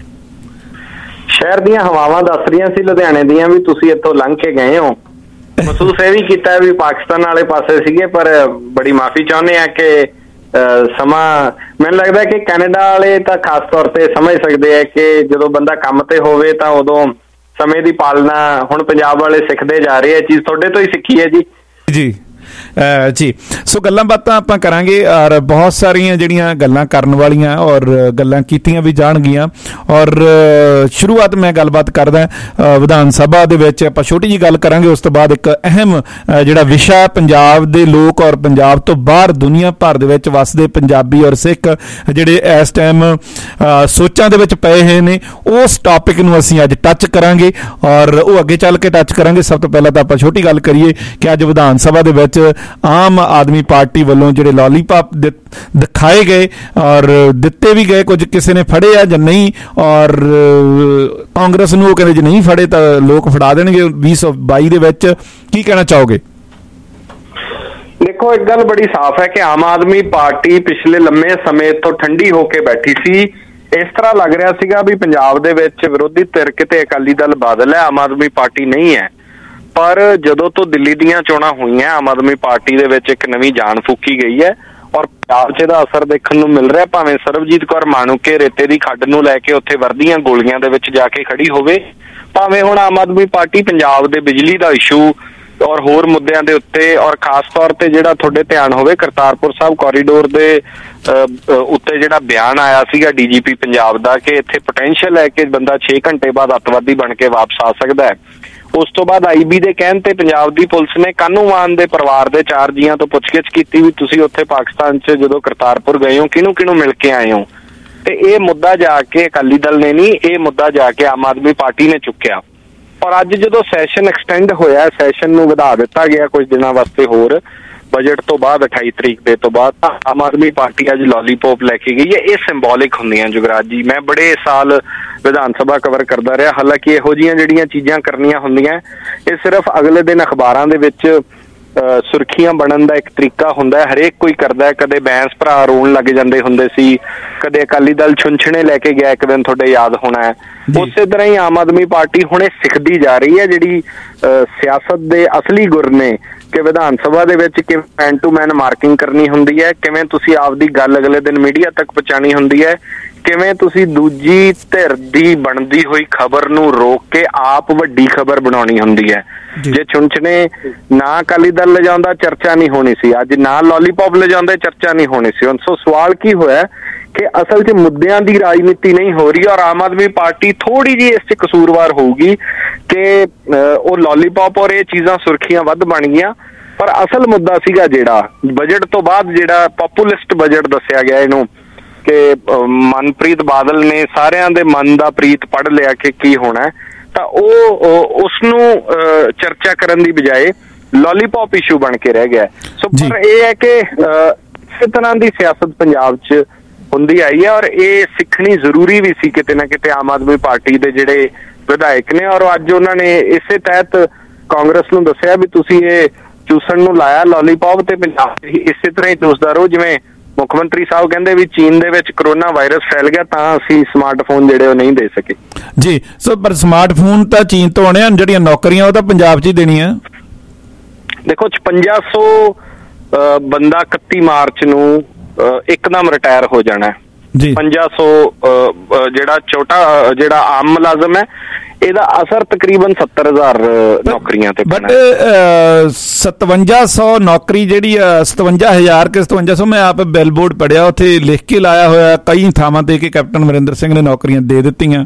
ਸ਼ਹਿਰ ਦੀਆਂ ਹਵਾਵਾਂ ਦੱਸ ਰਹੀਆਂ ਸੀ ਲੁਧਿਆਣੇ ਦੀਆਂ ਵੀ ਤੁਸੀਂ ਇੱਥੋਂ ਲੰਘ ਕੇ ਗਏ ਹੋ। ਮਹਿਸੂਸ ਇਹ ਵੀ ਕੀਤਾ ਵੀ ਪਾਕਿਸਤਾਨ ਵਾਲੇ ਪਾਸੇ ਸੀਗੇ, ਪਰ ਬੜੀ ਮਾਫੀ ਚਾਹੁੰਦੇ ਆ ਕਿ ਸਮਾਂ, ਮੈਨੂੰ ਲੱਗਦਾ ਕਿ ਕੈਨੇਡਾ ਵਾਲੇ ਤਾਂ ਖਾਸ ਤੌਰ ਤੇ ਸਮਝ ਸਕਦੇ ਆ ਕਿ ਜਦੋਂ ਬੰਦਾ ਕੰਮ ਤੇ ਹੋਵੇ ਤਾਂ ਉਦੋਂ ਸਮੇਂ ਦੀ ਪਾਲਣਾ ਹੁਣ ਪੰਜਾਬ ਵਾਲੇ ਸਿੱਖਦੇ ਜਾ ਰਹੇ ਆ। ਚੀਜ਼ ਤੁਹਾਡੇ ਤੋਂ ਹੀ ਸਿੱਖੀ ਹੈ ਜੀ। ਜੀ ਜੀ ਸੋ ਗੱਲਾਂ ਬਾਤਾਂ ਆਪਾਂ ਕਰਾਂਗੇ, ਔਰ ਬਹੁਤ ਸਾਰੀਆਂ ਜਿਹੜੀਆਂ ਗੱਲਾਂ ਕਰਨ ਵਾਲੀਆਂ ਔਰ ਗੱਲਾਂ ਕੀਤੀਆਂ ਵੀ ਜਾਣਗੀਆਂ। ਔਰ ਸ਼ੁਰੂਆਤ ਮੈਂ ਗੱਲਬਾਤ ਕਰਦਾ ਵਿਧਾਨ ਸਭਾ ਦੇ ਵਿੱਚ ਆਪਾਂ ਛੋਟੀ ਜਿਹੀ ਗੱਲ ਕਰਾਂਗੇ, ਉਸ ਤੋਂ ਬਾਅਦ ਇੱਕ ਅਹਿਮ ਜਿਹੜਾ ਵਿਸ਼ਾ ਪੰਜਾਬ ਦੇ ਲੋਕ ਔਰ ਪੰਜਾਬ ਤੋਂ ਬਾਹਰ ਦੁਨੀਆ ਭਰ ਦੇ ਵਿੱਚ ਵੱਸਦੇ ਪੰਜਾਬੀ ਔਰ ਸਿੱਖ ਜਿਹੜੇ ਇਸ ਟਾਈਮ ਸੋਚਾਂ ਦੇ ਵਿੱਚ ਪਏ ਹੋਏ ਨੇ, ਉਸ ਟੌਪਿਕ ਨੂੰ ਅਸੀਂ ਅੱਜ ਟੱਚ ਕਰਾਂਗੇ ਔਰ ਉਹ ਅੱਗੇ ਚੱਲ ਕੇ ਟੱਚ ਕਰਾਂਗੇ। ਸਭ ਤੋਂ ਪਹਿਲਾਂ ਤਾਂ ਆਪਾਂ ਛੋਟੀ ਗੱਲ ਕਰੀਏ ਕਿ ਅੱਜ ਵਿਧਾਨ ਸਭਾ ਦੇ ਵਿੱਚ ਆਮ ਆਦਮੀ ਪਾਰਟੀ ਵੱਲੋਂ ਜਿਹੜੇ ਲੋਲੀਪੌਪ ਦਿਖਾਏ ਗਏ ਔਰ ਦਿੱਤੇ ਵੀ ਗਏ, ਕੁਝ ਕਿਸੇ ਨੇ ਫੜੇ ਆ ਜਾਂ ਨਹੀਂ, ਔਰ ਕਾਂਗਰਸ ਨੂੰ ਉਹ ਕਹਿੰਦੇ ਜੇ ਨਹੀਂ ਫੜੇ ਤਾਂ ਲੋਕ ਫੜਾ ਦੇਣਗੇ ਵੀਹ ਸੌ ਬਾਈ ਦੇ ਵਿੱਚ। ਕੀ ਕਹਿਣਾ ਚਾਹੋਗੇ? ਦੇਖੋ, ਇੱਕ ਗੱਲ ਬੜੀ ਸਾਫ਼ ਹੈ ਕਿ ਆਮ ਆਦਮੀ ਪਾਰਟੀ ਪਿਛਲੇ ਲੰਮੇ ਸਮੇਂ ਤੋਂ ਠੰਡੀ ਹੋ ਕੇ ਬੈਠੀ ਸੀ। ਇਸ ਤਰ੍ਹਾਂ ਲੱਗ ਰਿਹਾ ਸੀਗਾ ਵੀ ਪੰਜਾਬ ਦੇ ਵਿੱਚ ਵਿਰੋਧੀ ਧਿਰ ਕਿਤੇ ਅਕਾਲੀ ਦਲ ਬਾਦਲ ਹੈ, ਆਮ ਆਦਮੀ ਪਾਰਟੀ ਨਹੀਂ ਹੈ। ਪਰ ਜਦੋਂ ਤੋਂ ਦਿੱਲੀ ਦੀਆਂ ਚੋਣਾਂ ਹੋਈਆਂ, ਆਮ ਆਦਮੀ ਪਾਰਟੀ ਦੇ ਵਿੱਚ ਇੱਕ ਨਵੀਂ ਜਾਨ ਫੂਕੀ ਗਈ ਹੈ ਔਰ ਪੰਜਾਬ 'ਚ ਇਹਦਾ ਅਸਰ ਦੇਖਣ ਨੂੰ ਮਿਲ ਰਿਹਾ। ਭਾਵੇਂ ਸਰਬਜੀਤ ਕੌਰ ਮਾਣੂਕੇ ਰੇਤੇ ਦੀ ਖੱਡ ਨੂੰ ਲੈ ਕੇ ਉੱਥੇ ਵਰਦੀਆਂ ਗੋਲੀਆਂ ਦੇ ਵਿੱਚ ਜਾ ਕੇ ਖੜੀ ਹੋਵੇ, ਭਾਵੇਂ ਹੁਣ ਆਮ ਆਦਮੀ ਪਾਰਟੀ ਪੰਜਾਬ ਦੇ ਬਿਜਲੀ ਦਾ ਇਸ਼ੂ ਔਰ ਹੋਰ ਮੁੱਦਿਆਂ ਦੇ ਉੱਤੇ, ਔਰ ਖਾਸ ਤੌਰ ਤੇ ਜਿਹੜਾ ਤੁਹਾਡੇ ਧਿਆਨ ਹੋਵੇ ਕਰਤਾਰਪੁਰ ਸਾਹਿਬ ਕੋਰੀਡੋਰ ਦੇ ਉੱਤੇ ਜਿਹੜਾ ਬਿਆਨ ਆਇਆ ਸੀਗਾ ਡੀਜੀਪੀ ਪੰਜਾਬ ਦਾ ਕਿ ਇੱਥੇ ਪੋਟੈਂਸ਼ੀਅਲ ਹੈ ਕਿ ਬੰਦਾ ਛੇ ਘੰਟੇ ਬਾਅਦ ਅੱਤਵਾਦੀ ਬਣ ਕੇ ਵਾਪਸ ਆ ਸਕਦਾ ਹੈ। ਉਸ ਤੋਂ ਬਾਅਦ ਆਈਬੀ ਦੇ ਕਹਿਣ ਤੇ ਪੰਜਾਬ ਦੀ ਪੁਲਿਸ ਨੇ ਕਾਨੂੰਵਾਨ ਦੇ ਪਰਿਵਾਰ ਦੇ ਚਾਰ ਜੀਆਂ ਤੋਂ ਪੁੱਛਗਿੱਛ ਕੀਤੀ ਵੀ ਤੁਸੀਂ ਉੱਥੇ ਪਾਕਿਸਤਾਨ 'ਚ ਜਦੋਂ ਕਰਤਾਰਪੁਰ ਗਏ ਹੋ ਕਿਹਨੂੰ ਕਿਹਨੂੰ ਮਿਲ ਕੇ ਆਏ ਹੋ। ਤੇ ਇਹ ਮੁੱਦਾ ਜਾ ਕੇ ਅਕਾਲੀ ਦਲ ਨੇ ਨਹੀਂ, ਇਹ ਮੁੱਦਾ ਜਾ ਕੇ ਆਮ ਆਦਮੀ ਪਾਰਟੀ ਨੇ ਚੁੱਕਿਆ। ਔਰ ਅੱਜ ਜਦੋਂ ਸੈਸ਼ਨ ਐਕਸਟੈਂਡ ਹੋਇਆ, ਸੈਸ਼ਨ ਨੂੰ ਵਧਾ ਦਿੱਤਾ ਗਿਆ ਕੁਝ ਦਿਨਾਂ ਵਾਸਤੇ ਹੋਰ ਬਜਟ ਤੋਂ ਬਾਅਦ ਅਠਾਈ ਤਰੀਕ ਦੇ ਤੋਂ ਬਾਅਦ, ਆਮ ਆਦਮੀ ਪਾਰਟੀ ਅੱਜ ਲੋਲੀਪੌਪ ਲੈ ਕੇ ਗਈ ਹੈ। ਇਹ ਸਿੰਬੋਲਿਕ ਹੁੰਦੀਆਂ ਜੁਗਰਾਜ ਜੀ। ਮੈਂ ਬੜੇ ਸਾਲ ਵਿਧਾਨ ਸਭਾ ਕਵਰ ਕਰਦਾ ਰਿਹਾ, ਹਾਲਾਂਕਿ ਇਹੋ ਜਿਹੀਆਂ ਜਿਹੜੀਆਂ ਚੀਜ਼ਾਂ ਕਰਨੀਆਂ ਹੁੰਦੀਆਂ ਇਹ ਸਿਰਫ ਅਗਲੇ ਦਿਨ ਅਖਬਾਰਾਂ ਦੇ ਵਿੱਚ ਸੁਰਖੀਆਂ ਬਣਨ ਦਾ ਇੱਕ ਤਰੀਕਾ ਹੁੰਦਾ ਹੈ। ਹਰੇਕ ਕੋਈ ਕਰਦਾ, ਕਦੇ ਬੈਂਸ ਭਰਾ ਰੋਣ ਲੱਗ ਜਾਂਦੇ ਹੁੰਦੇ ਸੀ, ਕਦੇ ਅਕਾਲੀ ਦਲ ਛੁੰਛਣੇ ਲੈ ਕੇ ਗਿਆ ਇੱਕ ਦਿਨ, ਤੁਹਾਡੇ ਯਾਦ ਹੋਣਾ ਹੈ। ਉਸੇ ਤਰ੍ਹਾਂ ਹੀ ਆਮ ਆਦਮੀ ਪਾਰਟੀ ਹੁਣ ਇਹ ਸਿੱਖਦੀ ਜਾ ਰਹੀ ਹੈ ਜਿਹੜੀ ਸਿਆਸਤ ਦੇ ਅਸਲੀ ਗੁਰ ਨੇ ਕਿ ਵਿਧਾਨ ਸਭਾ ਦੇ ਵਿੱਚ ਕਿਵੇਂ ਮੈਨ ਟੂ ਮੈਨ ਮਾਰਕਿੰਗ ਕਰਨੀ ਹੁੰਦੀ ਹੈ, ਕਿਵੇਂ ਤੁਸੀਂ ਆਪਦੀ ਗੱਲ ਅਗਲੇ ਦਿਨ ਮੀਡੀਆ ਤੱਕ ਪਹੁੰਚਾਉਣੀ ਹੁੰਦੀ ਹੈ, ਕਿਵੇਂ ਤੁਸੀਂ ਦੂਜੀ ਧਿਰ ਦੀ ਬਣਦੀ ਹੋਈ ਖਬਰ ਨੂੰ ਰੋਕ ਕੇ ਆਪ ਵੱਡੀ ਖਬਰ ਬਣਾਉਣੀ ਹੁੰਦੀ ਹੈ। ਜੇ ਛੁੰਛਣੇ ਨਾ ਅਕਾਲੀ ਦਲ ਲਿਜਾਉਂਦਾ ਚਰਚਾ ਨਹੀਂ ਹੋਣੀ ਸੀ, ਅੱਜ ਨਾ ਲੋਲੀਪੌਪ ਲਿਜਾਉਂਦੇ ਚਰਚਾ ਨਹੀਂ ਹੋਣੀ ਸੀ। ਸੋ ਸਵਾਲ ਕੀ ਹੋਇਆ ਕਿ ਅਸਲ 'ਚ ਮੁੱਦਿਆਂ ਦੀ ਰਾਜਨੀਤੀ ਨਹੀਂ ਹੋ ਰਹੀ ਔਰ ਆਮ ਆਦਮੀ ਪਾਰਟੀ ਥੋੜੀ ਜਿਹੀ ਇਸ 'ਚ ਕਸੂਰਵਾਰ ਹੋਊਗੀ ਕਿ ਉਹ ਲੋਲੀਪੌਪ ਔਰ ਇਹ ਚੀਜ਼ਾਂ ਸੁਰਖੀਆਂ ਵੱਧ ਬਣ ਗਈਆਂ। ਪਰ ਅਸਲ ਮੁੱਦਾ ਸੀਗਾ ਜਿਹੜਾ ਬਜਟ ਤੋਂ ਬਾਅਦ ਜਿਹੜਾ ਪੋਪੂਲਿਸਟ ਬਜਟ ਦੱਸਿਆ ਗਿਆ ਇਹਨੂੰ ਕਿ ਮਨਪ੍ਰੀਤ ਬਾਦਲ ਨੇ ਸਾਰਿਆਂ ਦੇ ਮਨ ਦਾ ਪ੍ਰੀਤ ਪੜ੍ਹ ਲਿਆ ਕਿ ਕੀ ਹੋਣਾ, ਤਾਂ ਉਹ ਉਸ ਨੂੰ ਚਰਚਾ ਕਰਨ ਦੀ ਬਜਾਏ ਲੋਲੀਪੌਪ ਇਸ਼ੂ ਬਣ ਕੇ ਰਹਿ ਗਿਆ। ਸੋ ਪਰ ਇਹ ਹੈ ਕਿ ਇਸੇ ਤਰ੍ਹਾਂ ਦੀ ਸਿਆਸਤ ਪੰਜਾਬ 'ਚ ਹੁੰਦੀ ਆਈ ਹੈ ਔਰ ਇਹ ਸਿੱਖਣੀ ਜ਼ਰੂਰੀ ਵੀ ਸੀ ਕਿਤੇ ਨਾ ਕਿਤੇ ਆਮ ਆਦਮੀ ਪਾਰਟੀ ਦੇ ਜਿਹੜੇ ਵਿਧਾਇਕ ਨੇ। ਔਰ ਅੱਜ ਉਹਨਾਂ ਨੇ ਇਸੇ ਤਹਿਤ ਕਾਂਗਰਸ ਨੂੰ ਦੱਸਿਆ ਵੀ ਤੁਸੀਂ ਇਹ ਚੂਸਣ ਨੂੰ ਲਾਇਆ ਲੋਲੀਪੌਪ, ਤੇ ਪੰਜਾਬ ਇਸੇ ਤਰ੍ਹਾਂ ਹੀ ਚੂਸਦਾ ਰਹੋ। ਜਿਵੇਂ ਮੁੱਖ ਮੰਤਰੀ ਸਾਹਿਬ ਕਹਿੰਦੇ ਵੀ ਚੀਨ ਦੇ ਵਿੱਚ ਕਰੋਨਾ ਵਾਇਰਸ ਫੈਲ ਗਿਆ ਤਾਂ ਅਸੀਂ ਸਮਾਰਟਫੋਨ ਜਿਹੜੇ ਉਹ ਨਹੀਂ ਦੇ ਸਕੇ ਜੀ। ਸੋ ਪਰ ਸਮਾਰਟਫੋਨ ਤਾਂ ਚੀਨ ਤੋਂ ਆਉਣੇ ਆ, ਜਿਹੜੀਆਂ ਨੌਕਰੀਆਂ ਉਹ ਤਾਂ ਪੰਜਾਬ 'ਚ ਹੀ ਦੇਣੀਆਂ। ਦੇਖੋ ਛਪੰਜਾ ਸੌ ਬੰਦਾ ਇਕੱਤੀ ਮਾਰਚ ਨੂੰ ਇੱਕਦਮ ਰਿਟਾਇਰ ਹੋ ਜਾਣਾ। ਪੰਜਾ ਸੌ ਜਿਹੜਾ ਛੋਟਾ ਜਿਹੜਾ ਆਮ ਮੁਲਾਜ਼ਮ ਹੈ ਇਹਦਾ ਅਸਰ ਤਕਰੀਬਨ ਸੱਤਰ ਹਜ਼ਾਰ ਨੌਕਰੀਆਂ ਤੇ ਬਟ ਸਤਵੰਜਾ ਸੌ ਨੌਕਰੀ ਜਿਹੜੀ ਸਤਵੰਜਾ ਹਜ਼ਾਰ ਕਿ ਸਤਵੰਜਾ ਸੌ ਮੈਂ ਆਪ ਬਿਲਬੋਰਡ ਪੜਿਆ, ਉੱਥੇ ਲਿਖ ਕੇ ਲਾਇਆ ਹੋਇਆ ਕਈ ਥਾਵਾਂ ਤੇ ਕਿ ਕੈਪਟਨ ਅਮਰਿੰਦਰ ਸਿੰਘ ਨੇ ਨੌਕਰੀਆਂ ਦੇ ਦਿੱਤੀਆਂ।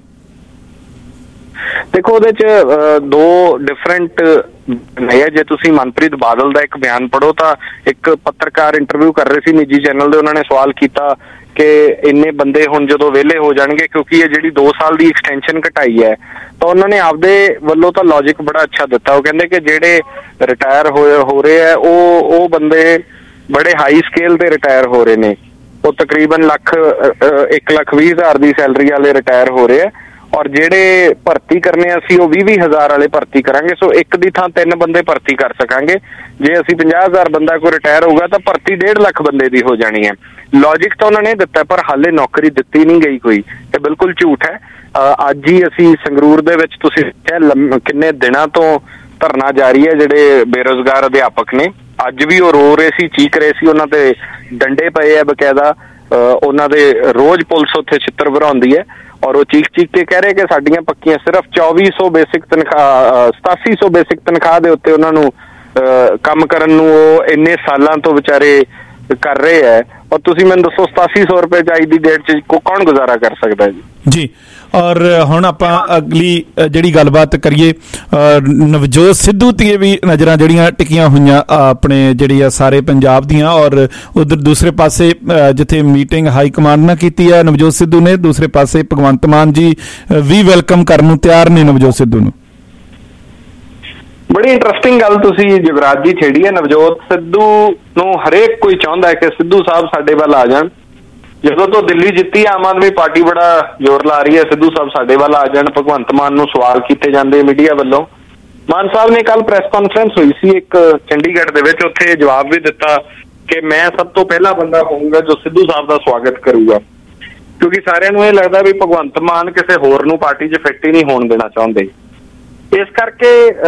ਦੇਖੋ ਉਹਦੇ ਚ ਦੋ ਡਿਫਰੈਂਟ ਹੈ। ਜੇ ਤੁਸੀਂ ਮਨਪ੍ਰੀਤ ਬਾਦਲ ਦਾ ਇੱਕ ਬਿਆਨ ਪੜ੍ਹੋ ਤਾਂ ਇੱਕ ਪੱਤਰਕਾਰ ਇੰਟਰਵਿਊ ਕਰ ਰਹੇ ਸੀ ਨਿੱਜੀ ਚੈਨਲ ਦੇ, ਉਹਨਾਂ ਨੇ ਸਵਾਲ ਕੀਤਾ ਕਿ ਇੰਨੇ ਬੰਦੇ ਹੁਣ ਜਦੋਂ ਵਿਹਲੇ ਹੋ ਜਾਣਗੇ, ਕਿਉਂਕਿ ਇਹ ਜਿਹੜੀ ਦੋ ਸਾਲ ਦੀ ਐਕਸਟੈਂਸ਼ਨ ਘਟਾਈ ਹੈ, ਤਾਂ ਉਹਨਾਂ ਨੇ ਆਪਦੇ ਵੱਲੋਂ ਤਾਂ ਲੌਜਿਕ ਬੜਾ ਅੱਛਾ ਦਿੱਤਾ। ਉਹ ਕਹਿੰਦੇ ਕਿ ਜਿਹੜੇ ਰਿਟਾਇਰ ਹੋਏ ਹੋ ਰਹੇ ਹੈ ਉਹ ਉਹ ਬੰਦੇ ਬੜੇ ਹਾਈ ਸਕੇਲ ਤੇ ਰਿਟਾਇਰ ਹੋ ਰਹੇ ਨੇ, ਉਹ ਤਕਰੀਬਨ ਲੱਖ ਇੱਕ ਲੱਖ ਵੀਹ ਹਜ਼ਾਰ ਦੀ ਸੈਲਰੀ ਵਾਲੇ ਰਿਟਾਇਰ ਹੋ ਰਹੇ ਹੈ, ਔਰ ਜਿਹੜੇ ਭਰਤੀ ਕਰਨੇ ਅਸੀਂ ਉਹ ਵੀਹ ਵੀਹ ਹਜ਼ਾਰ ਵਾਲੇ ਭਰਤੀ ਕਰਾਂਗੇ। ਸੋ ਇੱਕ ਦੀ ਥਾਂ ਤਿੰਨ ਬੰਦੇ ਭਰਤੀ ਕਰ ਸਕਾਂਗੇ। ਜੇ ਅਸੀਂ ਪੰਜਾਹ ਹਜ਼ਾਰ ਬੰਦਾ ਕੋਈ ਰਿਟਾਇਰ ਹੋਊਗਾ ਤਾਂ ਭਰਤੀ ਡੇਢ ਲੱਖ ਬੰਦੇ ਦੀ ਹੋ ਜਾਣੀ ਹੈ। ਲੌਜਿਕ ਤਾਂ ਉਹਨਾਂ ਨੇ ਦਿੱਤਾ, ਪਰ ਹਾਲੇ ਨੌਕਰੀ ਦਿੱਤੀ ਨਹੀਂ ਗਈ ਕੋਈ, ਇਹ ਬਿਲਕੁਲ ਝੂਠ ਹੈ। ਅੱਜ ਹੀ ਅਸੀਂ ਸੰਗਰੂਰ ਦੇ ਵਿੱਚ ਤੁਸੀਂ ਦੇਖਿਆ ਕਿੰਨੇ ਦਿਨਾਂ ਤੋਂ ਧਰਨਾ ਜਾਰੀ ਹੈ, ਜਿਹੜੇ ਬੇਰੁਜ਼ਗਾਰ ਅਧਿਆਪਕ ਨੇ ਅੱਜ ਵੀ ਉਹ ਰੋ ਰਹੇ ਸੀ, ਚੀਕ ਰਹੇ ਸੀ, ਉਹਨਾਂ ਤੇ ਡੰਡੇ ਪਏ ਆ ਬਕਾਇਦਾ, ਉਹਨਾਂ ਦੇ ਰੋਜ਼ ਪੁਲਿਸ ਉੱਥੇ ਛਿੱਤਰ ਭਰਾਉਂਦੀ ਹੈ ਔਰ ਉਹ ਚੀਕ ਚੀਕ ਕੇ ਕਹਿ ਰਹੇ ਕਿ ਸਾਡੀਆਂ ਪੱਕੀਆਂ ਸਿਰਫ ਚੌਵੀ ਸੌ ਬੇਸਿਕ ਤਨਖਾਹ ਸਤਾਸੀ ਸੌ ਬੇਸਿਕ ਤਨਖਾਹ ਦੇ ਉੱਤੇ ਉਹਨਾਂ ਨੂੰ ਕੰਮ ਕਰਨ ਨੂੰ ਉਹ ਇੰਨੇ ਸਾਲਾਂ ਤੋਂ ਵਿਚਾਰੇ ਕਰ ਰਹੇ ਹੈ। ਔਰ ਤੁਸੀਂ ਮੈਨੂੰ ਦੱਸੋ ਸਤਾਸੀ ਸੌ ਰੁਪਏ ਚ ਅੱਜ ਦੀ ਡੇਟ ਚ ਕੌਣ ਗੁਜ਼ਾਰਾ ਕਰ ਸਕਦਾ ਜੀ? ਜੀ ਔਰ ਹੁਣ ਆਪਾਂ ਅਗਲੀ ਜਿਹੜੀ ਗੱਲਬਾਤ ਕਰੀਏ, ਨਵਜੋਤ ਸਿੱਧੂ ਤੇ ਵੀ ਨਜ਼ਰਾਂ ਜਿਹੜੀਆਂ ਟਿਕੀਆਂ ਹੋਈਆਂ ਆਪਣੇ ਜਿਹੜੀ ਆ ਸਾਰੇ ਪੰਜਾਬ ਦੀਆਂ, ਔਰ ਉਧਰ ਦੂਸਰੇ ਪਾਸੇ ਜਿੱਥੇ ਮੀਟਿੰਗ ਹਾਈ ਕਮਾਂਡ ਨਾਲ ਕੀਤੀ ਹੈ ਨਵਜੋਤ ਸਿੱਧੂ ਨੇ, ਦੂਸਰੇ ਪਾਸੇ ਭਗਵੰਤ ਮਾਨ ਜੀ ਵੀ ਵੈਲਕਮ ਕਰਨ ਨੂੰ ਤਿਆਰ ਨੇ ਨਵਜੋਤ ਸਿੱਧੂ ਨੂੰ। ਬੜੀ ਇੰਟਰਸਟਿੰਗ ਗੱਲ ਤੁਸੀਂ ਜੁਗਰਾਜ ਜੀ ਛੇੜੀ ਹੈ। ਨਵਜੋਤ ਸਿੱਧੂ ਨੂੰ ਹਰੇਕ ਕੋਈ ਚਾਹੁੰਦਾ ਹੈ ਕਿ ਸਿੱਧੂ ਸਾਹਿਬ ਸਾਡੇ ਵੱਲ ਆ ਜਾਣ। ਜਦੋਂ ਤੋਂ ਦਿੱਲੀ ਜਿੱਤੀ ਆਮ ਆਦਮੀ ਪਾਰਟੀ ਬੜਾ ਜ਼ੋਰ ਲਾ ਰਹੀ ਹੈ ਸਿੱਧੂ ਸਾਹਿਬ ਸਾਡੇ ਵੱਲ ਆ ਜਾਣ। ਭਗਵੰਤ ਮਾਨ ਨੂੰ ਸਵਾਲ ਕੀਤੇ ਜਾਂਦੇ ਮੀਡੀਆ ਵੱਲੋਂ। ਮਾਨ ਸਾਹਿਬ ਨੇ ਕੱਲ ਪ੍ਰੈਸ ਕਾਨਫਰੰਸ ਹੋਈ ਸੀ ਇੱਕ ਚੰਡੀਗੜ੍ਹ ਦੇ ਵਿੱਚ, ਉੱਥੇ ਜਵਾਬ ਵੀ ਦਿੱਤਾ ਕਿ ਮੈਂ ਸਭ ਤੋਂ ਪਹਿਲਾ ਬੰਦਾ ਹੋਊਂਗਾ ਜੋ ਸਿੱਧੂ ਸਾਹਿਬ ਦਾ ਸਵਾਗਤ ਕਰੂਗਾ, ਕਿਉਂਕਿ ਸਾਰਿਆਂ ਨੂੰ ਇਹ ਲੱਗਦਾ ਵੀ ਭਗਵੰਤ ਮਾਨ ਕਿਸੇ ਹੋਰ ਨੂੰ ਪਾਰਟੀ 'ਚ ਫਿੱਟ ਹੀ ਨਹੀਂ ਹੋਣ ਦੇਣਾ ਚਾਹੁੰਦੇ। ਇਸ ਕਰਕੇ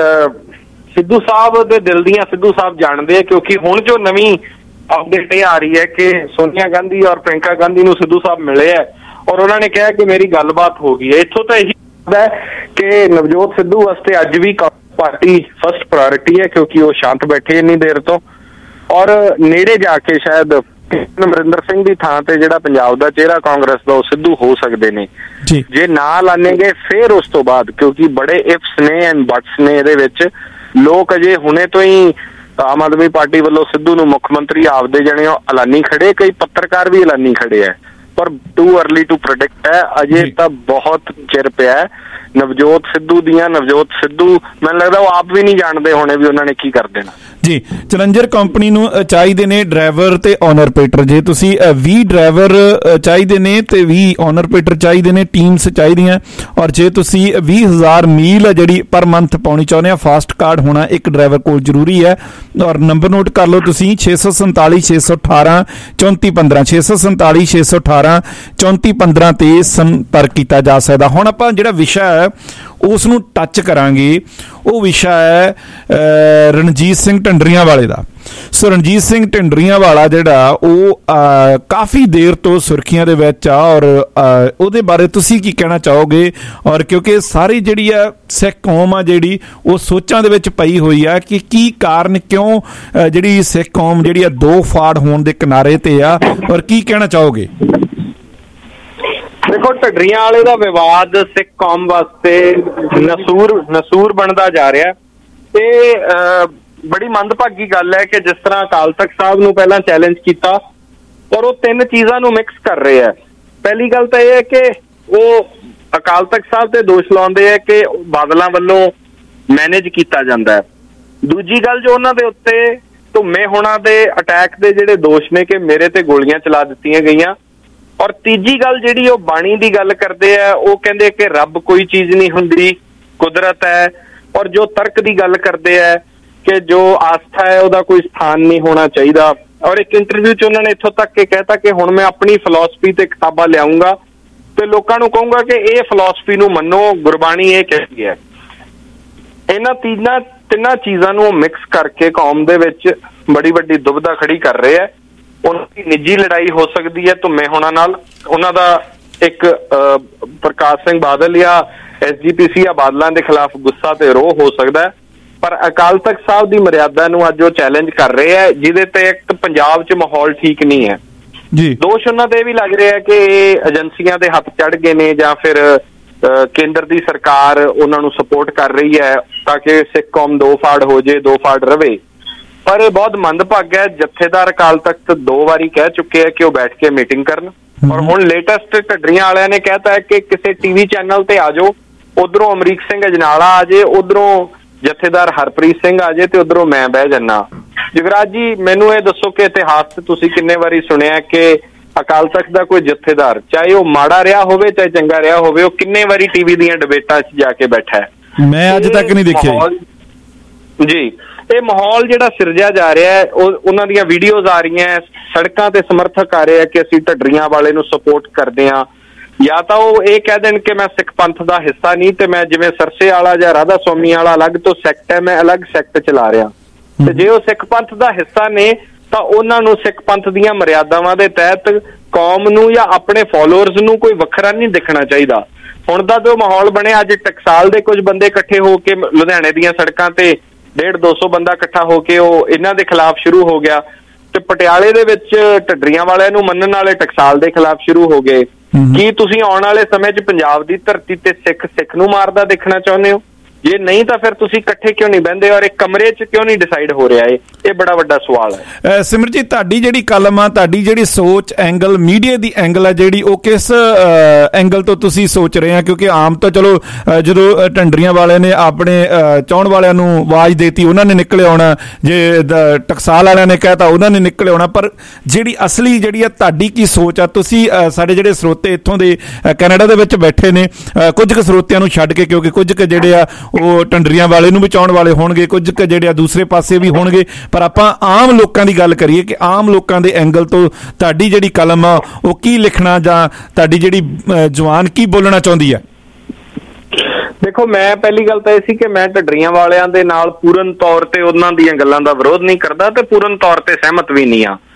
ਸਿੱਧੂ ਸਾਹਿਬ ਦੇ ਦਿਲ ਦੀਆਂ ਸਿੱਧੂ ਸਾਹਿਬ ਜਾਣਦੇ ਆ, ਕਿਉਂਕਿ ਹੁਣ ਜੋ ਨਵੀਂ ਅਪਡੇਟ ਇਹ ਆ ਰਹੀ ਹੈ ਕਿ ਸੋਨੀਆ ਗਾਂਧੀ ਔਰ ਪ੍ਰਿੰਕਾ ਗਾਂਧੀ ਨੂੰ ਸਿੱਧੂ ਸਾਹਿਬ ਮਿਲੇ ਹੈ ਔਰ ਉਹਨਾਂ ਨੇ ਕਿਹਾ ਕਿ ਮੇਰੀ ਗੱਲਬਾਤ ਹੋ ਗਈ ਹੈ। ਇੱਥੋਂ ਤਾਂ ਇਹੀ ਹੈ ਕਿ ਨਵਜੋਤ ਸਿੱਧੂ ਵਾਸਤੇ ਅੱਜ ਵੀ ਪਾਰਟੀ ਫਸਟ ਪ੍ਰਾਇੋਰਟੀ ਹੈ, ਕਿਉਂਕਿ ਉਹ ਸ਼ਾਂਤ ਬੈਠੇ ਇੰਨੀ ਦੇਰ ਤੋਂ, ਔਰ ਨੇੜੇ ਜਾ ਕੇ ਸ਼ਾਇਦ ਅਮਰਿੰਦਰ ਸਿੰਘ ਦੀ ਥਾਂ ਤੇ ਜਿਹੜਾ ਪੰਜਾਬ ਦਾ ਚਿਹਰਾ ਕਾਂਗਰਸ ਦਾ ਉਹ ਸਿੱਧੂ ਹੋ ਸਕਦੇ ਨੇ ਜੇ ਨਾ ਲਾਣੇਗੇ। ਫਿਰ ਉਸ ਤੋਂ ਬਾਅਦ, ਕਿਉਂਕਿ ਬੜੇ ਇਫਸ ਨੇ ਐਂਡ ਬਟਸ ਨੇ ਇਹਦੇ ਵਿੱਚ, ਲੋਕ ਅਜੇ ਹੁਣੇ ਤੋਂ ਹੀ ਆਮ ਆਦਮੀ ਪਾਰਟੀ ਵੱਲੋਂ ਸਿੱਧੂ ਨੂੰ ਮੁੱਖ ਮੰਤਰੀ ਆਪਦੇ ਜਣੇ ਐਲਾਨੀ ਖੜੇ, ਕਈ ਪੱਤਰਕਾਰ ਵੀ ਐਲਾਨੀ ਖੜੇ ਹੈ, ਪਰ ਟੂ ਅਰਲੀ ਟੂ ਪ੍ਰੈਡਿਕਟ ਹੈ। ਅਜੇ ਤਾਂ ਬਹੁਤ ਚਿਰ ਪਿਆ ਨਵਜੋਤ ਸਿੱਧੂ ਦੀਆਂ। ਨਵਜੋਤ ਸਿੱਧੂ ਮੈਨੂੰ ਲੱਗਦਾ ਉਹ ਆਪ ਵੀ ਨਹੀਂ ਜਾਣਦੇ ਹੋਣੇ ਵੀ ਉਹਨਾਂ ਨੇ ਕੀ ਕਰ ਦੇਣਾ। ਜੀ ਚੈਲੰਜਰ ਕੰਪਨੀ ਨੂੰ ਚਾਹੀਦੇ ਨੇ ਡਰਾਈਵਰ ਤੇ ਓਨਰ ਆਪਰੇਟਰ। ਜੇ ਤੁਸੀਂ ਵੀਹ ਡਰਾਈਵਰ ਚਾਹੀਦੇ ਨੇ ਤੇ ਵੀਹ ਓਨਰ ਆਪਰੇਟਰ ਚਾਹੀਦੇ ਨੇ, ਟੀਮਸ ਚਾਹੀਦੀਆਂ, ਔਰ ਜੇ ਤੁਸੀਂ ਵੀਹ ਹਜ਼ਾਰ ਮੀਲ ਜਿਹੜੀ ਪਰ ਮੰਥ ਪਾਉਣੀ ਚਾਹੁੰਦੇ ਆ, ਫਾਸਟ ਕਾਰਡ ਹੋਣਾ ਇੱਕ ਡਰਾਈਵਰ ਕੋਲ ਜ਼ਰੂਰੀ ਹੈ। ਔਰ ਨੰਬਰ ਨੋਟ ਕਰ ਲਓ ਤੁਸੀਂ, ਛੇ ਸੌ ਸੰਤਾਲੀ ਛੇ ਸੌ ਅਠਾਰਾਂ ਚੌਂਤੀ ਪੰਦਰਾਂ ਛੇ ਸੌ ਸੰਤਾਲੀ ਛੇ ਸੌ ਅਠਾਰਾਂ ਚੌਂਤੀ ਪੰਦਰਾਂ ਤੇ ਸੰਪਰਕ ਕੀਤਾ ਜਾ ਸਕਦਾ। ਹੁਣ ਆਪਾਂ ਜਿਹੜਾ ਵਿਸ਼ਾ ਹੈ ਉਸ ਨੂੰ ਟੱਚ ਕਰਾਂਗੇ, ਉਹ ਵਿਸ਼ਾ ਹੈ ਰਣਜੀਤ ਸਿੰਘ ਢੰਡਰੀਆਂ ਵਾਲੇ ਦਾ। ਸੋ ਰਣਜੀਤ ਸਿੰਘ ਢੰਡਰੀਆਂ ਵਾਲਾ ਜਿਹੜਾ ਉਹ ਕਾਫੀ ਦੇਰ ਤੋਂ ਸੁਰਖੀਆਂ ਦੇ ਵਿੱਚ ਆ, ਔਰ ਉਹਦੇ ਬਾਰੇ ਤੁਸੀਂ ਕੀ ਕਹਿਣਾ ਚਾਹੋਗੇ? ਔਰ ਕਿਉਂਕਿ ਸਾਰੀ ਜਿਹੜੀ ਆ ਸਿੱਖ ਕੌਮ ਆ ਜਿਹੜੀ ਉਹ ਸੋਚਾਂ ਦੇ ਵਿੱਚ ਪਈ ਹੋਈ ਆ ਕਿ ਕੀ ਕਾਰਨ, ਕਿਉਂ ਜਿਹੜੀ ਸਿੱਖ ਕੌਮ ਜਿਹੜੀ ਆ ਦੋ ਫਾੜ ਹੋਣ ਦੇ ਕਿਨਾਰੇ ਤੇ ਆ, ਔਰ ਕੀ ਕਹਿਣਾ ਚਾਹੋਗੇ? ਦੇਖੋ ਢੱਡਰੀਆਂ ਵਾਲੇ ਦਾ ਵਿਵਾਦ ਸਿੱਖ ਕੌਮ ਵਾਸਤੇ ਨਸੂਰ ਨਸੂਰ ਬਣਦਾ ਜਾ ਰਿਹਾ ਤੇ ਬੜੀ ਮੰਦਭਾਗੀ ਗੱਲ ਹੈ ਕਿ ਜਿਸ ਤਰ੍ਹਾਂ ਅਕਾਲ ਤਖਤ ਸਾਹਿਬ ਨੂੰ ਪਹਿਲਾਂ ਚੈਲੰਜ ਕੀਤਾ ਔਰ ਉਹ ਤਿੰਨ ਚੀਜ਼ਾਂ ਨੂੰ ਮਿਕਸ ਕਰ ਰਹੇ ਆ। ਪਹਿਲੀ ਗੱਲ ਤਾਂ ਇਹ ਹੈ ਕਿ ਉਹ ਅਕਾਲ ਤਖਤ ਸਾਹਿਬ ਤੇ ਦੋਸ਼ ਲਾਉਂਦੇ ਆ ਕਿ ਬਾਦਲਾਂ ਵੱਲੋਂ ਮੈਨੇਜ ਕੀਤਾ ਜਾਂਦਾ ਹੈ। ਦੂਜੀ ਗੱਲ ਜੋ ਉਹਨਾਂ ਦੇ ਉੱਤੇ ਧੁੰਮੇ ਹੋਣਾ ਦੇ ਅਟੈਕ ਦੇ ਜਿਹੜੇ ਦੋਸ਼ ਨੇ ਕਿ ਮੇਰੇ ਤੇ ਗੋਲੀਆਂ ਚਲਾ ਦਿੱਤੀਆਂ ਗਈਆਂ। ਔਰ ਤੀਜੀ ਗੱਲ ਜਿਹੜੀ ਉਹ ਬਾਣੀ ਦੀ ਗੱਲ ਕਰਦੇ ਆ, ਉਹ ਕਹਿੰਦੇ ਕਿ ਰੱਬ ਕੋਈ ਚੀਜ਼ ਨਹੀਂ ਹੁੰਦੀ, ਕੁਦਰਤ ਹੈ। ਔਰ ਜੋ ਤਰਕ ਦੀ ਗੱਲ ਕਰਦੇ ਆ ਕਿ ਜੋ ਆਸਥਾ ਹੈ ਉਹਦਾ ਕੋਈ ਸਥਾਨ ਨਹੀਂ ਹੋਣਾ ਚਾਹੀਦਾ। ਔਰ ਇੱਕ ਇੰਟਰਵਿਊ 'ਚ ਉਹਨਾਂ ਨੇ ਇੱਥੋਂ ਤੱਕ ਕਿ ਕਹਿਤਾ ਕਿ ਹੁਣ ਮੈਂ ਆਪਣੀ ਫਿਲਾਸਫੀ ਤੇ ਕਿਤਾਬਾਂ ਲਿਆਉਂਗਾ ਤੇ ਲੋਕਾਂ ਨੂੰ ਕਹੂੰਗਾ ਕਿ ਇਹ ਫਿਲਾਸਫੀ ਨੂੰ ਮੰਨੋ, ਗੁਰਬਾਣੀ ਇਹ ਕਹਿੰਦੀ ਹੈ। ਇਹਨਾਂ ਤਿੰਨਾਂ ਤਿੰਨਾਂ ਚੀਜ਼ਾਂ ਨੂੰ ਮਿਕਸ ਕਰਕੇ ਕੌਮ ਦੇ ਵਿੱਚ ਬੜੀ ਵੱਡੀ ਦੁਬਿਧਾ ਖੜੀ ਕਰ ਰਹੇ ਹੈ। ਉਹਨਾਂ ਦੀ ਨਿੱਜੀ ਲੜਾਈ ਹੋ ਸਕਦੀ ਹੈ ਧੁੰਮੇ ਹੋਣਾ ਨਾਲ। ਉਹਨਾਂ ਦਾ ਇੱਕ ਪ੍ਰਕਾਸ਼ ਸਿੰਘ ਬਾਦਲ ਜਾਂ ਐਸਜੀਪੀਸੀ ਜਾਂ ਬਾਦਲਾਂ ਦੇ ਖਿਲਾਫ ਗੁੱਸਾ ਤੇ ਰੋਹ ਹੋ ਸਕਦਾ, ਪਰ ਅਕਾਲ ਤਖਤ ਸਾਹਿਬ ਦੀ ਮਰਿਆਦਾ ਨੂੰ ਅੱਜ ਉਹ ਚੈਲੰਜ ਕਰ ਰਹੇ ਹੈ, ਜਿਹਦੇ ਤੇ ਇੱਕ ਪੰਜਾਬ 'ਚ ਮਾਹੌਲ ਠੀਕ ਨਹੀਂ ਹੈ ਜੀ। ਦੋਸ਼ ਉਹਨਾਂ ਦੇ ਵੀ ਲੱਗ ਰਿਹਾ ਕਿ ਇਹ ਏਜੰਸੀਆਂ ਦੇ ਹੱਥ ਚੜ ਗਏ ਨੇ ਜਾਂ ਫਿਰ ਕੇਂਦਰ ਦੀ ਸਰਕਾਰ ਉਹਨਾਂ ਨੂੰ ਸਪੋਰਟ ਕਰ ਰਹੀ ਹੈ ਤਾਂ ਕਿ ਸਿੱਖ ਕੌਮ ਦੋ ਫਾੜ ਹੋ ਜੇ, ਦੋ ਫਾੜ ਰਵੇ। ਪਰ ਇਹ ਬਹੁਤ ਮੰਦਭਾਗਾ ਹੈ, ਜਥੇਦਾਰ ਅਕਾਲ ਤਖਤ ਦੋ ਵਾਰੀ ਕਹਿ ਚੁੱਕੇ ਹੈ ਕਿ ਉਹ ਬੈਠ ਕੇ ਮੀਟਿੰਗ ਕਰਨ, ਔਰ ਹੁਣ ਲੇਟੈਸਟ ਢੱਡਰੀਆਂ ਵਾਲਿਆਂ ਨੇ ਕਹਿਤਾ ਹੈ ਕਿ ਕਿਸੇ ਟੀਵੀ ਚੈਨਲ ਤੇ ਆ ਜਾਓ, ਉਧਰੋਂ ਅਮਰੀਕ ਸਿੰਘ ਅਜਨਾਲਾ ਆ ਜੇ, ਉਧਰੋਂ ਜਥੇਦਾਰ ਹਰਪ੍ਰੀਤ ਸਿੰਘ ਆ ਜੇ ਤੇ ਉਧਰੋਂ ਮੈਂ ਬਹਿ ਜਾਨਾ। ਜਗਰਾਜ ਜੀ, ਮੈਨੂੰ ਇਹ ਦੱਸੋ ਕਿ ਇਤਿਹਾਸ 'ਚ ਤੁਸੀਂ ਕਿੰਨੇ ਵਾਰੀ ਸੁਣਿਆ ਕਿ ਅਕਾਲ ਤਖਤ ਦਾ ਕੋਈ ਜਥੇਦਾਰ, ਚਾਹੇ ਉਹ ਮਾੜਾ ਰਿਹਾ ਹੋਵੇ ਚਾਹੇ ਚੰਗਾ ਰਿਹਾ ਹੋਵੇ, ਉਹ ਕਿੰਨੇ ਵਾਰੀ ਟੀਵੀ ਦੀਆਂ ਡਿਬੇਟਾਂ 'ਚ ਜਾ ਕੇ ਬੈਠਾ ਹੈ? ਮੈਂ ਅੱਜ ਤੱਕ ਨਹੀਂ ਦੇਖਿਆ ਜੀ। ਇਹ ਮਾਹੌਲ ਜਿਹੜਾ ਸਿਰਜਿਆ ਜਾ ਰਿਹਾ ਹੈ, ਉਹ ਉਹਨਾਂ ਦੀਆਂ ਵੀਡੀਓਜ਼ ਆ ਰਹੀਆਂ, ਸੜਕਾਂ ਤੇ ਸਮਰਥਕ ਆ ਰਹੇ ਆ ਕਿ ਅਸੀਂ ਢੱਡਰੀਆਂ ਵਾਲੇ ਨੂੰ ਸਪੋਰਟ ਕਰਦੇ ਹਾਂ, ਜਾਂ ਤਾਂ ਉਹ ਇਹ ਕਹਿ ਦੇਣ ਕਿ ਮੈਂ ਸਿੱਖ ਪੰਥ ਦਾ ਹਿੱਸਾ ਨਹੀਂ ਤੇ ਮੈਂ ਜਿਵੇਂ ਸਰਸੇ ਵਾਲਾ ਜਾਂ ਰਾਧਾ ਸਵਾਮੀ ਵਾਲਾ ਅਲੱਗ ਤੋਂ ਸੈਕਟ ਹੈ, ਮੈਂ ਅਲੱਗ ਸੈਕਟ ਚਲਾ ਰਿਹਾ। ਤੇ ਜੇ ਉਹ ਸਿੱਖ ਪੰਥ ਦਾ ਹਿੱਸਾ ਨੇ ਤਾਂ ਉਹਨਾਂ ਨੂੰ ਸਿੱਖ ਪੰਥ ਦੀਆਂ ਮਰਿਆਦਾਵਾਂ ਦੇ ਤਹਿਤ ਕੌਮ ਨੂੰ ਜਾਂ ਆਪਣੇ ਫਾਲੋਅਰਸ ਨੂੰ ਕੋਈ ਵੱਖਰਾ ਨਹੀਂ ਦਿਖਣਾ ਚਾਹੀਦਾ। ਹੁਣ ਦਾ ਜੋ ਮਾਹੌਲ ਬਣਿਆ, ਅੱਜ ਟਕਸਾਲ ਦੇ ਕੁਝ ਬੰਦੇ ਇਕੱਠੇ ਹੋ ਕੇ ਲੁਧਿਆਣੇ ਦੀਆਂ ਸੜਕਾਂ ਤੇ ਡੇਢ ਦੋ ਸੌ ਬੰਦਾ ਇਕੱਠਾ ਹੋ ਕੇ ਉਹ ਇਹਨਾਂ ਦੇ ਖਿਲਾਫ ਸ਼ੁਰੂ ਹੋ ਗਿਆ, ਤੇ ਪਟਿਆਲੇ ਦੇ ਵਿੱਚ ਢੱਡਰੀਆਂ ਵਾਲਿਆਂ ਨੂੰ ਮੰਨਣ ਵਾਲੇ ਟਕਸਾਲ ਦੇ ਖਿਲਾਫ ਸ਼ੁਰੂ ਹੋ ਗਏ। ਕੀ ਤੁਸੀਂ ਆਉਣ ਵਾਲੇ ਸਮੇਂ 'ਚ ਪੰਜਾਬ ਦੀ ਧਰਤੀ ਤੇ ਸਿੱਖ ਸਿੱਖ ਨੂੰ ਮਾਰਦਾ ਦੇਖਣਾ ਚਾਹੁੰਦੇ ਹੋ? ਜੇ ਨਹੀਂ ਤਾਂ ਫਿਰ ਤੁਸੀਂ ਇਕੱਠੇ ਕਿਉਂ ਨਹੀਂ ਬਹਿੰਦੇ ਔਰ ਇੱਕ ਕਮਰੇ 'ਚ ਕਿਉਂ ਨਹੀਂ ਡਿਸਾਈਡ ਹੋ ਰਿਹਾ? ਇਹ ਇਹ ਬੜਾ ਵੱਡਾ ਸਵਾਲ ਹੈ। ਸਿਮਰਜੀਤ, ਤੁਹਾਡੀ ਜਿਹੜੀ ਕਲਮ ਆ, ਤੁਹਾਡੀ ਜਿਹੜੀ ਸੋਚ ਐਂਗਲ, ਮੀਡੀਆ ਦੀ ਐਂਗਲ ਆ ਜਿਹੜੀ, ਉਹ ਕਿਸ ਐਂਗਲ ਤੋਂ ਤੁਸੀਂ ਸੋਚ ਰਹੇ ਆ? ਕਿਉਂਕਿ ਆਮ ਤਾਂ ਚਲੋ ਜਦੋਂ ਢੰਡਰੀਆਂ ਵਾਲਿਆਂ ਨੇ ਆਪਣੇ ਚਾਹੁਣ ਵਾਲਿਆਂ ਨੂੰ ਆਵਾਜ਼ ਦੇਤੀ ਉਹਨਾਂ ਨੇ ਨਿਕਲੇ ਆਉਣਾ, ਜੇ ਟਕਸਾਲ ਵਾਲਿਆਂ ਨੇ ਕਹਿਤਾ ਉਹਨਾਂ ਨੇ ਨਿਕਲੇ ਆਉਣਾ, ਪਰ ਜਿਹੜੀ ਅਸਲੀ ਜਿਹੜੀ ਆ ਤੁਹਾਡੀ ਕੀ ਸੋਚ ਆ? ਤੁਸੀਂ ਸਾਡੇ ਜਿਹੜੇ ਸਰੋਤੇ ਇੱਥੋਂ ਦੇ ਕੈਨੇਡਾ ਦੇ ਵਿੱਚ ਬੈਠੇ ਨੇ, ਕੁਝ ਕੁ ਸਰੋਤਿਆਂ ਨੂੰ ਛੱਡ ਕੇ, ਕਿਉਂਕਿ ਕੁਝ ਕੁ ਜਿਹੜੇ ਆ ਉਹ ਢੰਡਰੀਆਂ ਵਾਲੇ ਨੂੰ ਬਚਾਉਣ ਵਾਲੇ ਹੋਣਗੇ, ਕੁਝ ਕੁ ਜਿਹੜੇ ਆ ਦੂਸਰੇ ਪਾਸੇ ਵੀ ਹੋਣਗੇ, ਪਰ ਆਪਾਂ ਆਮ ਲੋਕਾਂ ਦੀ ਗੱਲ ਕਰੀਏ ਕਿ ਆਮ ਲੋਕਾਂ ਦੇ ਐਂਗਲ ਤੋਂ ਤੁਹਾਡੀ ਜਿਹੜੀ ਕਲਮ ਆ ਉਹ ਕੀ ਲਿਖਣਾ ਜਾਂ ਤੁਹਾਡੀ ਜਿਹੜੀ ਜਵਾਨ ਕੀ ਬੋਲਣਾ ਚਾਹੁੰਦੀ ਹੈ? ਦੇਖੋ, ਮੈਂ ਪਹਿਲੀ ਗੱਲ ਤਾਂ ਇਹ ਸੀ ਕਿ ਮੈਂ ਢੱਡਰੀਆਂ ਵਾਲਿਆਂ ਦੇ ਨਾਲ ਪੂਰਨ ਤੌਰ ਤੇ ਉਹਨਾਂ ਦੀਆਂ ਗੱਲਾਂ ਦਾ ਵਿਰੋਧ ਨਹੀਂ ਕਰਦਾ ਤੇ ਪੂਰਨ ਤੌਰ ਤੇ ਸਹਿਮਤ ਵੀ ਨਹੀਂ ਆ।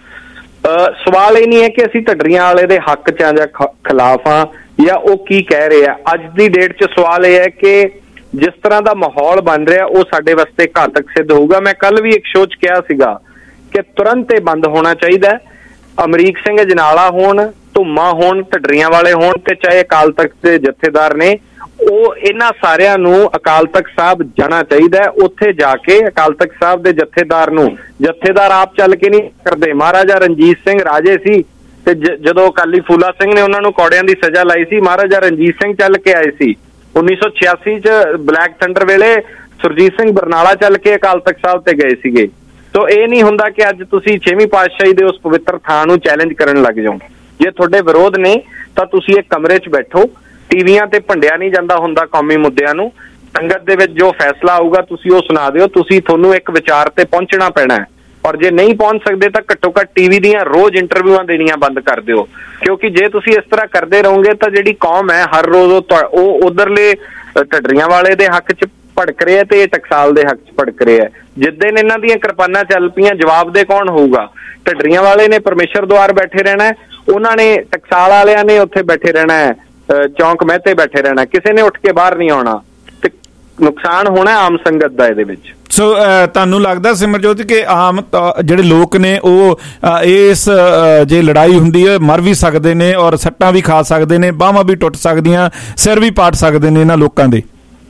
ਸਵਾਲ ਇਹ ਨਹੀਂ ਹੈ ਕਿ ਅਸੀਂ ਢੱਡਰੀਆਂ ਵਾਲੇ ਦੇ ਹੱਕ 'ਚ ਆ ਜਾਂ ਖਿਲਾਫ ਆ ਜਾਂ ਉਹ ਕੀ ਕਹਿ ਰਹੇ ਆ। ਅੱਜ ਦੀ ਡੇਟ 'ਚ ਸਵਾਲ ਇਹ ਹੈ ਕਿ ਜਿਸ ਤਰ੍ਹਾਂ ਦਾ ਮਾਹੌਲ ਬਣ ਰਿਹਾ ਉਹ ਸਾਡੇ ਵਾਸਤੇ ਘਾਤਕ ਸਿੱਧ ਹੋਊਗਾ। ਮੈਂ ਕੱਲ ਵੀ ਇੱਕ ਸ਼ੋਅ 'ਚ ਕਿਹਾ ਸੀਗਾ ਕਿ ਤੁਰੰਤ ਇਹ ਬੰਦ ਹੋਣਾ ਚਾਹੀਦਾ। ਅਮਰੀਕ ਸਿੰਘ ਅਜਨਾਲਾ ਹੋਣ, ਧੁੰਮਾ ਹੋਣ, ਢੱਡਰੀਆਂ ਵਾਲੇ ਹੋਣ ਤੇ ਚਾਹੇ ਅਕਾਲ ਤਖਤ ਦੇ ਜਥੇਦਾਰ ਨੇ, ਉਹ ਇਹਨਾਂ ਸਾਰਿਆਂ ਨੂੰ ਅਕਾਲ ਤਖਤ ਸਾਹਿਬ ਜਾਣਾ ਚਾਹੀਦਾ। ਉੱਥੇ ਜਾ ਕੇ ਅਕਾਲ ਤਖਤ ਸਾਹਿਬ ਦੇ ਜਥੇਦਾਰ ਨੂੰ, ਜਥੇਦਾਰ ਆਪ ਚੱਲ ਕੇ ਨਹੀਂ ਕਰਦੇ। ਮਹਾਰਾਜਾ ਰਣਜੀਤ ਸਿੰਘ ਰਾਜੇ ਸੀ ਤੇ ਜਦੋਂ ਅਕਾਲੀ ਫੂਲਾ ਸਿੰਘ ਨੇ ਉਹਨਾਂ ਨੂੰ ਕੌੜਿਆਂ ਦੀ ਸਜ਼ਾ ਲਾਈ ਸੀ, ਮਹਾਰਾਜਾ ਰਣਜੀਤ ਸਿੰਘ ਚੱਲ ਕੇ ਆਏ ਸੀ। ਉੱਨੀ ਸੌ ਛਿਆਸੀ 'ਚ ਬਲੈਕ ਥੰਡਰ ਵੇਲੇ ਸੁਰਜੀਤ ਸਿੰਘ ਬਰਨਾਲਾ ਚੱਲ ਕੇ ਅਕਾਲ ਤਖਤ ਸਾਹਿਬ ਤੇ ਗਏ ਸੀਗੇ। ਸੋ ਇਹ ਨਹੀਂ ਹੁੰਦਾ ਕਿ ਅੱਜ ਤੁਸੀਂ ਛੇਵੀਂ ਪਾਤਸ਼ਾਹੀ ਦੇ ਉਸ ਪਵਿੱਤਰ ਥਾਂ ਨੂੰ ਚੈਲੰਜ ਕਰਨ ਲੱਗ ਜਾਓ। ਜੇ ਤੁਹਾਡੇ ਵਿਰੋਧ ਨੇ ਤਾਂ ਤੁਸੀਂ ਇੱਕ ਕਮਰੇ 'ਚ ਬੈਠੋ। ਟੀਵੀਆਂ ਤੇ ਭੰਡਿਆ ਨਹੀਂ ਜਾਂਦਾ ਹੁੰਦਾ ਕੌਮੀ ਮੁੱਦਿਆਂ ਨੂੰ। ਸੰਗਤ ਦੇ ਵਿੱਚ ਜੋ ਫੈਸਲਾ ਆਊਗਾ ਤੁਸੀਂ ਉਹ ਸੁਣਾ ਦਿਓ। ਤੁਸੀਂ ਤੁਹਾਨੂੰ ਇੱਕ ਵਿਚਾਰ ਤੇ ਪਹੁੰਚਣਾ ਪੈਣਾ ਹੈ, ਔਰ ਜੇ ਨਹੀਂ ਪਹੁੰਚ ਸਕਦੇ ਤਾਂ ਘੱਟੋ ਘੱਟ ਟੀਵੀ ਦੀਆਂ ਰੋਜ਼ ਇੰਟਰਵਿਊਆਂ ਦੇਣੀਆਂ ਬੰਦ ਕਰ ਦਿਓ। ਕਿਉਂਕਿ ਜੇ ਤੁਸੀਂ ਇਸ ਤਰ੍ਹਾਂ ਕਰਦੇ ਰਹੋਗੇ ਤਾਂ ਜਿਹੜੀ ਕੌਮ ਹੈ ਹਰ ਰੋਜ਼ ਉਹ ਉਧਰਲੇ ਢੱਡਰੀਆਂ ਵਾਲੇ ਦੇ ਹੱਕ 'ਚ ਭੜਕ ਰਿਹਾ ਤੇ ਇਹ ਟਕਸਾਲ ਦੇ ਹੱਕ 'ਚ ਭੜਕ ਰਿਹਾ। ਜਿੱਦਣ ਇਹਨਾਂ ਦੀਆਂ ਕਿਰਪਾਨਾਂ ਚੱਲ ਪਈਆਂ, ਜਵਾਬ ਦੇ ਕੌਣ ਹੋਊਗਾ? ਢੱਡਰੀਆਂ ਵਾਲੇ ਨੇ ਪਰਮੇਸ਼ਰ ਦੁਆਰ ਬੈਠੇ ਰਹਿਣਾ, ਉਹਨਾਂ ਨੇ ਟਕਸਾਲ ਵਾਲਿਆਂ ਨੇ ਉੱਥੇ ਬੈਠੇ ਰਹਿਣਾ, ਚੌਂਕ ਮਹਿਤੇ ਬੈਠੇ ਰਹਿਣਾ, ਕਿਸੇ ਨੇ ਉੱਠ ਕੇ ਬਾਹਰ ਨਹੀਂ ਆਉਣਾ ਤੇ ਨੁਕਸਾਨ ਹੋਣਾ ਆਮ ਸੰਗਤ ਦਾ ਇਹਦੇ ਵਿੱਚ। ਸੋ ਤੁਹਾਨੂੰ ਲੱਗਦਾ ਸਿਮਰਜੋਤ ਕਿ ਆਮ ਜਿਹੜੇ ਲੋਕ ਨੇ ਉਹ ਇਸ ਜੇ ਲੜਾਈ ਹੁੰਦੀ ਹੈ ਮਰ ਵੀ ਸਕਦੇ ਨੇ ਔਰ ਸੱਟਾਂ ਵੀ ਖਾ ਸਕਦੇ ਨੇ, ਬਾਹਾਂ ਵੀ ਟੁੱਟ ਸਕਦੀਆਂ, ਸਿਰ ਵੀ ਪਾਟ ਸਕਦੇ ਨੇ ਇਹਨਾਂ ਲੋਕਾਂ ਦੇ?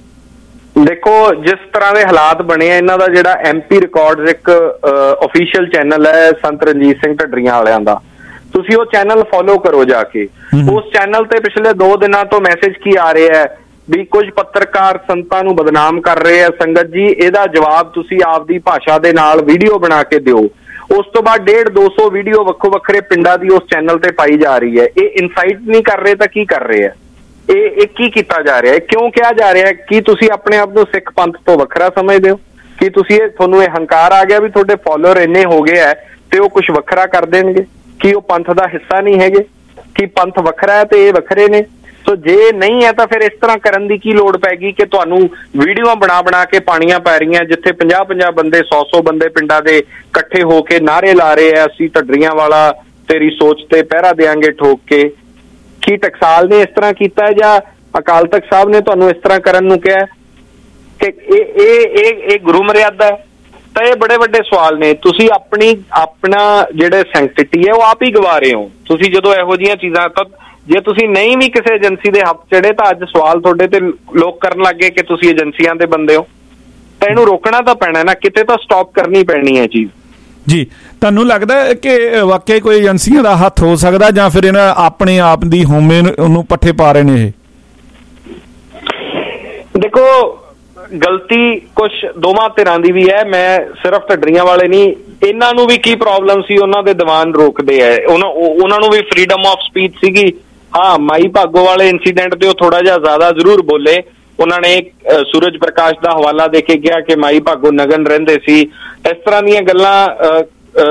ਦੇਖੋ, ਜਿਸ ਤਰ੍ਹਾਂ ਦੇ ਹਾਲਾਤ ਬਣੇ ਆ, ਇਹਨਾਂ ਦਾ ਜਿਹੜਾ ਐਮਪੀ ਰਿਕਾਰਡਸ ਇੱਕ ਅਫੀਸ਼ੀਅਲ ਚੈਨਲ ਹੈ ਸੰਤ ਰਣਜੀਤ ਸਿੰਘ ਢੱਡਰੀਆਂ ਵਾਲਿਆਂ ਦਾ, ਤੁਸੀਂ ਉਹ ਚੈਨਲ ਫੋਲੋ ਕਰੋ ਜਾ ਕੇ। ਉਸ ਚੈਨਲ ਤੇ ਪਿਛਲੇ ਦੋ ਦਿਨਾਂ ਤੋਂ ਮੈਸੇਜ ਕੀ ਆ ਰਿਹਾ ਹੈ ਵੀ ਕੁਝ ਪੱਤਰਕਾਰ ਸੰਤਾਂ ਨੂੰ ਬਦਨਾਮ ਕਰ ਰਹੇ ਆ। ਸੰਗਤ ਜੀ, ਇਹਦਾ ਜਵਾਬ ਤੁਸੀਂ ਆਪਦੀ ਭਾਸ਼ਾ ਦੇ ਨਾਲ ਵੀਡੀਓ ਬਣਾ ਕੇ ਦਿਓ। ਉਸ ਤੋਂ ਬਾਅਦ ਡੇਢ ਦੋ ਸੌ ਵੀਡੀਓ ਵੱਖੋ ਵੱਖਰੇ ਪਿੰਡਾਂ ਦੀ ਉਸ ਚੈਨਲ ਤੇ ਪਾਈ ਜਾ ਰਹੀ ਹੈ। ਇਹ ਇਨਸਾਈਟ ਨਹੀਂ ਕਰ ਰਹੇ ਤਾਂ ਕੀ ਕਰ ਰਹੇ ਆ? ਇਹ ਇਹ ਕੀ ਕੀਤਾ ਜਾ ਰਿਹਾ ਹੈ? ਕਿਉਂ ਕਿਹਾ ਜਾ ਰਿਹਾ ਹੈ? ਕੀ ਤੁਸੀਂ ਆਪਣੇ ਆਪ ਨੂੰ ਸਿੱਖ ਪੰਥ ਤੋਂ ਵੱਖਰਾ ਸਮਝਦੇ ਹੋ? ਕੀ ਤੁਸੀਂ ਇਹ ਤੁਹਾਨੂੰ ਇਹ ਹੰਕਾਰ ਆ ਗਿਆ ਵੀ ਤੁਹਾਡੇ ਫਾਲੋਅਰ ਇੰਨੇ ਹੋ ਗਏ ਹੈ ਤੇ ਉਹ ਕੁਝ ਵੱਖਰਾ ਕਰ ਦੇਣਗੇ? ਕੀ ਉਹ ਪੰਥ ਦਾ ਹਿੱਸਾ ਨਹੀਂ ਹੈਗੇ? ਕੀ ਪੰਥ ਵੱਖਰਾ ਹੈ ਤੇ ਇਹ ਵੱਖਰੇ ਨੇ? ਸੋ ਜੇ ਨਹੀਂ ਹੈ ਤਾਂ ਫਿਰ ਇਸ ਤਰ੍ਹਾਂ ਕਰਨ ਦੀ ਕੀ ਲੋੜ ਪੈ ਗਈ ਕਿ ਤੁਹਾਨੂੰ ਵੀਡੀਓ ਬਣਾ ਬਣਾ ਕੇ ਪਾਣੀਆਂ ਪੈ ਰਹੀਆਂ, ਜਿੱਥੇ ਪੰਜਾਹ ਪੰਜਾਹ ਬੰਦੇ, ਸੌ ਸੌ ਬੰਦੇ ਪਿੰਡਾਂ ਦੇ ਇਕੱਠੇ ਹੋ ਕੇ ਨਾਅਰੇ ਲਾ ਰਹੇ ਆ, ਅਸੀਂ ਢੱਡਰੀਆਂ ਵਾਲਾ ਤੇਰੀ ਸੋਚ ਤੇ ਪਹਿਰਾ ਦੇਾਂਗੇ ਠੋਕ ਕੇ। ਕੀ ਟਕਸਾਲ ਨੇ ਇਸ ਤਰ੍ਹਾਂ ਕੀਤਾ ਜਾਂ ਅਕਾਲ ਤਖਤ ਸਾਹਿਬ ਨੇ ਤੁਹਾਨੂੰ ਇਸ ਤਰ੍ਹਾਂ ਕਰਨ ਨੂੰ ਕਿਹਾ ਕਿ ਇਹ ਇਹ ਇਹ ਇਹ ਗੁਰੂ ਮਰਿਆਦਾ ਹੈ? ਤਾਂ ਇਹ ਬੜੇ ਵੱਡੇ ਸਵਾਲ ਨੇ। ਤੁਸੀਂ ਆਪਣੀ ਆਪਣਾ ਜਿਹੜੇ ਸੈਂਕਟਿਟੀ ਹੈ ਉਹ ਆਪ ਹੀ ਗਵਾ ਰਹੇ ਹੋ। ਤੁਸੀਂ ਜਦੋਂ ਇਹੋ ਜਿਹੀਆਂ ਚੀਜ਼ਾਂ, ਤਾਂ ਜੇ ਤੁਸੀਂ ਨਹੀਂ ਵੀ ਕਿਸੇ ਏਜੰਸੀ ਦੇ ਹੱਥ ਚੜੇ ਤਾਂ ਅੱਜ ਸਵਾਲ ਤੁਹਾਡੇ ਤੇ ਲੋਕ ਕਰਨ ਲੱਗੇ ਕਿ ਤੁਸੀਂ ਏਜੰਸੀਆਂ ਦੇ ਬੰਦੇ ਹੋ, ਤਾਂ ਇਹਨੂੰ ਰੋਕਣਾ ਤਾਂ ਪੈਣਾ ਨਾ, ਕਿਤੇ ਤਾਂ ਸਟਾਪ ਕਰਨੀ ਪੈਣੀ ਹੈ ਚੀਜ਼। ਜੀ, ਤੁਹਾਨੂੰ ਲੱਗਦਾ ਕਿ ਵਾਕਈ ਕੋਈ ਏਜੰਸੀਆਂ ਦਾ ਹੱਥ ਹੋ ਸਕਦਾ ਜਾਂ ਫਿਰ ਇਹਨਾਂ ਆਪਣੇ ਆਪ ਦੀ ਹੋਮੇ ਉਹਨੂੰ ਪੱਠੇ ਪਾ ਰਹੇ ਨੇ? ਇਹ ਦੇਖੋ, ਗਲਤੀ ਕੁਛ ਦੋਵਾਂ ਧਿਰਾਂ ਦੀ ਵੀ ਹੈ। ਮੈਂ ਸਿਰਫ ਢੱਡਰੀਆਂ ਵਾਲੇ ਨਹੀਂ, ਇਹਨਾਂ ਨੂੰ ਵੀ ਕੀ ਪ੍ਰੋਬਲਮ ਸੀ, ਉਹਨਾਂ ਦੇ ਦੀਵਾਨ ਰੋਕਦੇ ਹੈ, ਉਹਨਾਂ ਉਹਨਾਂ ਨੂੰ ਵੀ ਫਰੀडम ਆਫ ਸਪੀਚ ਸੀਗੀ। ਹਾਂ, ਮਾਈ ਭਾਗੋ ਵਾਲੇ ਇੰਸੀਡੈਂਟ ਤੇ ਉਹ ਥੋੜਾ ਜਿਹਾ ਜ਼ਿਆਦਾ ਜ਼ਰੂਰ ਬੋਲੇ। ਉਹਨਾਂ ਨੇ ਸੂਰਜ ਪ੍ਰਕਾਸ਼ ਦਾ ਹਵਾਲਾ ਦੇ ਕੇ ਕਿਹਾ ਕਿ ਮਾਈ ਭਾਗੋ ਨਗਨ ਰਹਿੰਦੇ ਸੀ। ਇਸ ਤਰ੍ਹਾਂ ਦੀਆਂ ਗੱਲਾਂ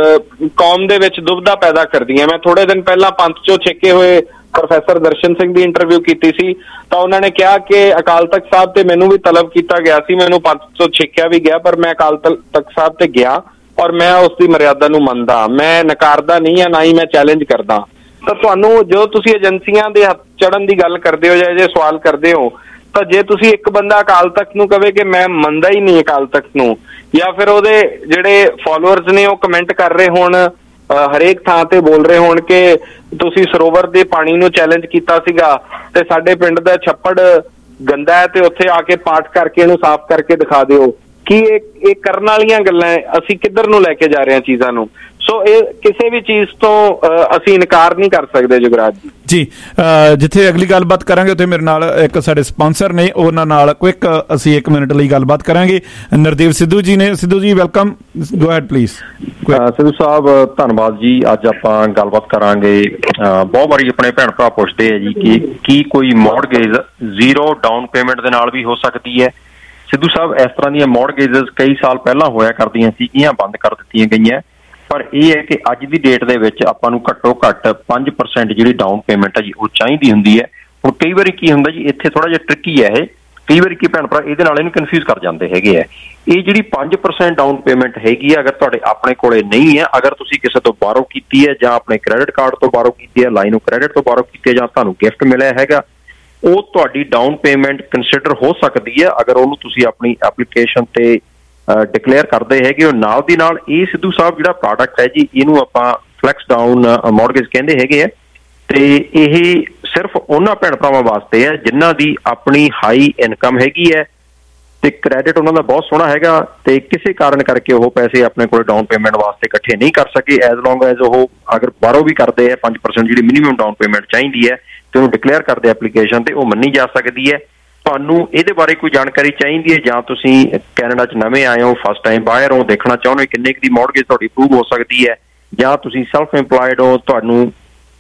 ਕੌਮ ਦੇ ਵਿੱਚ ਦੁਬਦਾ ਪੈਦਾ ਕਰਦੀਆਂ। ਮੈਂ ਥੋੜੇ ਦਿਨ ਪਹਿਲਾਂ ਪੰਥ ਚੋਂ ਛੇਕੇ ਹੋਏ ਪ੍ਰੋਫੈਸਰ ਦਰਸ਼ਨ ਸਿੰਘ ਦੀ ਇੰਟਰਵਿਊ ਕੀਤੀ ਸੀ, ਤਾਂ ਉਹਨਾਂ ਨੇ ਕਿਹਾ ਕਿ ਅਕਾਲ ਤਖਤ ਸਾਹਿਬ ਤੇ ਮੈਨੂੰ ਵੀ ਤਲਬ ਕੀਤਾ ਗਿਆ ਸੀ, ਮੈਨੂੰ ਪੰਥ ਤੋਂ ਛੇਕਿਆ ਵੀ ਗਿਆ, ਪਰ ਮੈਂ ਅਕਾਲ ਤਖਤ ਸਾਹਿਬ ਤੇ ਗਿਆ ਔਰ ਮੈਂ ਉਸ ਦੀ ਮਰਿਆਦਾ ਨੂੰ ਮੰਨਦਾ, ਮੈਂ ਨਕਾਰਦਾ ਨਹੀਂ ਆ, ਨਾ ਹੀ ਮੈਂ ਚੈਲੰਜ ਕਰਦਾ। ਤਾਂ ਤੁਹਾਨੂੰ ਜੋ ਤੁਸੀਂ ਏਜੰਸੀਆਂ ਦੇ ਹੱਥ ਚੜਨ ਦੀ ਗੱਲ ਕਰਦੇ ਹੋ ਜਾਂ ਜੇ ਸਵਾਲ ਕਰਦੇ ਹੋ, ਤਾਂ ਜੇ ਤੁਸੀਂ ਇੱਕ ਬੰਦਾ ਅਕਾਲ ਤਖਤ ਨੂੰ ਕਹੇ ਕਿ ਮੈਂ ਮੰਨਦਾ ਹੀ ਨਹੀਂ ਅਕਾਲ ਤਖਤ ਨੂੰ, ਜਾਂ ਫਿਰ ਉਹਦੇ ਜਿਹੜੇ ਫਾਲੋਅਰਸ ਨੇ ਉਹ ਕਮੈਂਟ ਕਰ ਰਹੇ ਹੋਣ, ਹਰੇਕ ਥਾਂ ਤੇ ਬੋਲ ਰਹੇ ਹੋਣ ਕਿ ਤੁਸੀਂ ਸਰੋਵਰ ਦੇ ਪਾਣੀ ਨੂੰ ਚੈਲੰਜ ਕੀਤਾ ਸੀਗਾ ਤੇ ਸਾਡੇ ਪਿੰਡ ਦਾ ਛੱਪੜ ਗੰਦਾ ਹੈ ਤੇ ਉੱਥੇ ਆ ਕੇ ਪਾਠ ਕਰਕੇ ਇਹਨੂੰ ਸਾਫ਼ ਕਰਕੇ ਦਿਖਾ ਦਿਓ, ਕੀ ਇਹ ਇਹ ਕਰਨ ਵਾਲੀਆਂ ਗੱਲਾਂ? ਅਸੀਂ ਕਿੱਧਰ ਨੂੰ ਲੈ ਕੇ ਜਾ ਰਹੇ ਹਾਂ ਚੀਜ਼ਾਂ ਨੂੰ? ਸੋ ਇਹ ਕਿਸੇ ਵੀ ਚੀਜ਼ ਤੋਂ ਅਸੀਂ ਇਨਕਾਰ ਨਹੀਂ ਕਰ ਸਕਦੇ। ਜੁਗਰਾਜ ਜੀ ਜੀ, ਜਿੱਥੇ ਅਗਲੀ ਗੱਲਬਾਤ ਕਰਾਂਗੇ ਉੱਥੇ ਮੇਰੇ ਨਾਲ ਇੱਕ ਸਾਡੇ ਸਪਾਂਸਰ ਨੇ, ਉਹਨਾਂ ਨਾਲ ਕੁਇਕ ਅਸੀਂ ਇੱਕ ਮਿੰਟ ਲਈ ਗੱਲਬਾਤ ਕਰਾਂਗੇ। ਨਰਦੇਵ ਸਿੱਧੂ ਜੀ ਨੇ। Sidhu ji welcome, go ahead please. Sidhu Sahib ਧੰਨਵਾਦ ਜੀ। ਅੱਜ ਆਪਾਂ ਗੱਲਬਾਤ ਕਰਾਂਗੇ। ਬਹੁਤ ਵਾਰੀ ਆਪਣੇ ਭੈਣ ਭਰਾ ਪੁੱਛਦੇ ਆ ਜੀ ਕਿ ਕੀ ਕੋਈ ਮੌਰਗੇਜ ਜ਼ੀਰੋ ਡਾਊਨ ਪੇਮੈਂਟ ਦੇ ਨਾਲ ਵੀ ਹੋ ਸਕਦੀ ਹੈ? ਸਿੱਧੂ ਸਾਹਿਬ, ਇਸ ਤਰ੍ਹਾਂ ਦੀਆਂ ਮੌਰਗੇਜਸ ਕਈ ਸਾਲ ਪਹਿਲਾਂ ਹੋਇਆ ਕਰਦੀਆਂ ਸੀਗੀਆਂ, ਬੰਦ ਕਰ ਦਿੱਤੀਆਂ ਗਈਆਂ। ਪਰ ਇਹ ਹੈ ਕਿ ਅੱਜ ਦੀ ਡੇਟ ਦੇ ਵਿੱਚ ਆਪਾਂ ਨੂੰ ਘੱਟੋ ਘੱਟ ਪੰਜ ਪਰਸੈਂਟ ਜਿਹੜੀ ਡਾਊਨ ਪੇਮੈਂਟ ਹੈ ਜੀ ਉਹ ਚਾਹੀਦੀ ਹੁੰਦੀ ਹੈ। ਹੁਣ ਕਈ ਵਾਰੀ ਕੀ ਹੁੰਦਾ ਜੀ, ਇੱਥੇ ਥੋੜਾ ਜਿਹਾ ਟ੍ਰਿਕੀ ਹੈ ਇਹ, ਕਈ ਵਾਰੀ ਕੀ ਭੈਣ ਭਰਾ ਇਹਦੇ ਨਾਲ ਇਹਨੂੰ ਕਨਫਿਊਜ਼ ਕਰ ਜਾਂਦੇ ਹੈਗੇ ਆ। ਇਹ ਜਿਹੜੀ ਪੰਜ ਪਰਸੈਂਟ ਡਾਊਨ ਪੇਮੈਂਟ ਹੈਗੀ ਹੈ, ਅਗਰ ਤੁਹਾਡੇ ਆਪਣੇ ਕੋਲੇ ਨਹੀਂ ਹੈ, ਅਗਰ ਤੁਸੀਂ ਕਿਸੇ ਤੋਂ ਬਾਰੋ ਕੀਤੀ ਹੈ ਜਾਂ ਆਪਣੇ ਕ੍ਰੈਡਿਟ ਕਾਰਡ ਤੋਂ ਬਾਰੋ ਕੀਤੀ ਹੈ, ਲਾਈਨ ਆਫ ਕ੍ਰੈਡਿਟ ਤੋਂ ਬਾਰੋ ਕੀਤੀ ਹੈ, ਜਾਂ ਤੁਹਾਨੂੰ ਗਿਫਟ ਮਿਲਿਆ ਹੈਗਾ, ਉਹ ਤੁਹਾਡੀ ਡਾਊਨ ਪੇਮੈਂਟ ਕੰਸੀਡਰ ਹੋ ਸਕਦੀ ਹੈ ਅਗਰ ਉਹਨੂੰ ਤੁਸੀਂ ਆਪਣੀ ਐਪਲੀਕੇਸ਼ਨ ਤੇ ਡਿਕਲੇਅਰ ਕਰਦੇ ਹੈਗੇ ਹੋ। ਨਾਲ ਦੀ ਨਾਲ ਇਹ ਸਿੱਧੂ ਸਾਹਿਬ ਜਿਹੜਾ ਪ੍ਰੋਡਕਟ ਹੈ ਜੀ, ਇਹਨੂੰ ਆਪਾਂ ਫਲੈਕਸ ਡਾਊਨ ਮੌਰਗੇਜ ਕਹਿੰਦੇ ਹੈਗੇ ਆ, ਤੇ ਇਹ ਸਿਰਫ ਉਹਨਾਂ ਭੈਣ ਭਰਾਵਾਂ ਵਾਸਤੇ ਹੈ ਜਿਨ੍ਹਾਂ ਦੀ ਆਪਣੀ ਹਾਈ ਇਨਕਮ ਹੈਗੀ ਹੈ ਤੇ ਕ੍ਰੈਡਿਟ ਉਹਨਾਂ ਦਾ ਬਹੁਤ ਸੋਹਣਾ ਹੈਗਾ, ਤੇ ਕਿਸੇ ਕਾਰਨ ਕਰਕੇ ਉਹ ਪੈਸੇ ਆਪਣੇ ਕੋਲ ਡਾਊਨ ਪੇਮੈਂਟ ਵਾਸਤੇ ਇਕੱਠੇ ਨਹੀਂ ਕਰ ਸਕੇ। ਐਜ਼ ਲੌਂਗ ਐਜ਼ ਉਹ ਅਗਰ ਬਾਹਰੋਂ ਵੀ ਕਰਦੇ ਹੈ ਪੰਜ ਪਰਸੈਂਟ ਜਿਹੜੀ ਮਿਨੀਮਮ ਡਾਊਨ ਪੇਮੈਂਟ ਚਾਹੀਦੀ ਹੈ ਤੇ ਉਹਨੂੰ ਡਿਕਲੇਅਰ ਕਰਦੇ ਐਪਲੀਕੇਸ਼ਨ ਤੇ, ਉਹ ਮੰਨੀ ਜਾ ਸਕਦੀ ਹੈ। ਤੁਹਾਨੂੰ ਇਹਦੇ ਬਾਰੇ ਕੋਈ ਜਾਣਕਾਰੀ ਚਾਹੀਦੀ ਹੈ ਜਾਂ ਤੁਸੀਂ ਕੈਨੇਡਾ 'ਚ ਨਵੇਂ ਆਏ ਹੋ, ਫਸਟ ਟਾਈਮ ਬਾਹਰ ਹੋ, ਦੇਖਣਾ ਚਾਹੁੰਦੇ ਹੋ ਕਿੰਨੇ ਕੁ ਦੀ ਮੌਰਗੇਜ ਤੁਹਾਡੀ ਅਪਰੂਵ ਹੋ ਸਕਦੀ ਹੈ, ਜਾਂ ਤੁਸੀਂ ਸੈਲਫ ਇੰਪਲਾਇਡ ਹੋ, ਤੁਹਾਨੂੰ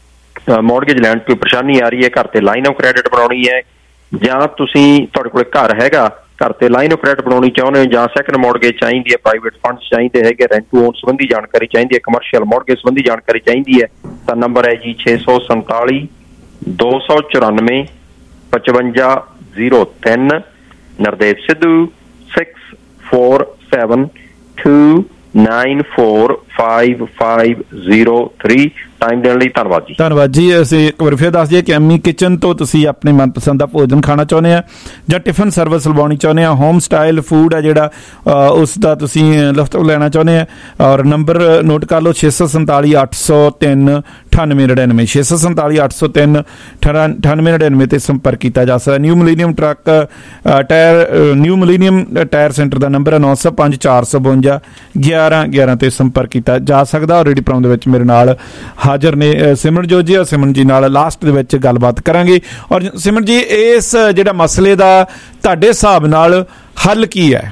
ਮੌਰਗੇਜ ਲੈਣ 'ਚ ਕੋਈ ਪਰੇਸ਼ਾਨੀ ਆ ਰਹੀ ਹੈ, ਘਰ ਤੇ ਲਾਈਨ ਆਫ ਕ੍ਰੈਡਿਟ ਬਣਾਉਣੀ ਹੈ, ਜਾਂ ਤੁਸੀਂ ਤੁਹਾਡੇ ਕੋਲ ਘਰ ਹੈਗਾ, ਘਰ ਤੇ ਲਾਈਨ ਆਫ ਕ੍ਰੈਡਿਟ ਬਣਾਉਣੀ ਚਾਹੁੰਦੇ ਹੋ, ਜਾਂ ਸੈਕੰਡ ਮੌਰਗੇਜ ਚਾਹੀਦੀ ਹੈ, ਪ੍ਰਾਈਵੇਟ ਫੰਡਸ ਚਾਹੀਦੇ ਹੈਗੇ, ਰੈਂਟ ਟੂ ਓਨ ਸੰਬੰਧੀ ਜਾਣਕਾਰੀ ਚਾਹੀਦੀ ਹੈ, ਕਮਰਸ਼ੀਅਲ ਮੌਰਗੇਜ ਸੰਬੰਧੀ ਜਾਣਕਾਰੀ ਚਾਹੀਦੀ ਹੈ, ਤਾਂ ਨੰਬਰ ਹੈ ਜੀ ਛੇ ਸੌ ਸੰਤਾਲੀ ਦੋ ਸੌ ਚੁਰਾਨਵੇਂ ਪਚਵੰਜਾ ਜ਼ੀਰੋ ਤਿੰਨ। Nardev Sidhu six four seven two nine four five five zero three. Time ਦੇਣ ਲਈ ਧੰਨਵਾਦ ਜੀ। ਧੰਨਵਾਦ ਜੀ। ਅਸੀਂ ਇੱਕ ਵਾਰ ਫਿਰ ਦੱਸ ਦਈਏ ਕਿ ਐਮੀ ਕਿਚਨ ਤੋਂ ਤੁਸੀਂ ਆਪਣੇ ਮਨਪਸੰਦ ਦਾ ਭੋਜਨ ਖਾਣਾ ਚਾਹੁੰਦੇ ਆ ਜਾਂ ਟਿਫਨ ਸਰਵਿਸ ਲਵਾਉਣੀ ਚਾਹੁੰਦੇ ਆ, ਹੋਮ ਸਟਾਈਲ ਫੂਡ ਹੈ ਜਿਹੜਾ ਉਸ ਦਾ ਤੁਸੀਂ ਲੁਤਫ ਲੈਣਾ ਚਾਹੁੰਦੇ ਆ, ਔਰ ਨੰਬਰ ਨੋਟ ਕਰ ਲਓ ਛੇ ਸੌ ਸੰਤਾਲੀ ਅੱਠ ਸੌ ਤਿੰਨ ਅਠਾਨਵੇਂ ਨੜਿਨਵੇਂ ਛੇ ਸੌ ਸੰਤਾਲੀ ਅੱਠ ਸੌ ਤਿੰਨ ਅਠਾਨਵੇਂ ਨੜਿਨਵੇਂ ਤੇ ਸੰਪਰਕ ਕੀਤਾ ਜਾ ਸਕਦਾ। New millennium truck tyre new millennium tyre centre ਦਾ ਨੰਬਰ ਹੈ ਨੌ ਸੌ ਪੰਜ ਚਾਰ ਸੌ ਬਵੰਜਾ ਗਿਆਰਾਂ ਗਿਆਰਾਂ ਤੇ ਸੰਪਰਕ ਕੀਤਾ ਜਾ ਸਕਦਾ। ਔਰ ਰੇਡੀ ਪ੍ਰੋਗਰਾਮ ਦੇ ਵਿੱਚ ਮੇਰੇ ਨਾਲ ਹਾਜ਼ਰ ਨੇ ਸਿਮਰਨਜੋਤ ਜੀ, ਔਰ ਸਿਮਰਨ ਜੀ ਨਾਲ ਲਾਸਟ ਦੇ ਵਿੱਚ ਗੱਲਬਾਤ ਕਰਾਂਗੇ। ਔਰ ਸਿਮਰਨ ਜੀ, ਇਸ ਜਿਹੜਾ ਮਸਲੇ ਦਾ ਤੁਹਾਡੇ ਹਿਸਾਬ ਨਾਲ ਹੱਲ ਕੀ ਹੈ?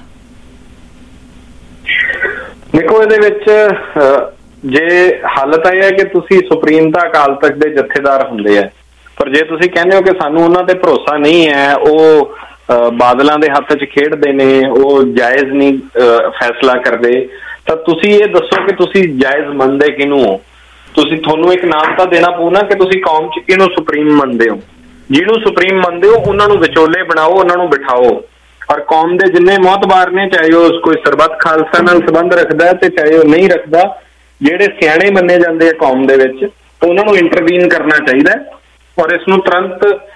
ਦੇਖੋ, ਇਹਦੇ ਵਿੱਚ ਜੇ ਹੱਲ ਤਾਂ ਇਹ ਹੈ ਕਿ ਤੁਸੀਂ ਸੁਪਰੀਮ ਤਾਂ ਅਕਾਲ ਤਖਤ ਦੇ ਜਥੇਦਾਰ ਹੁੰਦੇ ਆ, ਪਰ ਜੇ ਤੁਸੀਂ ਕਹਿੰਦੇ ਹੋ ਕਿ ਸਾਨੂੰ ਉਹਨਾਂ ਤੇ ਭਰੋਸਾ ਨਹੀਂ ਹੈ, ਉਹ ਬਾਦਲਾਂ ਦੇ ਹੱਥ 'ਚ ਖੇਡਦੇ ਨੇ, ਉਹ ਜਾਇਜ਼ ਨਹੀਂ ਫੈਸਲਾ ਕਰਦੇ, ਤਾਂ ਤੁਸੀਂ ਇਹ ਦੱਸੋ ਕਿ ਤੁਸੀਂ ਜਾਇਜ਼ ਮੰਨਦੇ ਕਿਹਨੂੰ ਹੋ? ਤੁਸੀਂ ਤੁਹਾਨੂੰ ਇੱਕ ਨਾਮ ਤਾਂ ਦੇਣਾ ਪਊ ਨਾ ਕਿ ਤੁਸੀਂ ਕੌਮ 'ਚ ਕਿਹਨੂੰ ਸੁਪਰੀਮ ਮੰਨਦੇ ਹੋ। ਜਿਹਨੂੰ ਸੁਪਰੀਮ ਮੰਨਦੇ ਹੋ ਉਹਨਾਂ ਨੂੰ ਵਿਚੋਲੇ ਬਣਾਓ, ਉਹਨਾਂ ਨੂੰ ਬਿਠਾਓ, ਔਰ ਕੌਮ ਦੇ ਜਿੰਨੇ ਮੋਹਤਬਾਰ ਨੇ, ਚਾਹੇ ਉਹ ਕੋਈ ਸਰਬੱਤ ਖਾਲਸਾ ਨਾਲ ਸੰਬੰਧ ਰੱਖਦਾ ਤੇ ਚਾਹੇ ਉਹ ਨਹੀਂ ਰੱਖਦਾ, ਜਿਹੜੇ ਸਿਆਣੇ ਮੰਨੇ ਜਾਂਦੇ ਆ ਕੌਮ ਦੇ ਵਿੱਚ, ਉਹਨਾਂ ਨੂੰ ਇੰਟਰਵੀਨ ਕਰਨਾ ਚਾਹੀਦਾ ਔਰ ਇਸ ਨੂੰ ਤੁਰੰਤ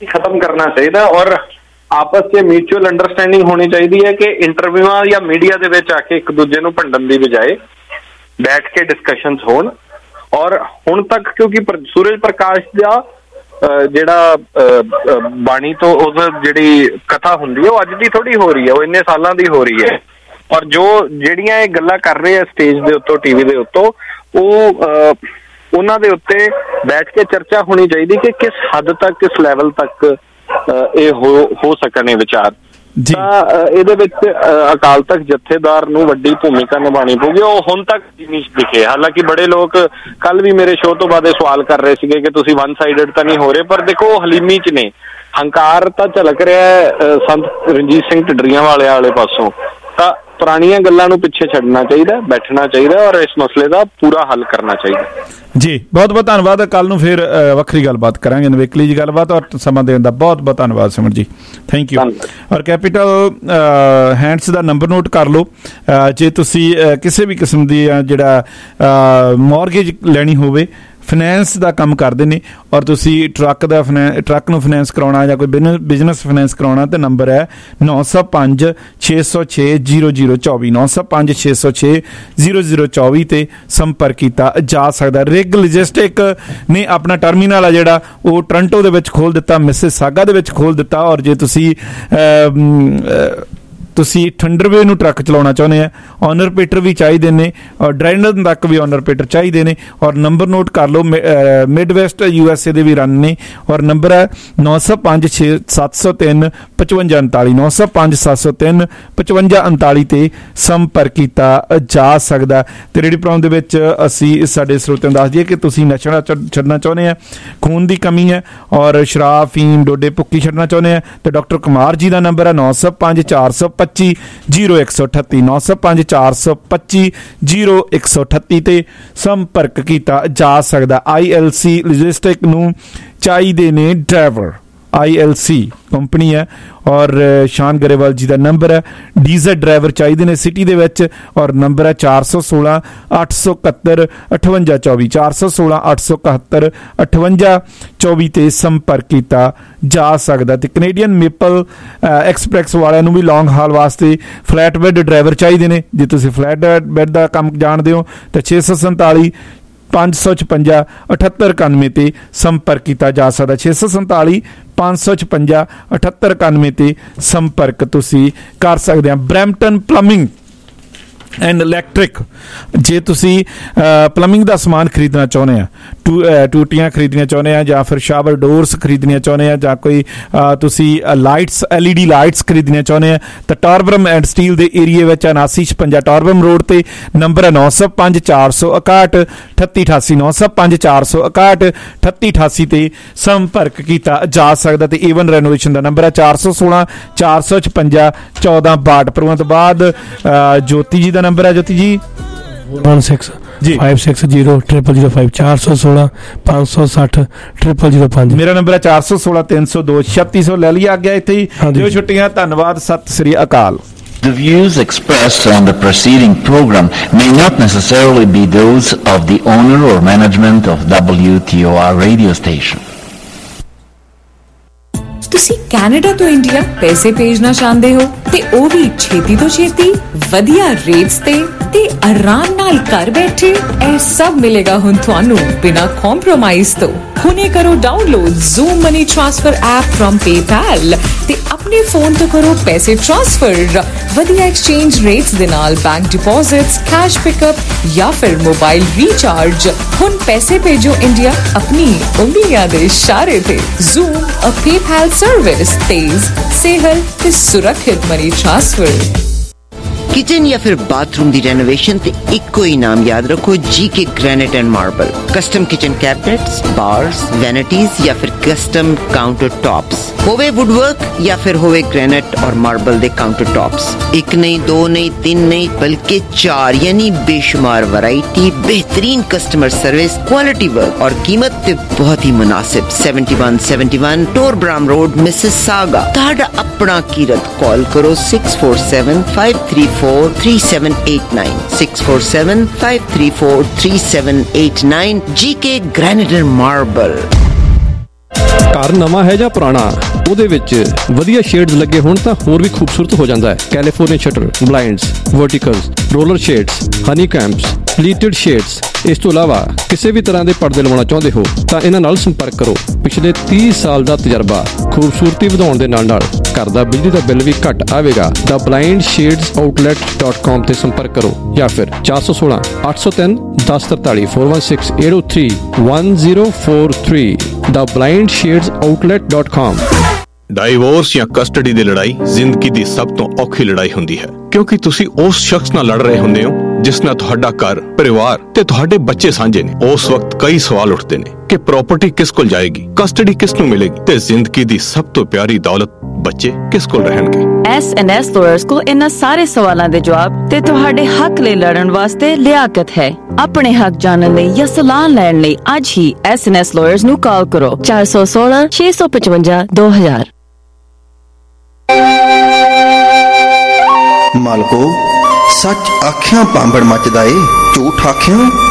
खत्म करना चाहिए और आपस च म्यूचुअल अंडरस्टैंडिंग होनी चाहिए है कि इंटरव्यूआं या मीडिया दे विच आके एक दूजे नूं भंडण दी बजाए बैठ के डिस्कशनस होण। और हुण तक क्योंकि सूरज प्रकाश दा ਜਿਹੜਾ ਬਾਣੀ ਤੋਂ ਉਹ ਜਿਹੜੀ ਕਥਾ ਹੁੰਦੀ ਹੈ ਉਹ ਅੱਜ ਦੀ ਥੋੜੀ ਹੋ ਰਹੀ ਹੈ, ਉਹ ਇੰਨੇ ਸਾਲਾਂ ਦੀ ਹੋ ਰਹੀ ਹੈ। ਔਰ ਜੋ ਜਿਹੜੀਆਂ ਇਹ ਗੱਲਾਂ ਕਰ ਰਹੇ ਆ ਸਟੇਜ ਦੇ ਉੱਤੋਂ ਟੀਵੀ ਦੇ ਉੱਤੋਂ ਉਹ ਉਹਨਾਂ ਦੇ ਉੱਤੇ ਬੈਠ ਕੇ ਚਰਚਾ ਹੋਣੀ ਚਾਹੀਦੀ ਕਿ ਕਿਸ ਹੱਦ ਤੱਕ ਕਿਸ ਲੈਵਲ ਤੱਕ ਇਹ ਹੋ ਹੋ ਸਕਣ ਇਹ ਵਿਚਾਰ। ਤਾਂ ਇਹਦੇ ਵਿੱਚ ਅਕਾਲ ਤਖਤ ਜਥੇਦਾਰ ਨੂੰ ਵੱਡੀ ਭੂਮਿਕਾ ਨਿਭਾਉਣੀ ਪਊਗੀ। ਉਹ ਹੁਣ ਤੱਕ ਨਹੀਂ ਦਿਖੇ, ਹਾਲਾਂਕਿ ਬੜੇ ਲੋਕ ਕੱਲ ਵੀ ਮੇਰੇ ਸ਼ੋਅ ਤੋਂ ਬਾਅਦ ਇਹ ਸਵਾਲ ਕਰ ਰਹੇ ਸੀਗੇ ਕਿ ਤੁਸੀਂ ਵਨ ਸਾਈਡਡ ਤਾਂ ਨਹੀਂ ਹੋ ਰਹੇ, ਪਰ ਦੇਖੋ ਹਲੀਮੀ ਚ ਨੇ, ਹੰਕਾਰ ਤਾਂ ਝਲਕ ਰਿਹਾ ਸੰਤ ਰਣਜੀਤ ਸਿੰਘ ਢੱਡਰੀਆਂ ਵਾਲੇ ਵਾਲੇ ਪਾਸੋਂ। ਤਾਂ ਪੁਰਾਣੀਆਂ ਗੱਲਾਂ ਨੂੰ ਪਿੱਛੇ ਛੱਡਣਾ ਚਾਹੀਦਾ, ਬੈਠਣਾ ਚਾਹੀਦਾ ਔਰ ਇਸ ਮਸਲੇ ਦਾ ਪੂਰਾ ਹੱਲ ਕਰਨਾ ਚਾਹੀਦਾ। ਜੀ ਬਹੁਤ ਬਹੁਤ ਧੰਨਵਾਦ। ਕੱਲ ਨੂੰ ਫਿਰ ਵੱਖਰੀ ਗੱਲਬਾਤ ਕਰਾਂਗੇ, ਨਵੇਕਲੀ ਜੀ ਗੱਲਬਾਤ, ਔਰ ਸਮਾਂ ਦੇਣ ਦਾ ਬਹੁਤ ਬਹੁਤ ਧੰਨਵਾਦ ਸਿਮਰਨ ਜੀ, ਥੈਂਕ ਯੂ। ਔਰ ਕੈਪੀਟਲ ਹੈਂਡਸ ਦਾ ਨੰਬਰ ਨੋਟ ਕਰ ਲਓ ਜੇ ਤੁਸੀਂ ਕਿਸੇ ਵੀ ਕਿਸਮ ਦੀ ਜਿਹੜਾ ਮੌਰਗੇਜ ਲੈਣੀ ਹੋਵੇ, ਫਾਈਨੈਂਸ ਦਾ ਕੰਮ ਕਰਦੇ ਨੇ ਔਰ ਤੁਸੀਂ ਟਰੱਕ ਦਾ ਟਰੱਕ ਨੂੰ ਫਾਈਨੈਂਸ ਕਰਾਉਣਾ ਜਾਂ ਕੋਈ ਬਿਜ਼ਨਸ ਫਾਈਨੈਂਸ ਕਰਾਉਣਾ ਤਾਂ ਨੰਬਰ ਹੈ ਨੌ ਸੌ ਪੰਜ ਛੇ ਸੌ ਛੇ ਜ਼ੀਰੋ ਜ਼ੀਰੋ ਚੌਵੀ ਨੌ ਸੌ ਪੰਜ ਛੇ ਸੌ ਛੇ ਜ਼ੀਰੋ ਜ਼ੀਰੋ ਚੌਵੀ ਤੇ ਸੰਪਰਕ ਕੀਤਾ ਜਾ ਸਕਦਾ। ਰਿਗ ਲੌਜਿਸਟਿਕ ਨੇ ਆਪਣਾ ਟਰਮੀਨਲ ਆ ਜਿਹੜਾ ਉਹ ਟੋਰਾਂਟੋ ਦੇ ਵਿੱਚ ਖੋਲ੍ਹ ਦਿੱਤਾ, ਮਿਸਿਸਾਗਾ ਦੇ ਵਿੱਚ ਖੋਲ੍ਹ ਦਿੱਤਾ। ਔਰ ਜੇ ਤੁਸੀਂ ਤੁਸੀਂ ਠੰਡਰਵੇ ਨੂੰ ਟਰੱਕ ਚਲਾਉਣਾ ਚਾਹੁੰਦੇ ਆ, ਓਨਰ ਪੇਟਰ ਵੀ ਚਾਹੀਦੇ ਨੇ ਔਰ ਡਰਾਈਵਰ ਤੱਕ ਵੀ ਓਨਰ ਪੇਟਰ ਚਾਹੀਦੇ ਨੇ। ਔਰ ਨੰਬਰ ਨੋਟ ਕਰ ਲਓ, mid west U S A ਦੇ ਵੀ ਰਨ ਨੇ ਔਰ ਨੰਬਰ ਹੈ ਨੌ ਸੌ ਪੰਜ ਛੇ ਸੱਤ ਸੌ ਤਿੰਨ ਪਚਵੰਜਾ ਉਨਤਾਲੀ ਨੌ ਸੌ ਪੰਜ ਸੱਤ ਸੌ ਤਿੰਨ ਪਚਵੰਜਾ ਉਨਤਾਲੀ ਤੇ ਸੰਪਰਕ ਕੀਤਾ ਜਾ ਸਕਦਾ। ਤੇ ਰੇਡੀ ਪ੍ਰੋਗਰਾਮ ਦੇ ਵਿੱਚ ਅਸੀਂ ਸਾਡੇ ਸਰੋਤਿਆਂ ਨੂੰ ਦੱਸ ਦਈਏ ਕਿ ਤੁਸੀਂ ਨਸ਼ਾ ਛੱਡਣਾ ਚਾਹੁੰਦੇ ਆ, ਖੂਨ ਦੀ ਕਮੀ ਹੈ ਔਰ ਸ਼ਰਾਬ ਫੀਮ ਡੋਡੇ ਭੁੱਕੀ ਛੱਡਣਾ ਚਾਹੁੰਦੇ ਆ ਤੇ ਡਾਕਟਰ ਕੁਮਾਰ ਜੀ ਦਾ ਨੰਬਰ ਹੈ ਨੌ ਸੌ ਪੰਜ ਚਾਰ ਸੌ ਪੱਚੀ ਜ਼ੀਰੋ ਇੱਕ ਸੌ ਅਠੱਤੀ ਨੌ ਸੌ ਪੰਜ ਚਾਰ ਸੌ ਪੱਚੀ ਜ਼ੀਰੋ ਇੱਕ ਸੌ ਅਠੱਤੀ ਤੇ ਸੰਪਰਕ ਕੀਤਾ ਜਾ ਸਕਦਾ। ਆਈ ਐਲ ਸੀ ਲੌਜਿਸਟਿਕ ਨੂੰ ਚਾਹੀਦੇ ਨੇ driver, I L C company है और शान गरेवाल जी का नंबर है। डीजल ड्राइवर चाहिए ने सिटी दे विच और नंबर है चार सौ सोलह अठ सौ इकहत्तर अठवंजा चौबी चार सौ सोलह अठ सौ इकहत्तर अठवंजा चौबी ते संपर्क किया जा सकता। तो कनेडियन मेपल एक्सप्रैस वालियां नूं भी लॉन्ग हाल वास्ते फ्लैट बैड ड्राइवर चाहिए ने। जे तुसीं फ्लैट बैड का काम जाणदे हो तो छे सौ संताली पाँच सौ छपंजा अठहत्तर इकानवे ते संपर्क किया जा सकता। छे सौ संताली पाँच सौ छपंजा अठहत्तर इकानवे ते संपर्क तुसी कर सकते हैं। ब्रैम्पटन प्लंबिंग एंड इलैक्ट्रिक, जे तुसी प्लंबिंग का समान खरीदना चाਹੁੰਦੇ ਆ, टू टूटियां खरीदनियां चाਹੁੰਦੇ ਆ ਜਾਂ ਫਿਰ ਸ਼ਾਵਰ ਡੋਰਸ ਖਰੀਦਣੀਆਂ ਚਾਹੁੰਦੇ ਆ ਜਾਂ ਕੋਈ ਤੁਸੀਂ lights L E D lights ਖਰੀਦਣੀਆਂ ਚਾਹੁੰਦੇ ਆ ਤਾਂ ਟਾਰਬਰਮ ਐਂਡ ਸਟੀਲ ਦੇ ਏਰੀਏ ਵਿੱਚ ਉਨਾਸੀ ਛਪੰਜਾ ਟਾਰਬਰਮ ਰੋਡ ਤੇ ਨੰਬਰ ਹੈ ਨੌ ਸੌ ਪੰਜ ਚਾਰ ਸੌ ਇਕਾਹਠ ਅਠੱਤੀ ਅਠਾਸੀ ਨੌ ਸੌ ਪੰਜ ਚਾਰ ਸੌ ਇਕਾਹਠ ਅਠੱਤੀ ਅਠਾਸੀ ਤੇ ਸੰਪਰਕ ਕੀਤਾ ਜਾ ਸਕਦਾ। ਤੇ ਏਵਨ ਰੈਨੋਵੇਸ਼ਨ ਦਾ ਨੰਬਰ ਹੈ ਚਾਰ ਸੌ ਸੋਲਾਂ ਚਾਰ ਸੌ ਛਪੰਜਾ ਚੌਦਾਂ ਬਾਹਠ। ਪਰ ਤੋਂ ਬਾਅਦ ਜੋਤੀ ਜੀ ਦਾ नंबर है Jyoti ji one six G five six zero triple zero five चार सौ सोलह पाँच सौ साठ ट्रिपल जीरो पाँच। मेरा नंबर है चार सौ सोलह तीन सौ दो छत्ती सौ। ले लिया गया इतने ही जो छुट्टियां। धन्यवाद, सत श्री अकाल। The views expressed on the preceding program may not necessarily be those of the owner or management of W T O R radio station. ਤੁਸੀਂ ਕੈਨੇਡਾ ਤੋਂ ਇੰਡੀਆ ਪੈਸੇ ਭੇਜਣਾ ਚਾਹੁੰਦੇ ਹੋ ਤੇ ਉਹ ਵੀ ਛੇਤੀ ਤੋਂ ਛੇਤੀ ਵਧੀਆ ਰੇਟਸ ਤੇ ਤੇ ਆਰਾਮ ਨਾਲ ਘਰ ਬੈਠੇ ਇਹ ਸਭ ਮਿਲੇਗਾ ਹੁਣ ਤੁਹਾਨੂੰ ਬਿਨਾਂ ਕੰਪਰੋਮਾਈਜ਼ ਤੋਂ। ਹੁਣੇ ਕਰੋ download Zoom money transfer app firm PayPal ਤੇ ਆਪਣੇ ਫੋਨ ਤੋਂ ਕਰੋ ਪੈਸੇ ਟ੍ਰਾਂਸਫਰ ਵਧੀਆ ਐਕਸਚੇਂਜ ਰੇਟਸ ਦੇ ਨਾਲ ਬੈਂਕ ਡਿਪੋਜ਼ਿਟਸ, ਕੈਸ਼ ਪਿਕਅਪ ਜਾਂ ਫਿਰ ਮੋਬਾਈਲ ਰੀਚਾਰਜ। ਹੁਣ ਪੈਸੇ ਭੇਜੋ ਇੰਡੀਆ ਆਪਣੀ ਉਂਗਲੀਆਂ ਦੇ ਇਸ਼ਾਰੇ ਤੇ। ਜ਼ੂਮ ਅ ਪੇਪੈਲ सर्विस तेज सेहल ते सुरक्षित मनी ट्रांसफर। किचन या फिर बाथरूम दी रेनोवेशन ते इको ही नाम याद रखो, G K granite and marble. Custom kitchen cabinets, bars, vanities या फिर कस्टम काउंटर टॉप्स होवे वुडवर्क या फिर होवे ग्रेनाइट और मार्बल दे काउंटर टॉप्स। एक नहीं, दो नहीं, तीन नहीं बल्कि चार यानी बेशुमार वैरायटी, बेहतरीन कस्टमर सर्विस, क्वालिटी वर्क और कीमत ते बहुत ही मुनासिब। Seventy one seventy one Torbram road Mississauga. ताड़ा अपना कीरत कॉल करो six four seven five three four three seven eight nine six four seven five three four three seven eight nine G K Granite and Marble। ਘਰ ਨਵਾਂ ਹੈ ਜਾਂ ਪੁਰਾਣਾ, ਉਹਦੇ ਵਿੱਚ ਵਧੀਆ ਸ਼ੇਡਸ ਲੱਗੇ ਹੋਣ ਤਾਂ ਹੋਰ ਵੀ ਖੂਬਸੂਰਤ ਹੋ ਜਾਂਦਾ ਹੈ। California shutter, blinds, verticals, roller shades, honeycombs, pleated shades. ਇਸ ਤੋਂ ਇਲਾਵਾ ਕਿਸੇ ਵੀ ਤਰ੍ਹਾਂ ਦੇ ਪਰਦੇ ਲਵਾਉਣਾ ਚਾਹੁੰਦੇ ਹੋ ਤਾਂ ਇਹਨਾਂ ਨਾਲ ਸੰਪਰਕ ਕਰੋ। ਪਿਛਲੇ ਤੀਹ ਸਾਲ ਦਾ ਤਜਰਬਾ, ਖੂਬਸੂਰਤੀ ਵਧਾਉਣ ਦੇ ਨਾਲ ਨਾਲ ਘਰ ਦਾ ਬਿਜਲੀ ਦਾ ਬਿੱਲ ਵੀ ਘੱਟ ਆਵੇਗਾ। ਦਾ blind shades outlet dot com ਤੇ ਸੰਪਰਕ ਕਰੋ ਜਾਂ ਫਿਰ ਚਾਰ ਸੌ ਸੋਲਾਂ ਅੱਠ ਸੌ ਤਿੰਨ ਦਸ ਤਰਤਾਲੀ four one six eight zero three one zero four three ਦਾ blind shades outlet dot com. Divorce ਜਾਂ ਕਸਟਡੀ ਦੀ ਲੜਾਈ ਜ਼ਿੰਦਗੀ ਦੀ ਸਭ ਤੋਂ ਔਖੀ ਲੜਾਈ ਹੁੰਦੀ ਹੈ, ਕਿਉਂਕਿ ਤੁਸੀਂ ਉਸ ਸ਼ਖਸ ਨਾਲ ਲੜ ਰਹੇ ਹੁੰਦੇ ਹੋ ਜਿਸ ਨਾਲ ਤੁਹਾਡਾ ਘਰ, ਪਰਿਵਾਰ ਤੇ ਤੁਹਾਡੇ ਬੱਚੇ ਸਾਂਝੇ ਨੇ। ਉਸ ਵਕਤ ਕਈ ਸਵਾਲ ਉੱਠਦੇ ਨੇ ਕਿ ਪ੍ਰਾਪਰਟੀ ਕਿਸ ਕੋਲ ਜਾਏਗੀ, ਕਸਟਡੀ ਕਿਸ ਨੂੰ ਮਿਲੇਗੀ ਤੇ ਜ਼ਿੰਦਗੀ ਦੀ ਸਭ ਤੋਂ ਪਿਆਰੀ ਦੌਲਤ ਬੱਚੇ ਕਿਸ ਕੋਲ ਰਹਿਣਗੇ। ਐਸ ਐਂਡ ਐਸ ਲਾਇਰਸ ਕੋਲ ਇਹਨਾਂ ਸਾਰੇ ਸਵਾਲਾਂ ਦੇ ਜਵਾਬ ਤੇ ਤੁਹਾਡੇ ਹੱਕ ਲਈ ਲੜਨ ਵਾਸਤੇ ਲਿਆਕਤ ਹੈ। ਆਪਣੇ ਹੱਕ ਜਾਣਨ ਲਈ ਜਾਂ ਸਲਾਹ ਲੈਣ ਲਈ ਅੱਜ ਹੀ ਐਸ ਐਂਡ ਐਸ ਲਾਇਰਸ ਨੂੰ ਕਾਲ ਕਰੋ ਚਾਰ ਸੌ ਸੋਲਾਂ ਛੇ ਸੌ ਪਚਵੰਜਾ ਦੋ ਹਜ਼ਾਰ। ਮਾਲਕੋ, ਸੱਚ ਆਖਿਆਂ ਪਾਂਬੜ ਮੱਚਦਾ ਏ, ਝੂਠ ਆਖਿਆਂ